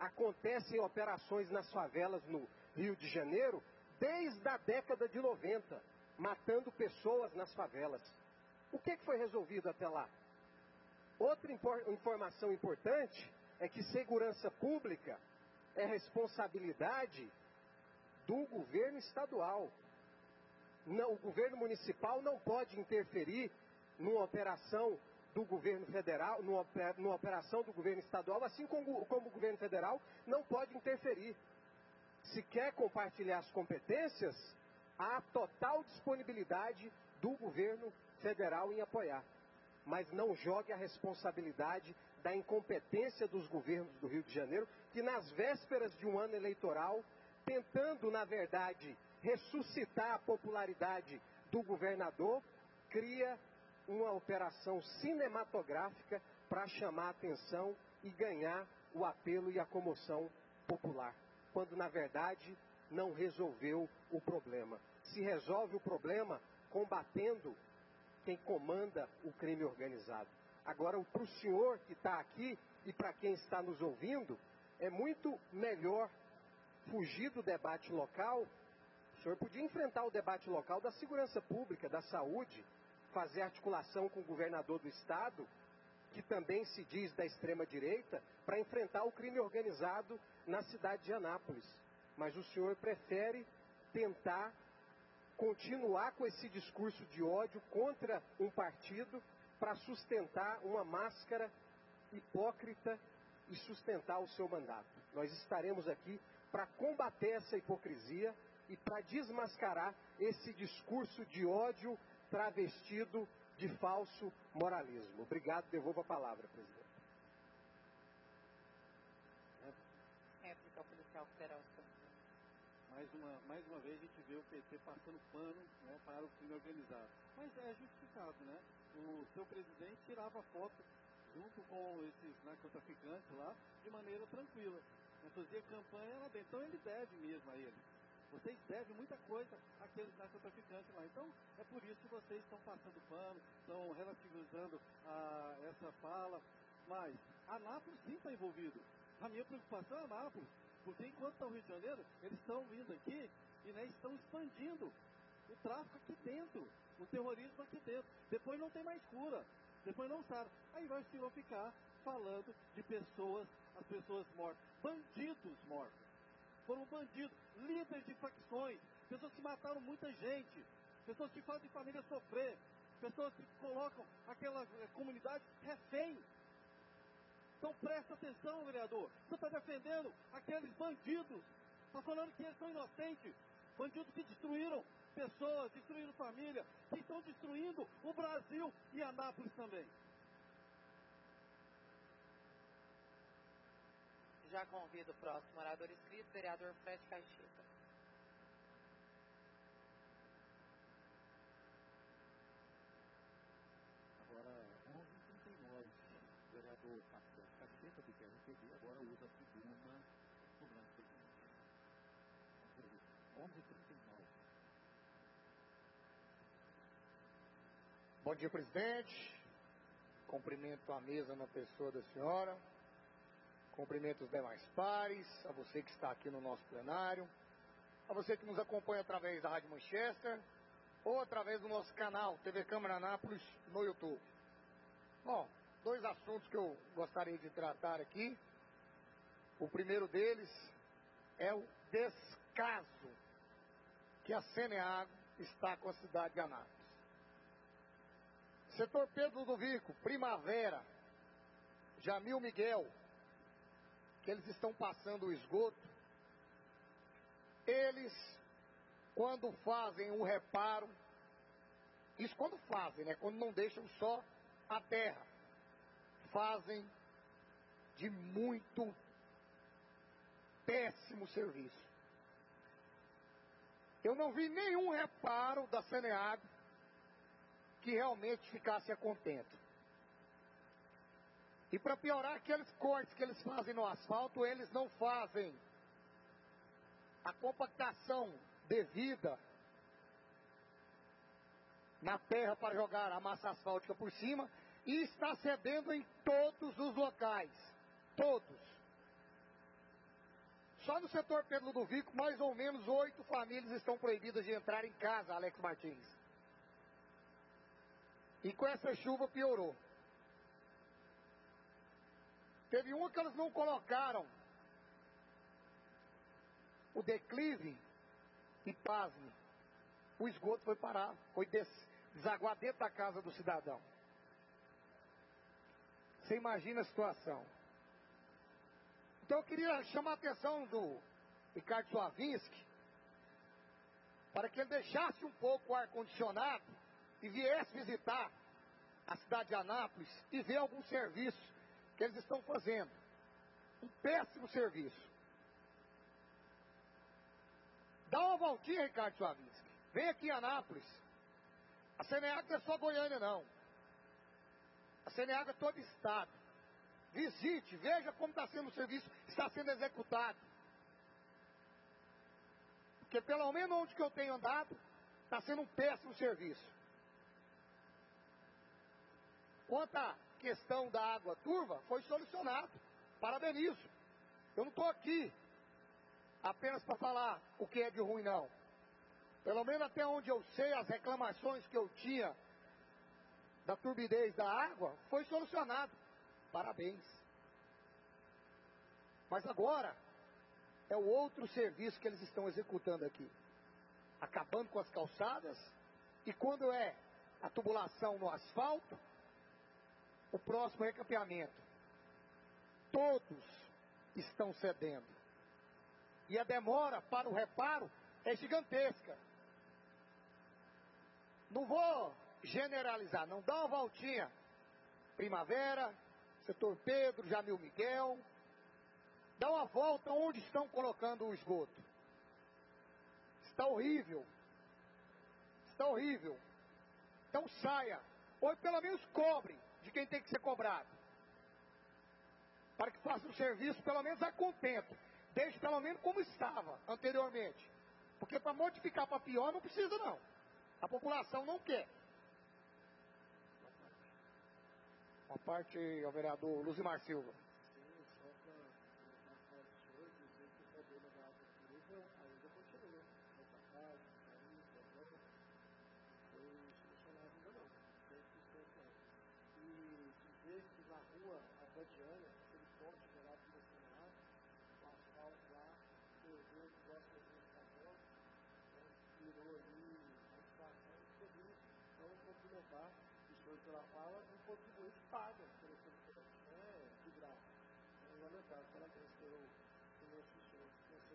acontecem operações nas favelas no Rio de Janeiro desde a década de noventa, matando pessoas nas favelas. O que, que foi resolvido até lá? Outra informação importante é que segurança pública é responsabilidade do governo estadual. Não, o governo municipal não pode interferir numa operação do governo federal, numa, numa operação do governo estadual, assim como, como o governo federal não pode interferir. Se quer compartilhar as competências, há total disponibilidade do governo federal em apoiar. Mas não jogue a responsabilidade da incompetência dos governos do Rio de Janeiro, que nas vésperas de um ano eleitoral, tentando, na verdade, ressuscitar a popularidade do governador, cria uma operação cinematográfica para chamar a atenção e ganhar o apelo e a comoção popular, quando, na verdade, não resolveu o problema. Se resolve o problema combatendo quem comanda o crime organizado. Agora, para o senhor que está aqui e para quem está nos ouvindo, é muito melhor fugir do debate local. O senhor podia enfrentar o debate local da segurança pública, da saúde, fazer articulação com o governador do estado, que também se diz da extrema-direita, para enfrentar o crime organizado na cidade de Anápolis. Mas o senhor prefere tentar continuar com esse discurso de ódio contra um partido para sustentar uma máscara hipócrita e sustentar o seu mandato. Nós estaremos aqui para combater essa hipocrisia e para desmascarar esse discurso de ódio travestido de falso moralismo. Obrigado, devolvo a palavra, presidente. Réplica ao policial federal. Mais uma, mais uma vez a gente vê o P T passando pano, né, para o crime organizado. Mas é justificado, né? O seu presidente tirava foto junto com esses narcotraficantes lá de maneira tranquila. Né, fazia campanha lá dentro. Então ele deve mesmo a eles. Vocês devem muita coisa àqueles narcotraficantes lá. Então é por isso que vocês estão passando pano, estão relativizando a, essa fala. Mas Anápolis sim está envolvido. A minha preocupação é Anápolis. Porque enquanto estão no Rio de Janeiro, eles estão vindo aqui e, né, estão expandindo o tráfico aqui dentro, o terrorismo aqui dentro. Depois não tem mais cura, depois não sabe. Aí vai o senhor ficar falando de pessoas, as pessoas mortas, bandidos mortos. Foram bandidos, líderes de facções, pessoas que mataram muita gente, pessoas que fazem família sofrer, pessoas que colocam aquela comunidade refém. Então presta atenção, vereador. Você está defendendo aqueles bandidos. Está falando que eles são inocentes. Bandidos que destruíram pessoas, destruíram família, que estão destruindo o Brasil e Anápolis também. Já convido o próximo orador inscrito, vereador Fred Caixeta. Agora, onze e trinta e nove, o vereador Marcelo Caixeta, do P R P B, agora usa a tribuna do grande presidente. onze e trinta e nove. Bom dia, presidente. Cumprimento a mesa na pessoa da senhora. Cumprimento os demais pares, a você que está aqui no nosso plenário, a você que nos acompanha através da Rádio Manchester ou através do nosso canal T V Câmara Anápolis no YouTube. Bom, dois assuntos que eu gostaria de tratar aqui. O primeiro deles é o descaso que a Ceneago está com a cidade de Anápolis. Setor Pedro do Vico, Primavera, Jamil Miguel, que eles estão passando o esgoto, eles, quando fazem o reparo, isso quando fazem, né? Quando não deixam só a terra, fazem de muito péssimo serviço. Eu não vi nenhum reparo da Ceneago que realmente ficasse a contento. E para piorar, aqueles cortes que eles fazem no asfalto, eles não fazem a compactação devida na terra para jogar a massa asfáltica por cima, e está cedendo em todos os locais. Todos. Só no setor Pedro Ludovico, mais ou menos oito famílias estão proibidas de entrar em casa, Alex Martins. E com essa chuva piorou. Teve uma que elas não colocaram o declive e, pasme, o esgoto foi parar, foi des- desaguar dentro da casa do cidadão. Você imagina a situação. Então eu queria chamar a atenção do Ricardo Suavinski para que ele deixasse um pouco o ar-condicionado e viesse visitar a cidade de Anápolis e ver algum serviço que eles estão fazendo. Um péssimo serviço. Dá uma voltinha, Ricardo Suavinski. Vem aqui em Anápolis. A Ceneaga não é só Goiânia, não. A Ceneaga é todo estado. Visite, veja como está sendo o serviço, está sendo executado. Porque pelo menos onde que eu tenho andado, está sendo um péssimo serviço. Quanto à questão da água turva, foi solucionado. Parabenizo. Eu não estou aqui apenas para falar o que é de ruim, não. Pelo menos até onde eu sei, as reclamações que eu tinha da turbidez da água, foi solucionado. Parabéns. Mas agora, é o outro serviço que eles estão executando aqui. Acabando com as calçadas, e quando é a tubulação no asfalto, o próximo recapeamento. Todos estão cedendo. E a demora para o reparo é gigantesca. Não vou generalizar, não. Dá uma voltinha. Primavera, Setor Pedro, Jamil Miguel. Dá uma volta onde estão colocando o esgoto. Está horrível. Está horrível. Então saia. Ou pelo menos cobre de quem tem que ser cobrado. Para que faça o serviço pelo menos a contento. Deixe pelo menos como estava anteriormente. Porque para modificar para pior não precisa não. A população não quer. Uma parte ao vereador Luzimar Silva. Sim, só para colocar para o senhor dizer que o problema da água turva ainda continua. Atacado, caindo, problema. Foi solucionado ainda não. cem por cento não. E dizer que na rua Abadiana, aquele corte gerado pela Senado, o asfalto lá, perdeu o próximo administrador, virou ali a situação de serviço. Então, complementar o senhor pela fala, um contribuinte paga pelo serviço. Não é de graça. É lamentável. Parabéns pelo nosso senhor.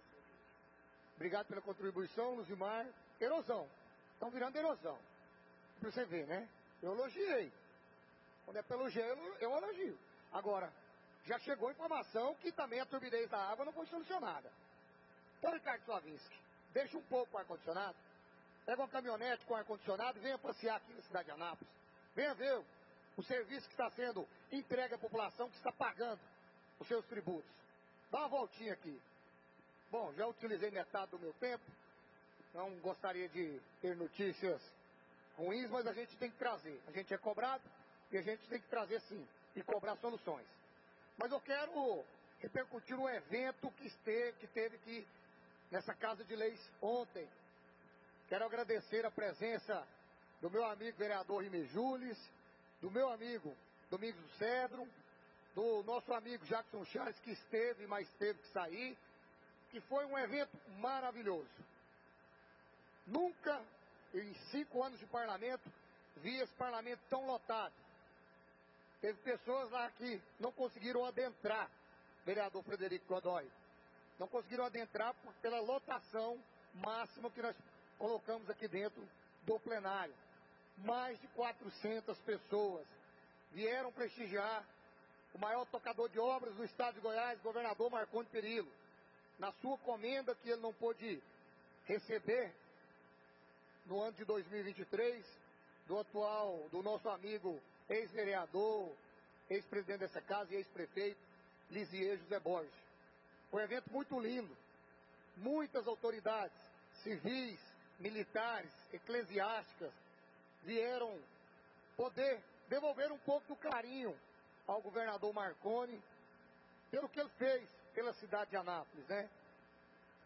Obrigado pela contribuição, Luzimar. Erosão. Estão virando erosão. Pra você ver, né? Eu elogiei. Quando é pelo elogio, eu elogio. Agora, já chegou a informação que também a turbidez da água não foi solucionada. Então, Ricardo Slavinski, deixa um pouco o ar-condicionado. Pega uma caminhonete com ar-condicionado e venha passear aqui na cidade de Anápolis. Venha ver o serviço que está sendo entregue à população que está pagando os seus tributos. Dá uma voltinha aqui. Bom, já utilizei metade do meu tempo. Não gostaria de ter notícias ruins, mas a gente tem que trazer. A gente é cobrado e a gente tem que trazer sim. E cobrar soluções. Mas eu quero repercutir um evento que, esteve, que teve aqui nessa Casa de Leis ontem. Quero agradecer a presença do meu amigo vereador Rimei Jules, do meu amigo Domingos do Cedro, do nosso amigo Jackson Charles, que esteve, mas teve que sair, que foi um evento maravilhoso. Nunca, em cinco anos de parlamento, vi esse parlamento tão lotado. Teve pessoas lá que não conseguiram adentrar, vereador Frederico Godoy. Não conseguiram adentrar por, pela lotação máxima que nós colocamos aqui dentro do plenário. Mais de quatrocentas pessoas vieram prestigiar o maior tocador de obras do estado de Goiás, governador Marconi Perillo, na sua comenda que ele não pôde receber no ano de dois mil e vinte e três, do atual, do nosso amigo ex-vereador, ex-presidente dessa casa e ex-prefeito, Lisier José Borges. Foi um evento muito lindo. Muitas autoridades civis, militares, eclesiásticas vieram poder devolver um pouco do carinho ao governador Marconi pelo que ele fez pela cidade de Anápolis, né?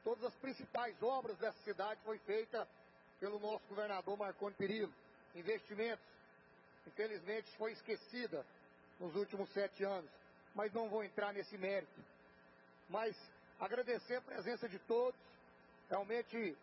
Todas as principais obras dessa cidade foi feita pelo nosso governador Marconi Perillo. Investimentos, infelizmente, foi esquecida nos últimos sete anos, mas não vou entrar nesse mérito. Mas agradecer a presença de todos, realmente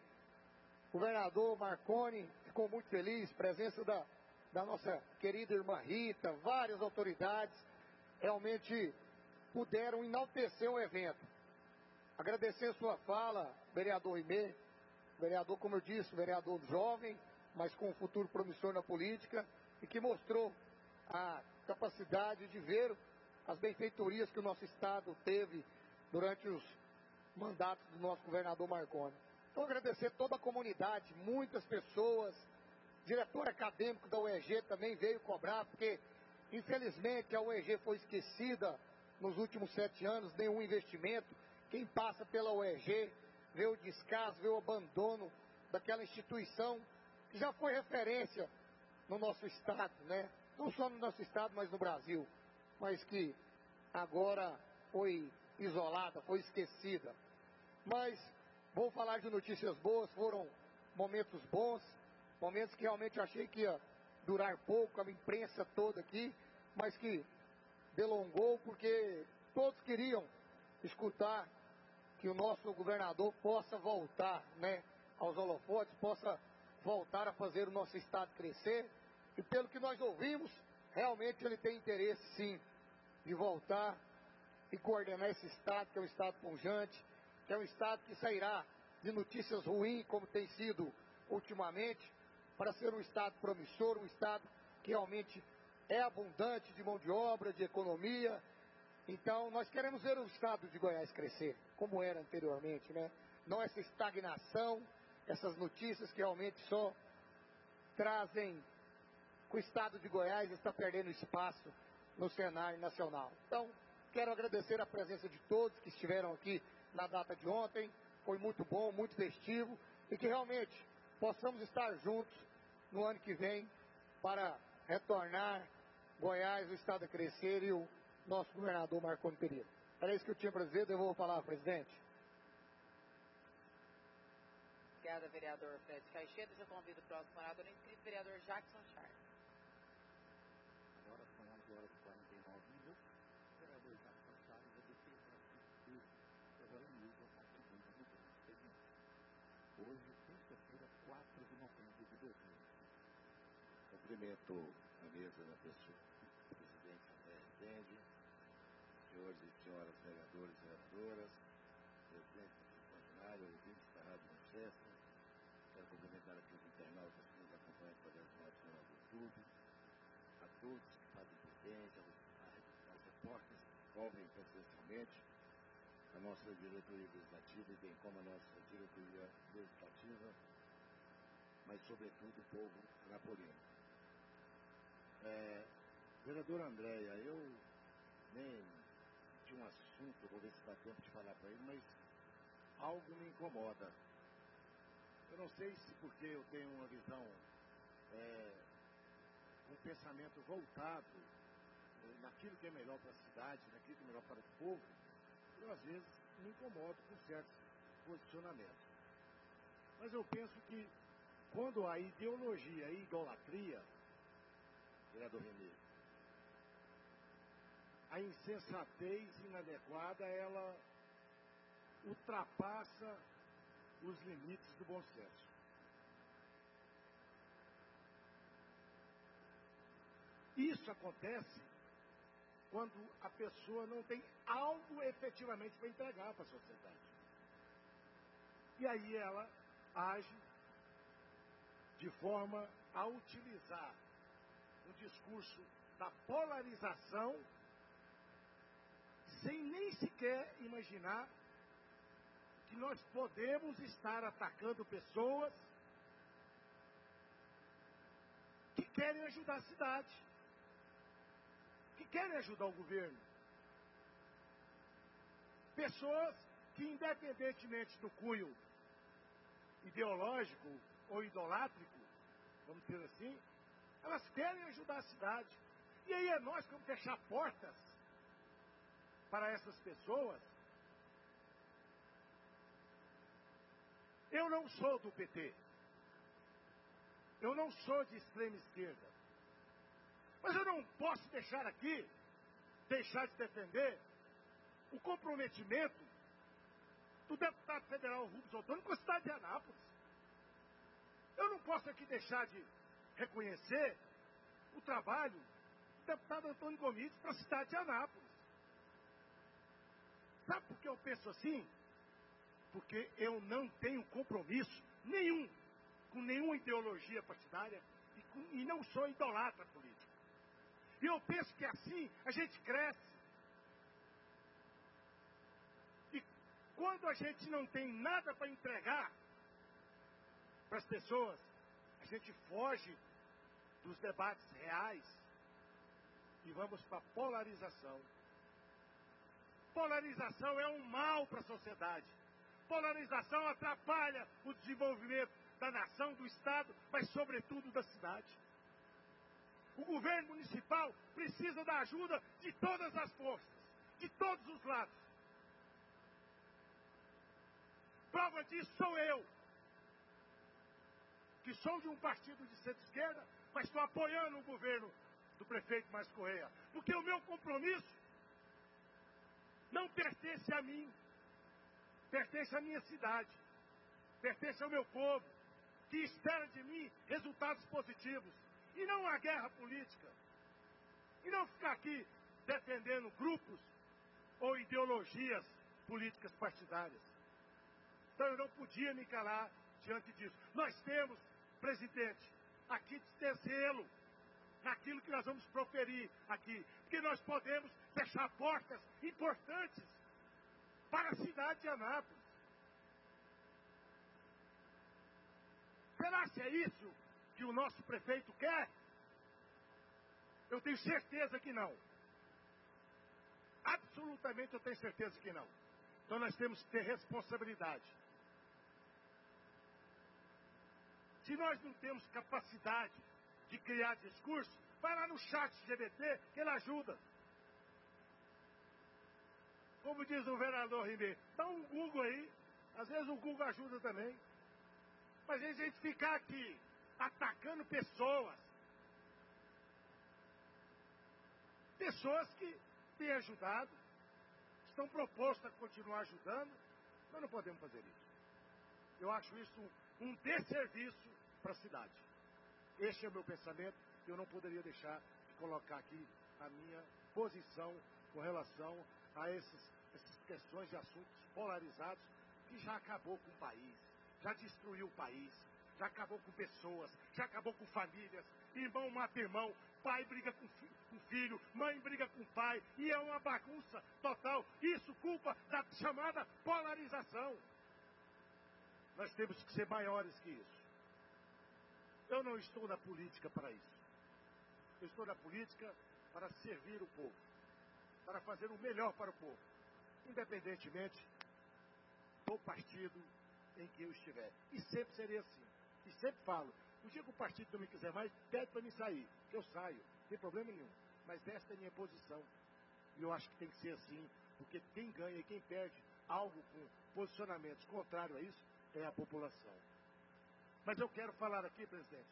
o governador Marconi ficou muito feliz, presença da, da nossa querida irmã Rita, várias autoridades, realmente puderam enaltecer o evento. Agradecer a sua fala, vereador Rimé, vereador, como eu disse, vereador jovem, mas com um futuro promissor na política, e que mostrou a capacidade de ver as benfeitorias que o nosso Estado teve durante os mandatos do nosso governador Marconi. Então, agradecer toda a comunidade, muitas pessoas, diretor acadêmico da U E G também veio cobrar, porque, infelizmente, a U E G foi esquecida nos últimos sete anos, nenhum investimento. Quem passa pela U E G vê o descaso, vê o abandono daquela instituição que já foi referência no nosso Estado, né? Não só no nosso Estado, mas no Brasil, mas que agora foi isolada, foi esquecida. Mas vou falar de notícias boas, foram momentos bons, momentos que realmente eu achei que ia durar pouco, a imprensa toda aqui, mas que delongou, porque todos queriam escutar que o nosso governador possa voltar, né, aos holofotes, possa voltar a fazer o nosso Estado crescer, e pelo que nós ouvimos, realmente ele tem interesse sim, de voltar e coordenar esse Estado, que é um Estado pujante, que é um Estado que sairá de notícias ruins, como tem sido ultimamente, para ser um Estado promissor, um Estado que realmente é abundante de mão de obra, de economia. Então, nós queremos ver o Estado de Goiás crescer, como era anteriormente, né? Não essa estagnação, essas notícias que realmente só trazem que o Estado de Goiás está perdendo espaço no cenário nacional. Então, quero agradecer a presença de todos que estiveram aqui na data de ontem. Foi muito bom, muito festivo, e que realmente possamos estar juntos no ano que vem para retornar Goiás, o Estado a crescer, e o nosso governador Marconi Perillo. Era isso que eu tinha para dizer, eu vou falar, presidente. Obrigada, vereador Fred Caixeta. Eu convido o próximo orador inscrito, vereador Jackson Charles. Agora são onze horas e quarenta e nove minutos. O vereador Jackson Charles é defesa do Revela News, a segunda mudança de segmento. Hoje, terça-feira, quatro de novembro de dois mil. Cumprimento a mesa da pessoa, presidente André Rezende, senhores e senhoras vereadores e vereadoras, presidente da Sessão Ordinária, ouvintes da Rádio Manchester. Quero cumprimentar aqui os internautas que nos acompanham através do nosso canal do YouTube, a todos que fazem presente, aos, aos repórteres que cobrem presencialmente, a nossa diretoria legislativa, bem como a nossa diretoria legislativa, mas sobretudo o povo napolino. É, vereadora Andréia, eu nem tinha um assunto, eu vou ver se dá tempo de falar para ele, mas algo me incomoda. Eu não sei se porque eu tenho uma visão, é, um pensamento voltado é, naquilo que é melhor para a cidade, naquilo que é melhor para o povo, eu às vezes me incomodo com certos posicionamentos. Mas eu penso que quando a ideologia e a idolatria, vereador Renê, a insensatez inadequada, ela ultrapassa os limites do bom senso. Isso acontece quando a pessoa não tem algo efetivamente para entregar para a sociedade. E aí ela age de forma a utilizar um discurso da polarização sem nem sequer imaginar que nós podemos estar atacando pessoas que querem ajudar a cidade, que querem ajudar o governo. Pessoas que, independentemente do cunho ideológico ou idolátrico, vamos dizer assim, elas querem ajudar a cidade. E aí é nós que vamos fechar portas para essas pessoas. Eu não sou do P T. Eu não sou de extrema esquerda. Mas eu não posso deixar aqui, deixar de defender o comprometimento do deputado federal Rubens Ottoni com a cidade de Anápolis. Eu não posso aqui deixar de reconhecer o trabalho do deputado Antônio Gomes para a cidade de Anápolis. Sabe por que eu penso assim? Porque eu não tenho compromisso nenhum com nenhuma ideologia partidária e, com, e não sou idolatra político. E eu penso que assim a gente cresce. E quando a gente não tem nada para entregar para as pessoas, a gente foge dos debates reais e vamos para a polarização. Polarização é um mal para a sociedade. Polarização atrapalha o desenvolvimento da nação, do Estado, mas sobretudo da cidade. O governo municipal precisa da ajuda de todas as forças, de todos os lados. Prova disso sou eu, que sou de um partido de centro-esquerda, mas estou apoiando o governo do prefeito Márcio Correia, porque o meu compromisso não pertence a mim, pertence à minha cidade, pertence ao meu povo, que espera de mim resultados positivos, e não uma guerra política, e não ficar aqui defendendo grupos ou ideologias políticas partidárias. Então eu não podia me calar diante disso. Nós temos, presidente, aqui de ter zelo naquilo que nós vamos proferir aqui, porque nós podemos fechar portas importantes para a cidade de Anápolis. Será que é isso que o nosso prefeito quer? Eu tenho certeza que não. Absolutamente eu tenho certeza que não. Então nós temos que ter responsabilidade. Se nós não temos capacidade de criar discurso, vai lá no chat G B T que ele ajuda. Como diz o vereador Ribeiro, dá um Google aí. Às vezes o Google ajuda também. Mas a gente ficar aqui atacando pessoas, pessoas que têm ajudado, estão propostas a continuar ajudando, nós não podemos fazer isso. Eu acho isso um, um desserviço para a cidade. Este é o meu pensamento, eu não poderia deixar de colocar aqui a minha posição com relação a esses, essas questões de assuntos polarizados que já acabou com o país. Já destruiu o país, já acabou com pessoas, já acabou com famílias, irmão mata irmão, pai briga com, fi com filho, mãe briga com pai, e é uma bagunça total. Isso culpa da chamada polarização. Nós temos que ser maiores que isso. Eu não estou na política para isso. Eu estou na política para servir o povo, para fazer o melhor para o povo, independentemente do partido em que eu estiver. E sempre serei assim. E sempre falo, o dia que o partido não me quiser mais, pede para mim sair. Eu saio, não tem problema nenhum. Mas esta é a minha posição. E eu acho que tem que ser assim, porque quem ganha e quem perde algo com posicionamentos contrários a isso é a população. Mas eu quero falar aqui, presidente,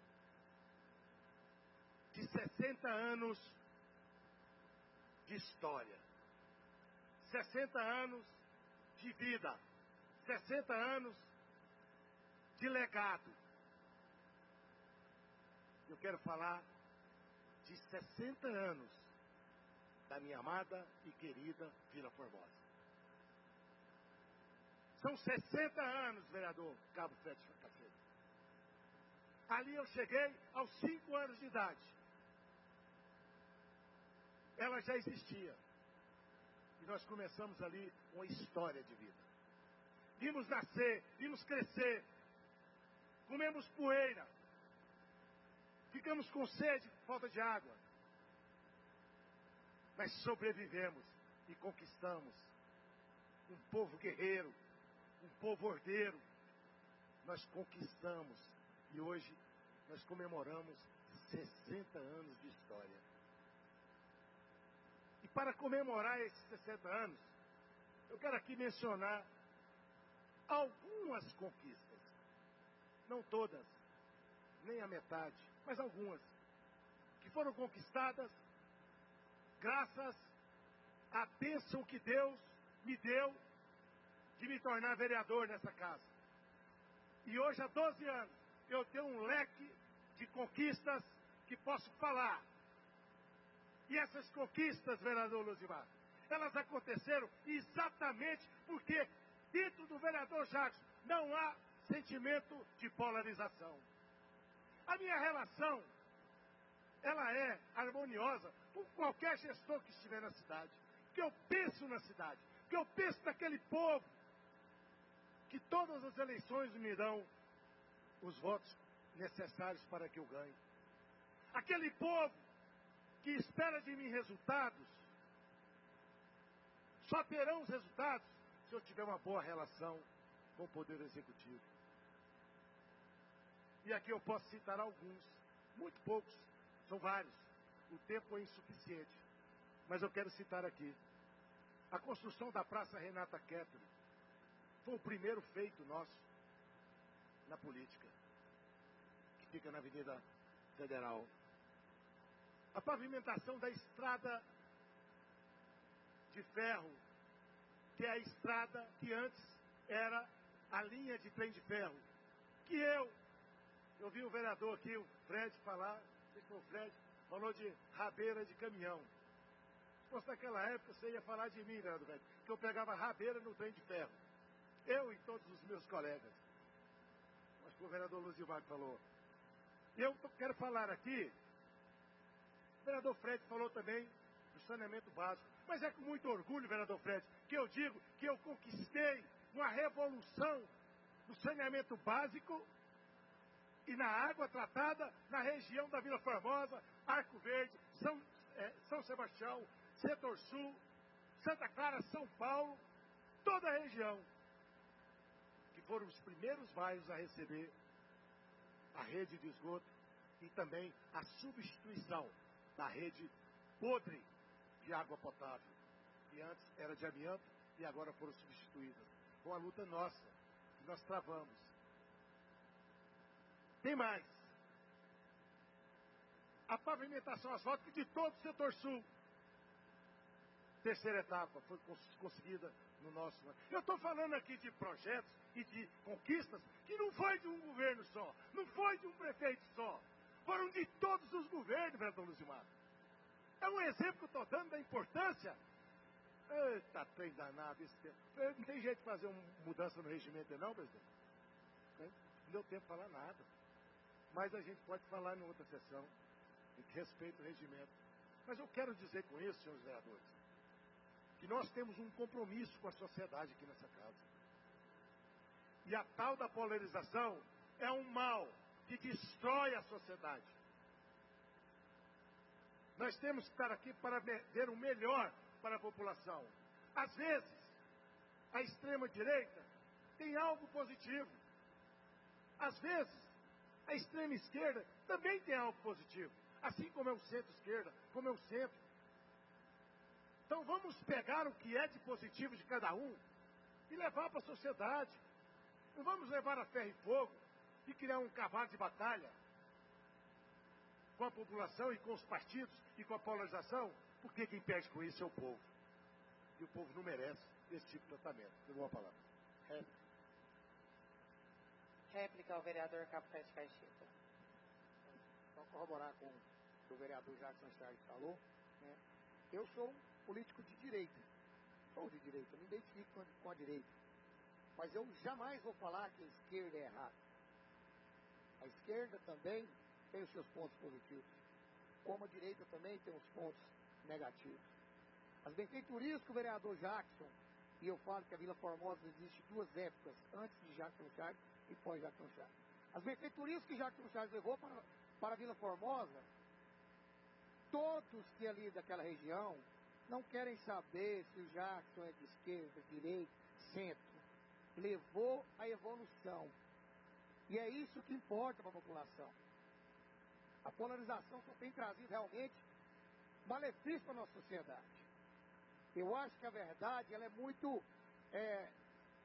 de sessenta anos de história. sessenta anos de vida. sessenta anos de legado. Eu quero falar de sessenta anos da minha amada e querida Vila Formosa. São sessenta anos, vereador Cabo Sete Café. Ali eu cheguei aos cinco anos de idade. Ela já existia. E nós começamos ali uma história de vida. Vimos nascer, vimos crescer, comemos poeira, ficamos com sede, falta de água, mas sobrevivemos e conquistamos. Um povo guerreiro, um povo ordeiro, nós conquistamos e hoje nós comemoramos sessenta anos de história. E para comemorar esses sessenta anos, eu quero aqui mencionar algumas conquistas. Não todas, nem a metade, mas algumas. Que foram conquistadas graças à bênção que Deus me deu de me tornar vereador nessa casa. E hoje, há doze anos, eu tenho um leque de conquistas que posso falar. E essas conquistas, vereador Luzimar, elas aconteceram exatamente porque dentro do vereador Jackson não há sentimento de polarização. A minha relação, ela é harmoniosa com qualquer gestor que estiver na cidade. Porque eu penso na cidade, porque eu penso naquele povo que todas as eleições me dão os votos necessários para que eu ganhe. Aquele povo que espera de mim resultados, só terão os resultados se eu tiver uma boa relação com o Poder Executivo. E aqui eu posso citar alguns, muito poucos, são vários. O tempo é insuficiente, mas eu quero citar aqui. A construção da Praça Renata Kettler foi o primeiro feito nosso na política, que fica na Avenida Federal. A pavimentação da estrada de ferro, que é a estrada que antes era a linha de trem de ferro, que eu, eu vi o vereador aqui, o Fred, falar, não sei se foi o Fred, falou de rabeira de caminhão. Se fosse naquela época, você ia falar de mim, vereador Fred, que eu pegava rabeira no trem de ferro. Eu e todos os meus colegas. Acho que o vereador Luzimar falou. E eu quero falar aqui, o vereador Fred falou também do saneamento básico. Mas é com muito orgulho, vereador Fred, que eu digo que eu conquistei uma revolução no saneamento básico e na água tratada na região da Vila Formosa, Arco Verde, São, é, São Sebastião, Setor Sul, Santa Clara, São Paulo, toda a região, que foram os primeiros bairros a receber a rede de esgoto e também a substituição da rede podre de água potável, que antes era de amianto e agora foram substituídas. Foi uma luta nossa, que nós travamos. Tem mais. A pavimentação asfáltica de todo o setor sul. Terceira etapa foi conseguida no nosso... Eu estou falando aqui de projetos e de conquistas que não foi de um governo só, não foi de um prefeito só, foram de todos os governos, vereador Luzimar. É um exemplo que eu estou dando da importância. Eita, trem danado esse tempo. Não tem jeito de fazer uma mudança no regimento, não, presidente? Não deu tempo de falar nada. Mas a gente pode falar em outra sessão. A gente respeita o regimento. Mas eu quero dizer com isso, senhores vereadores, que nós temos um compromisso com a sociedade aqui nessa casa. E a tal da polarização é um mal que destrói a sociedade. Nós temos que estar aqui para ver o melhor para a população. Às vezes, a extrema-direita tem algo positivo. Às vezes, a extrema-esquerda também tem algo positivo. Assim como é o centro-esquerda, como é o centro. Então vamos pegar o que é de positivo de cada um e levar para a sociedade. Não vamos levar a ferro e fogo e criar um cavalo de batalha com a população e com os partidos e com a polarização, porque quem perde com isso é o povo. E o povo não merece esse tipo de tratamento. Eu vou a palavra. Réplica. Réplica ao vereador Capitães Caixeta. Só corroborar com o que o vereador Jackson Charles falou, né? Eu sou um político de direita. Sou de direita, eu me identifico com a direita. Mas eu jamais vou falar que a esquerda é errada. A esquerda também tem os seus pontos positivos, como a direita também tem os pontos negativos. As benfeitorias que o vereador Jackson, e eu falo que a Vila Formosa existe duas épocas, antes de Jackson Charles e pós Jackson Charles. As benfeitorias que Jackson Charles levou para, para a Vila Formosa, todos que ali daquela região não querem saber se o Jackson é de esquerda, direita, centro. Levou a evolução. E é isso que importa para a população. A polarização só tem trazido realmente malefício para a nossa sociedade. Eu acho que a verdade ela é muito é,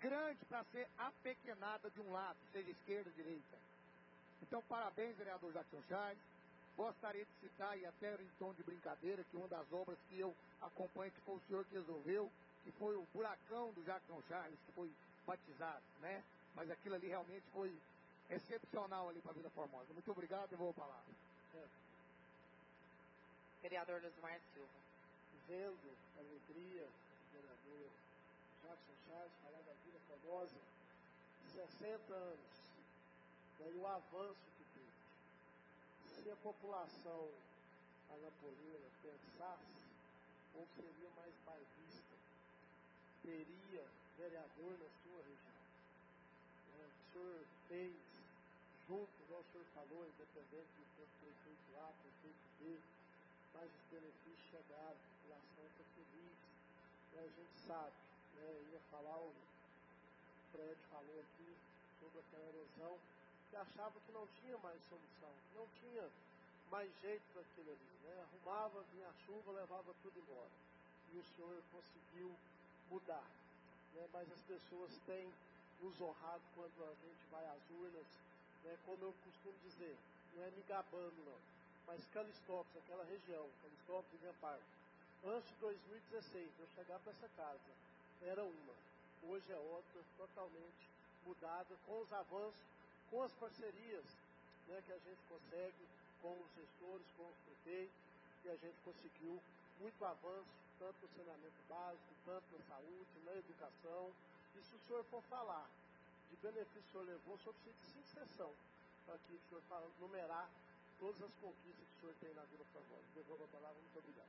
grande para ser apequenada de um lado, seja esquerda ou direita. Então, parabéns, vereador Jackson Charles. Gostaria de citar, e até em tom de brincadeira, que uma das obras que eu acompanho, que foi o senhor que resolveu, que foi o buracão do Jackson Charles, que foi batizado, né? Mas aquilo ali realmente foi excepcional ali para a Vila Formosa. Muito obrigado, eu vou a palavra. É. Vereador Luzmar Silva. Vendo a alegria do vereador Jackson Charles falar da Vila Formosa, sessenta anos, e o avanço que teve. Se a população anapolina pensasse, ou seria mais bairrista, teria vereador na sua região. O senhor fez, junto, igual o senhor falou, independente de ter prefeito A, prefeito B, mas os benefícios chegaram, a população está feliz. Né? A gente sabe, né? Ia falar, o Fred falou aqui sobre aquela erosão, que achava que não tinha mais solução, que não tinha mais jeito para aquilo ali. Né? Arrumava, vinha a chuva, levava tudo embora. E o senhor conseguiu mudar. Né? Mas as pessoas têm nos honrado quando a gente vai às urnas, né? Como eu costumo dizer, não é me gabando não, mas Calistópolis, aquela região, Calistópolis e Vinha Parque, antes de dois mil e dezesseis, eu chegar para essa casa, era uma, hoje é outra, totalmente mudada, com os avanços, com as parcerias, né, que a gente consegue com os gestores, com os prefeitos, e a gente conseguiu muito avanço, tanto no saneamento básico, tanto na saúde, na educação. E se o senhor for falar de benefício que o senhor levou, o senhor precisa de cinco sessões para que o senhor fala, numerar todas as conquistas que o senhor tem na Vila Formosa. Devolvo a palavra, muito obrigado.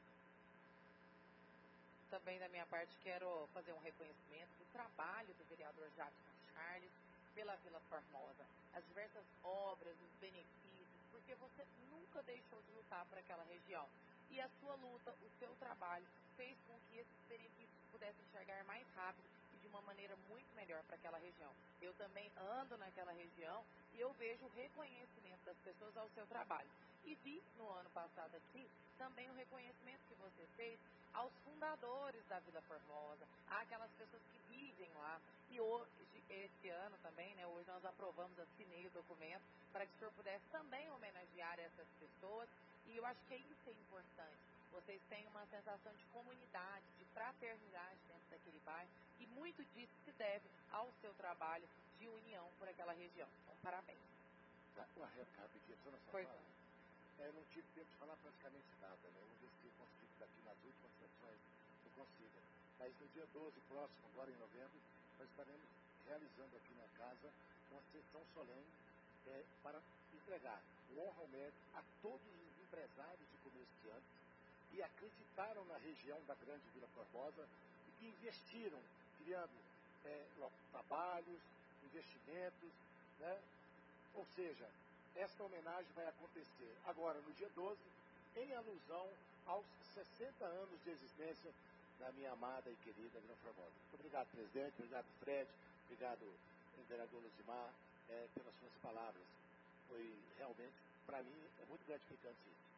Também da minha parte quero fazer um reconhecimento do trabalho do vereador Jackson Charles pela Vila Formosa, as diversas obras, os benefícios, porque você nunca deixou de lutar por aquela região. E a sua luta, o seu trabalho, fez com que esses benefícios pudessem chegar mais rápido e de uma maneira muito melhor para aquela região. Eu também ando naquela região e eu vejo o reconhecimento das pessoas ao seu trabalho. E vi no ano passado aqui também o reconhecimento que você fez aos fundadores da Vila Formosa, àquelas pessoas que vivem lá. E hoje, esse ano também, né, hoje nós aprovamos, assinei o documento para que o senhor pudesse também homenagear essas pessoas. E eu acho que isso é importante. Vocês têm uma sensação de comunidade, de fraternidade dentro daquele bairro, e muito disso se deve ao seu trabalho de união por aquela região. Então, parabéns. Uma rapidinha, só na sua Foi. fala. É, não tive tempo de falar praticamente nada, né? Vamos ver se eu consigo daqui nas últimas sessões, eu consiga. Mas no dia doze, próximo, agora em novembro, nós estaremos realizando aqui na casa uma sessão solene é, para entregar o honra ao mérito a todos os empresários e comerciantes que acreditaram na região da Grande Vila Formosa e que investiram, criando é, trabalhos, investimentos, né? Ou seja, esta homenagem vai acontecer agora no dia doze, em alusão aos sessenta anos de existência da minha amada e querida Vila Formosa. Muito obrigado, presidente, obrigado, Fred, obrigado, vereador Luzimar, é, pelas suas palavras. Foi realmente, para mim, é muito gratificante isso.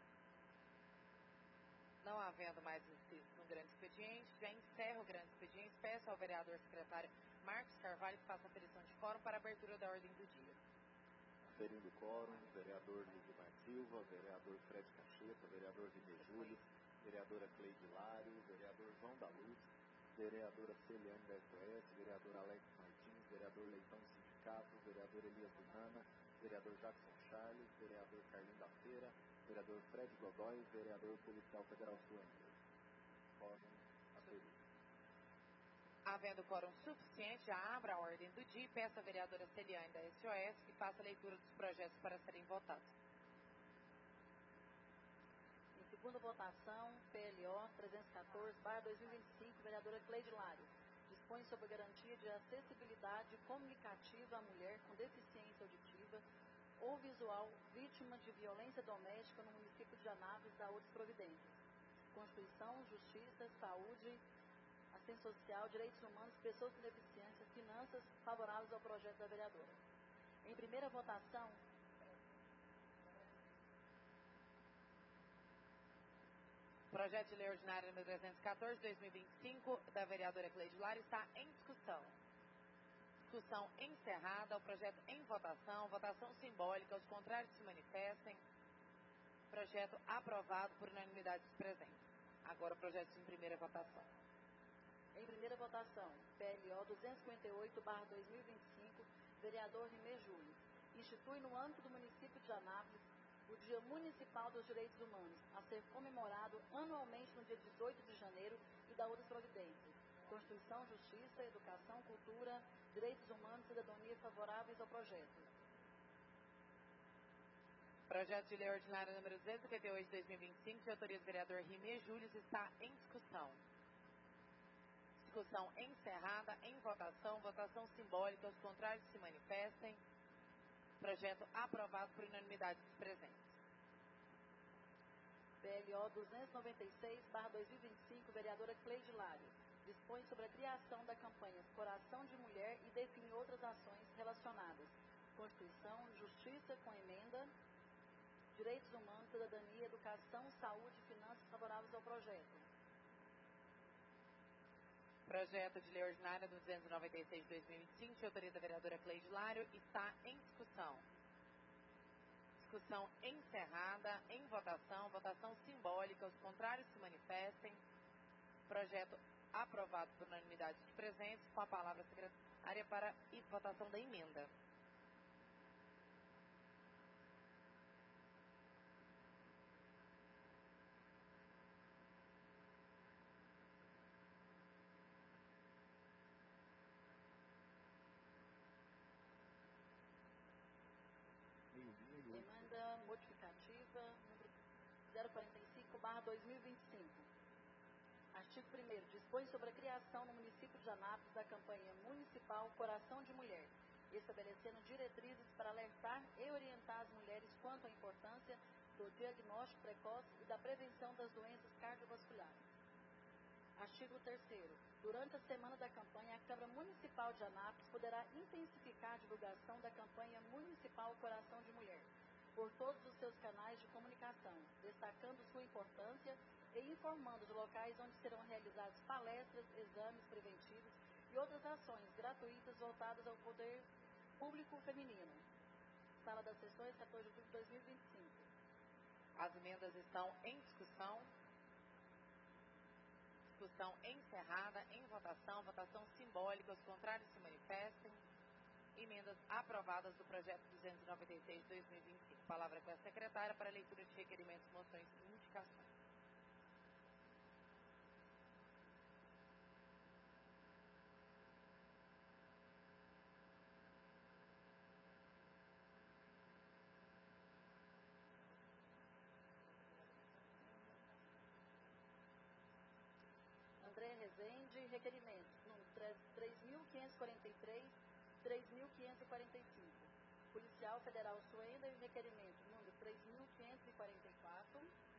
Não havendo mais inscritos no grande expediente, já encerro o grande expediente. Peço ao vereador secretário Marcos Carvalho que faça a aferição de quórum para a abertura da ordem do dia. Aferindo o quórum, vereador Luzimar Silva, vereador Fred Cacheta, vereador Vini Júlio, vereadora Cleide Lário, vereador João da Luz, vereadora Celiane da S O S, vereador Alex Martins, vereador Leitão do Sindicato, vereador Elias Lunana, vereador Jackson Charles, vereador Carlinho da Feira, vereador Fred Godoy, vereador policial federal Suander. Quórum aferido. Havendo quórum suficiente, já abra a ordem do dia e peço à vereadora Celiane da S O S que faça a leitura dos projetos para serem votados. Em segunda votação, P L O trezentos e quatorze barra dois mil e vinte e cinco, vereadora Cleide Lário, dispõe sobre a garantia de acessibilidade comunicativa à mulher com deficiência auditiva ou visual vítima de violência doméstica no município de Anápolis da outras providências. Constituição, Justiça, Saúde, Assistência Social, Direitos Humanos, Pessoas com Deficiência, Finanças, favoráveis ao projeto da vereadora. Em primeira votação, Projeto de Lei Ordinária número trezentos e quatorze, dois mil e vinte e cinco, da vereadora Cleide Lário, está em discussão. Discussão encerrada. O projeto em votação. Votação simbólica. Os contrários se manifestem. Projeto aprovado por unanimidade dos presentes. Agora o projeto em primeira votação. Em primeira votação, P L O duzentos e cinquenta e oito barra dois mil e vinte e cinco, vereador Rimé Júlio, institui no âmbito do município de Anápolis o Dia Municipal dos Direitos Humanos, a ser comemorado anualmente no dia dezoito de janeiro e da outras providências. Constituição, Justiça, Educação, Cultura, Direitos Humanos e Cidadania favoráveis ao projeto. Projeto de lei ordinária número duzentos e cinquenta e oito de dois mil e vinte e cinco, de autoria do vereador Rimé Júlio, está em discussão. Discussão encerrada, em votação, votação simbólica, os contrários se manifestem. Projeto aprovado por unanimidade dos presentes. P L O duzentos e noventa e seis barra dois mil e vinte e cinco, vereadora Cleide Lário, dispõe sobre a criação da campanha Coração de Mulher e define outras ações relacionadas. Constituição, Justiça com emenda, Direitos Humanos, Cidadania, Educação, Saúde e Finanças favoráveis ao projeto. Projeto de lei ordinária do duzentos e noventa e seis de dois mil e vinte e cinco, de autoria da vereadora Cleide Lário, está em discussão. Discussão encerrada, em votação, votação simbólica, os contrários se manifestem. Projeto aprovado por unanimidade dos presentes, com a palavra a secretária para votação da emenda. Emenda modificativa número zero quarenta e cinco barra dois mil e vinte e cinco. Artigo primeiro. Dispõe sobre a criação no município de Anápolis da campanha municipal Coração de Mulher, estabelecendo diretrizes para alertar e orientar as mulheres quanto à importância do diagnóstico precoce e da prevenção das doenças cardiovasculares. Artigo terceiro. Durante a semana da campanha, a Câmara Municipal de Anápolis poderá intensificar a divulgação da campanha municipal Coração de Mulher por todos os seus canais de comunicação, destacando sua importância e informando os locais onde serão realizadas palestras, exames preventivos e outras ações gratuitas voltadas ao poder público feminino. Sala das Sessões, quatorze de outubro de dois mil e vinte e cinco. As emendas estão em discussão. Discussão encerrada, em votação, votação simbólica, os contrários se manifestem. Emendas aprovadas do projeto duzentos e noventa e seis de dois mil e vinte e cinco. Palavra com a secretária para leitura de requerimentos, moções e indicações. André Rezende, requerimentos número três mil quinhentos e quarenta e três, três mil quinhentos e quarenta e cinco. Policial Federal Suender, requerimento número três mil quinhentos e quarenta e quatro.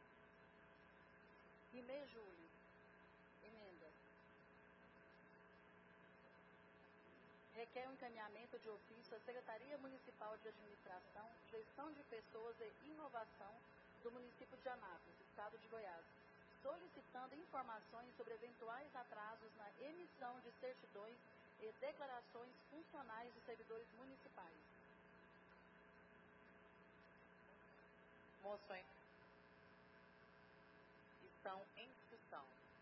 Rimé Júlio, emenda. Requer o encaminhamento de ofício à Secretaria Municipal de Administração, Gestão de Pessoas e Inovação do município de Anápolis, Estado de Goiás, solicitando informações sobre eventuais atrasos na emissão de certidões e declarações funcionais de servidores municipais. Moções estão em discussão.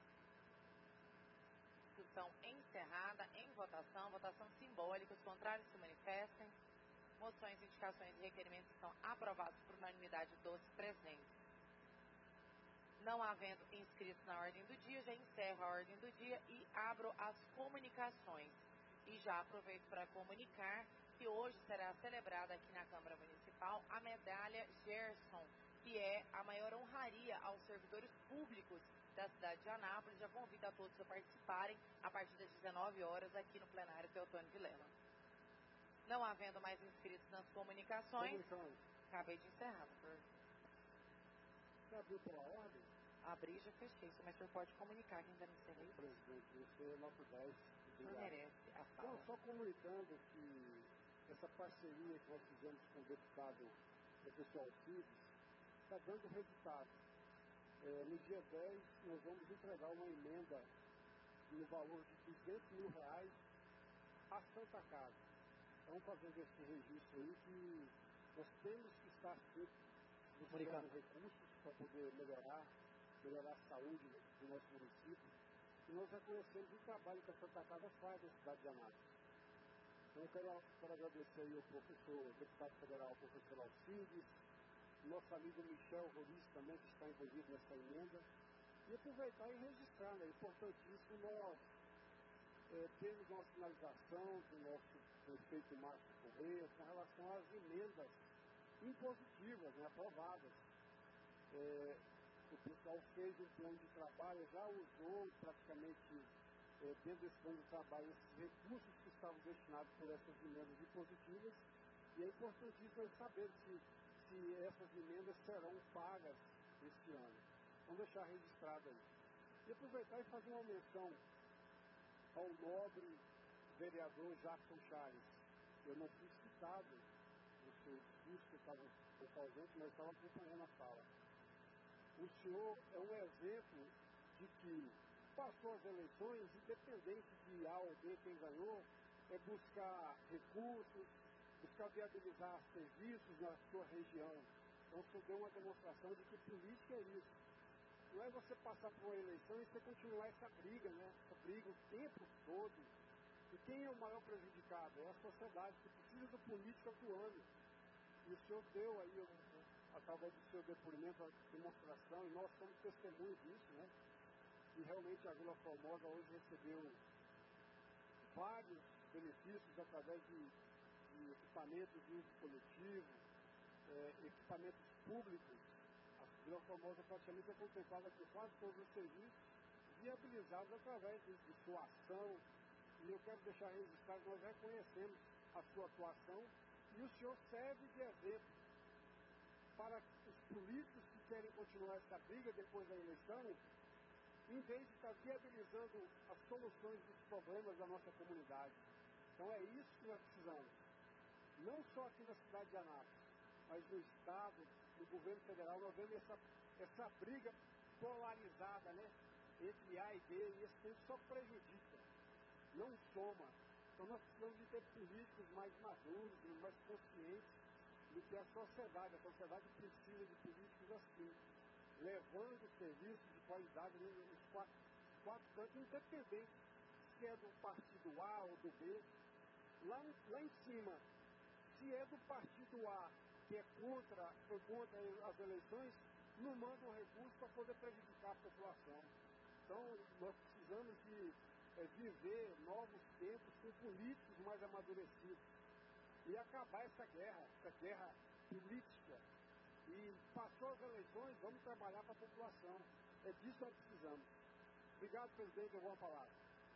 Discussão encerrada, em votação, votação simbólica, os contrários se manifestem. Moções, indicações e requerimentos estão aprovados por unanimidade dos presentes. Não havendo inscritos na ordem do dia, já encerro a ordem do dia e abro as comunicações. E já aproveito para comunicar que hoje será celebrada aqui na Câmara Municipal a medalha Gerson, que é a maior honraria aos servidores públicos da cidade de Anápolis. Já convido a todos a participarem a partir das dezenove horas aqui no plenário Teotônio Vilela. Não havendo mais inscritos nas comunicações, acabei de encerrar, doutor. Você abriu pela ordem? Abri e já fechei, mas o senhor pode comunicar que ainda não encerrei. Presidente, você é nosso dez. Não merece a fala. Não, só comunicando que essa parceria que nós fizemos com o deputado professor Alcides está dando resultados. É, no dia dez, nós vamos entregar uma emenda no valor de duzentos mil reais a Santa Casa. Então, fazendo esse registro aí, que nós temos que estar sempre buscando recursos para poder melhorar, melhorar a saúde do nosso município. E nós reconhecemos o trabalho que a Santa Casa faz na cidade de Anápolis. Então, eu quero, quero agradecer aí ao professor, deputado federal, professor Alcides, nosso amigo Michel Roriz também, que está envolvido nessa emenda, e aproveitar e registrar, né? É importantíssimo nós é, termos uma sinalização do nosso prefeito Márcio Correia com relação às emendas impositivas, né, aprovadas. É, o pessoal fez um plano de trabalho, já usou praticamente, é, dentro desse plano de trabalho, esses recursos que estavam destinados por essas emendas impositivas, e é importantíssimo saber se, se essas emendas serão pagas este ano. Vamos deixar registrado aí. E aproveitar e fazer uma menção ao nobre vereador Jackson Chaves. Eu não fui citado no seu discurso, que estava ausente, mas estava acompanhando a fala. O senhor é um exemplo de que passou as eleições, independente de A ou B quem ganhou, é buscar recursos, buscar viabilizar serviços na sua região. Então, o senhor deu uma demonstração de que política é isso. Não é você passar por uma eleição e você continuar essa briga, né? Essa briga o tempo todo. E quem é o maior prejudicado? É a sociedade, que precisa do político atuando. E o senhor deu aí, um, através do seu depoimento, a demonstração, e nós somos testemunhos disso, né? E realmente a Vila Formosa hoje recebeu vários benefícios através de, de equipamentos de uso coletivo, é, equipamentos públicos. A Vila Formosa praticamente é contemplada por quase todos os serviços viabilizados através de, de sua ação. E eu quero deixar registrado que nós reconhecemos a sua atuação e o senhor serve de exemplo para os políticos que querem continuar essa briga depois da eleição, em vez de estar viabilizando as soluções dos problemas da nossa comunidade. Então é isso que nós precisamos. Não só aqui na cidade de Anápolis, mas no Estado, no governo federal, nós vemos essa, essa briga polarizada, né? Entre A e B, e esse tempo só prejudica, não soma. Então nós precisamos de ter políticos mais maduros, mais conscientes do que a sociedade. A sociedade precisa de políticos assim, levando serviços de qualidade nos quatro, quatro cantos, independente se é do partido A ou do B. Lá, lá em cima, se é do partido A, que é contra, foi contra as eleições, não manda um recurso para poder prejudicar a população. Então, nós precisamos de é, viver novos tempos com políticos mais amadurecidos e acabar essa guerra, essa guerra política. E passou as eleições, vamos trabalhar para a população. É disso que nós precisamos. Obrigado, presidente, eu vou falar.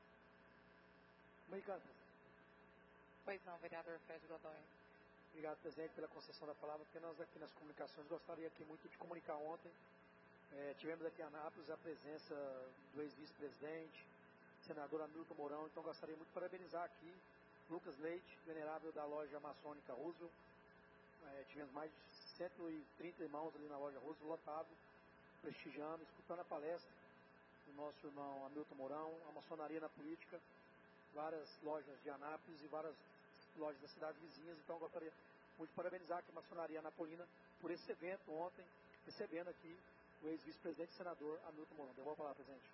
Obrigado. Pois não, vereador Fred Godoy. Obrigado, presidente, pela concessão da palavra, porque nós aqui nas comunicações gostaria aqui muito de comunicar ontem. É, tivemos aqui em Anápolis a presença do ex-vice-presidente, senador Hamilton Mourão, então gostaria muito de parabenizar aqui Lucas Leite, venerável da loja maçônica Roosevelt. É, tivemos mais de cento e trinta irmãos ali na loja Roosevelt, lotado, prestigiando, escutando a palestra do nosso irmão Hamilton Mourão, a maçonaria na política, várias lojas de Anápolis e várias lojas das cidades vizinhas. Então gostaria muito de parabenizar aqui a maçonaria anapolina por esse evento ontem, recebendo aqui o ex-vice-presidente e senador Hamilton Mourão. Devolvo a palavra, presidente.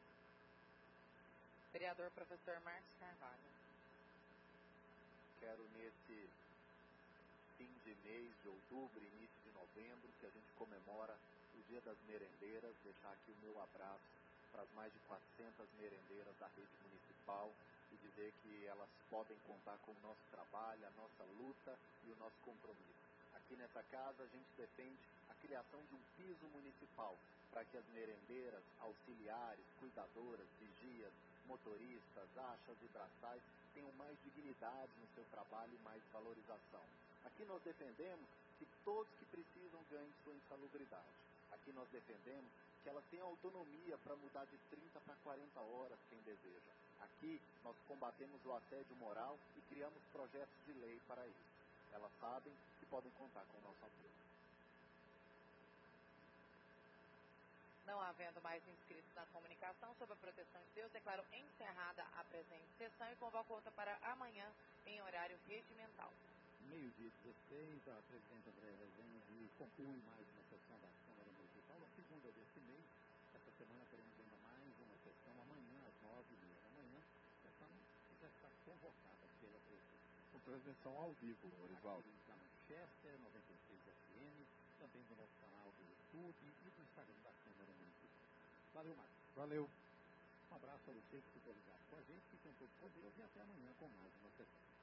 Vereador professor Marcos Carvalho. Quero nesse fim de mês de outubro, início de novembro, que a gente comemora o Dia das Merendeiras, deixar aqui o meu abraço para as mais de quatrocentas merendeiras da rede municipal e dizer que elas podem contar com o nosso trabalho, a nossa luta e o nosso compromisso. Aqui nessa casa a gente defende a criação de um piso municipal para que as merendeiras, auxiliares, cuidadoras, vigias, motoristas, achas e braçais tenham mais dignidade no seu trabalho e mais valorização. Aqui nós defendemos que todos que precisam ganhem sua insalubridade. Aqui nós defendemos que elas tenham autonomia para mudar de trinta para quarenta horas, quem deseja. Aqui nós combatemos o assédio moral e criamos projetos de lei para isso. Elas sabem que podem contar com o nosso apoio. Não havendo mais inscritos na comunicação sobre a proteção de Deus, declaro encerrada a presente sessão e convoco outra para amanhã em horário regimental. Meio-dia dezesseis, a presidente Andréa Rezende conclui mais uma sessão da Câmara Municipal, a segunda deste mês. Esta semana teremos ainda mais uma sessão amanhã, às nove e meia da manhã. A sessão já está convocada pela presidente. Com transmissão ao vivo, Orivaldo. Aqui na Manchester, noventa e seis F M, também do nosso canal do YouTube e do Instagram da Câmara Municipal. Valeu, Marcos. Valeu. Um abraço a você que ficou ligado com a gente, fiquem todos com Deus e até amanhã com mais uma sessão.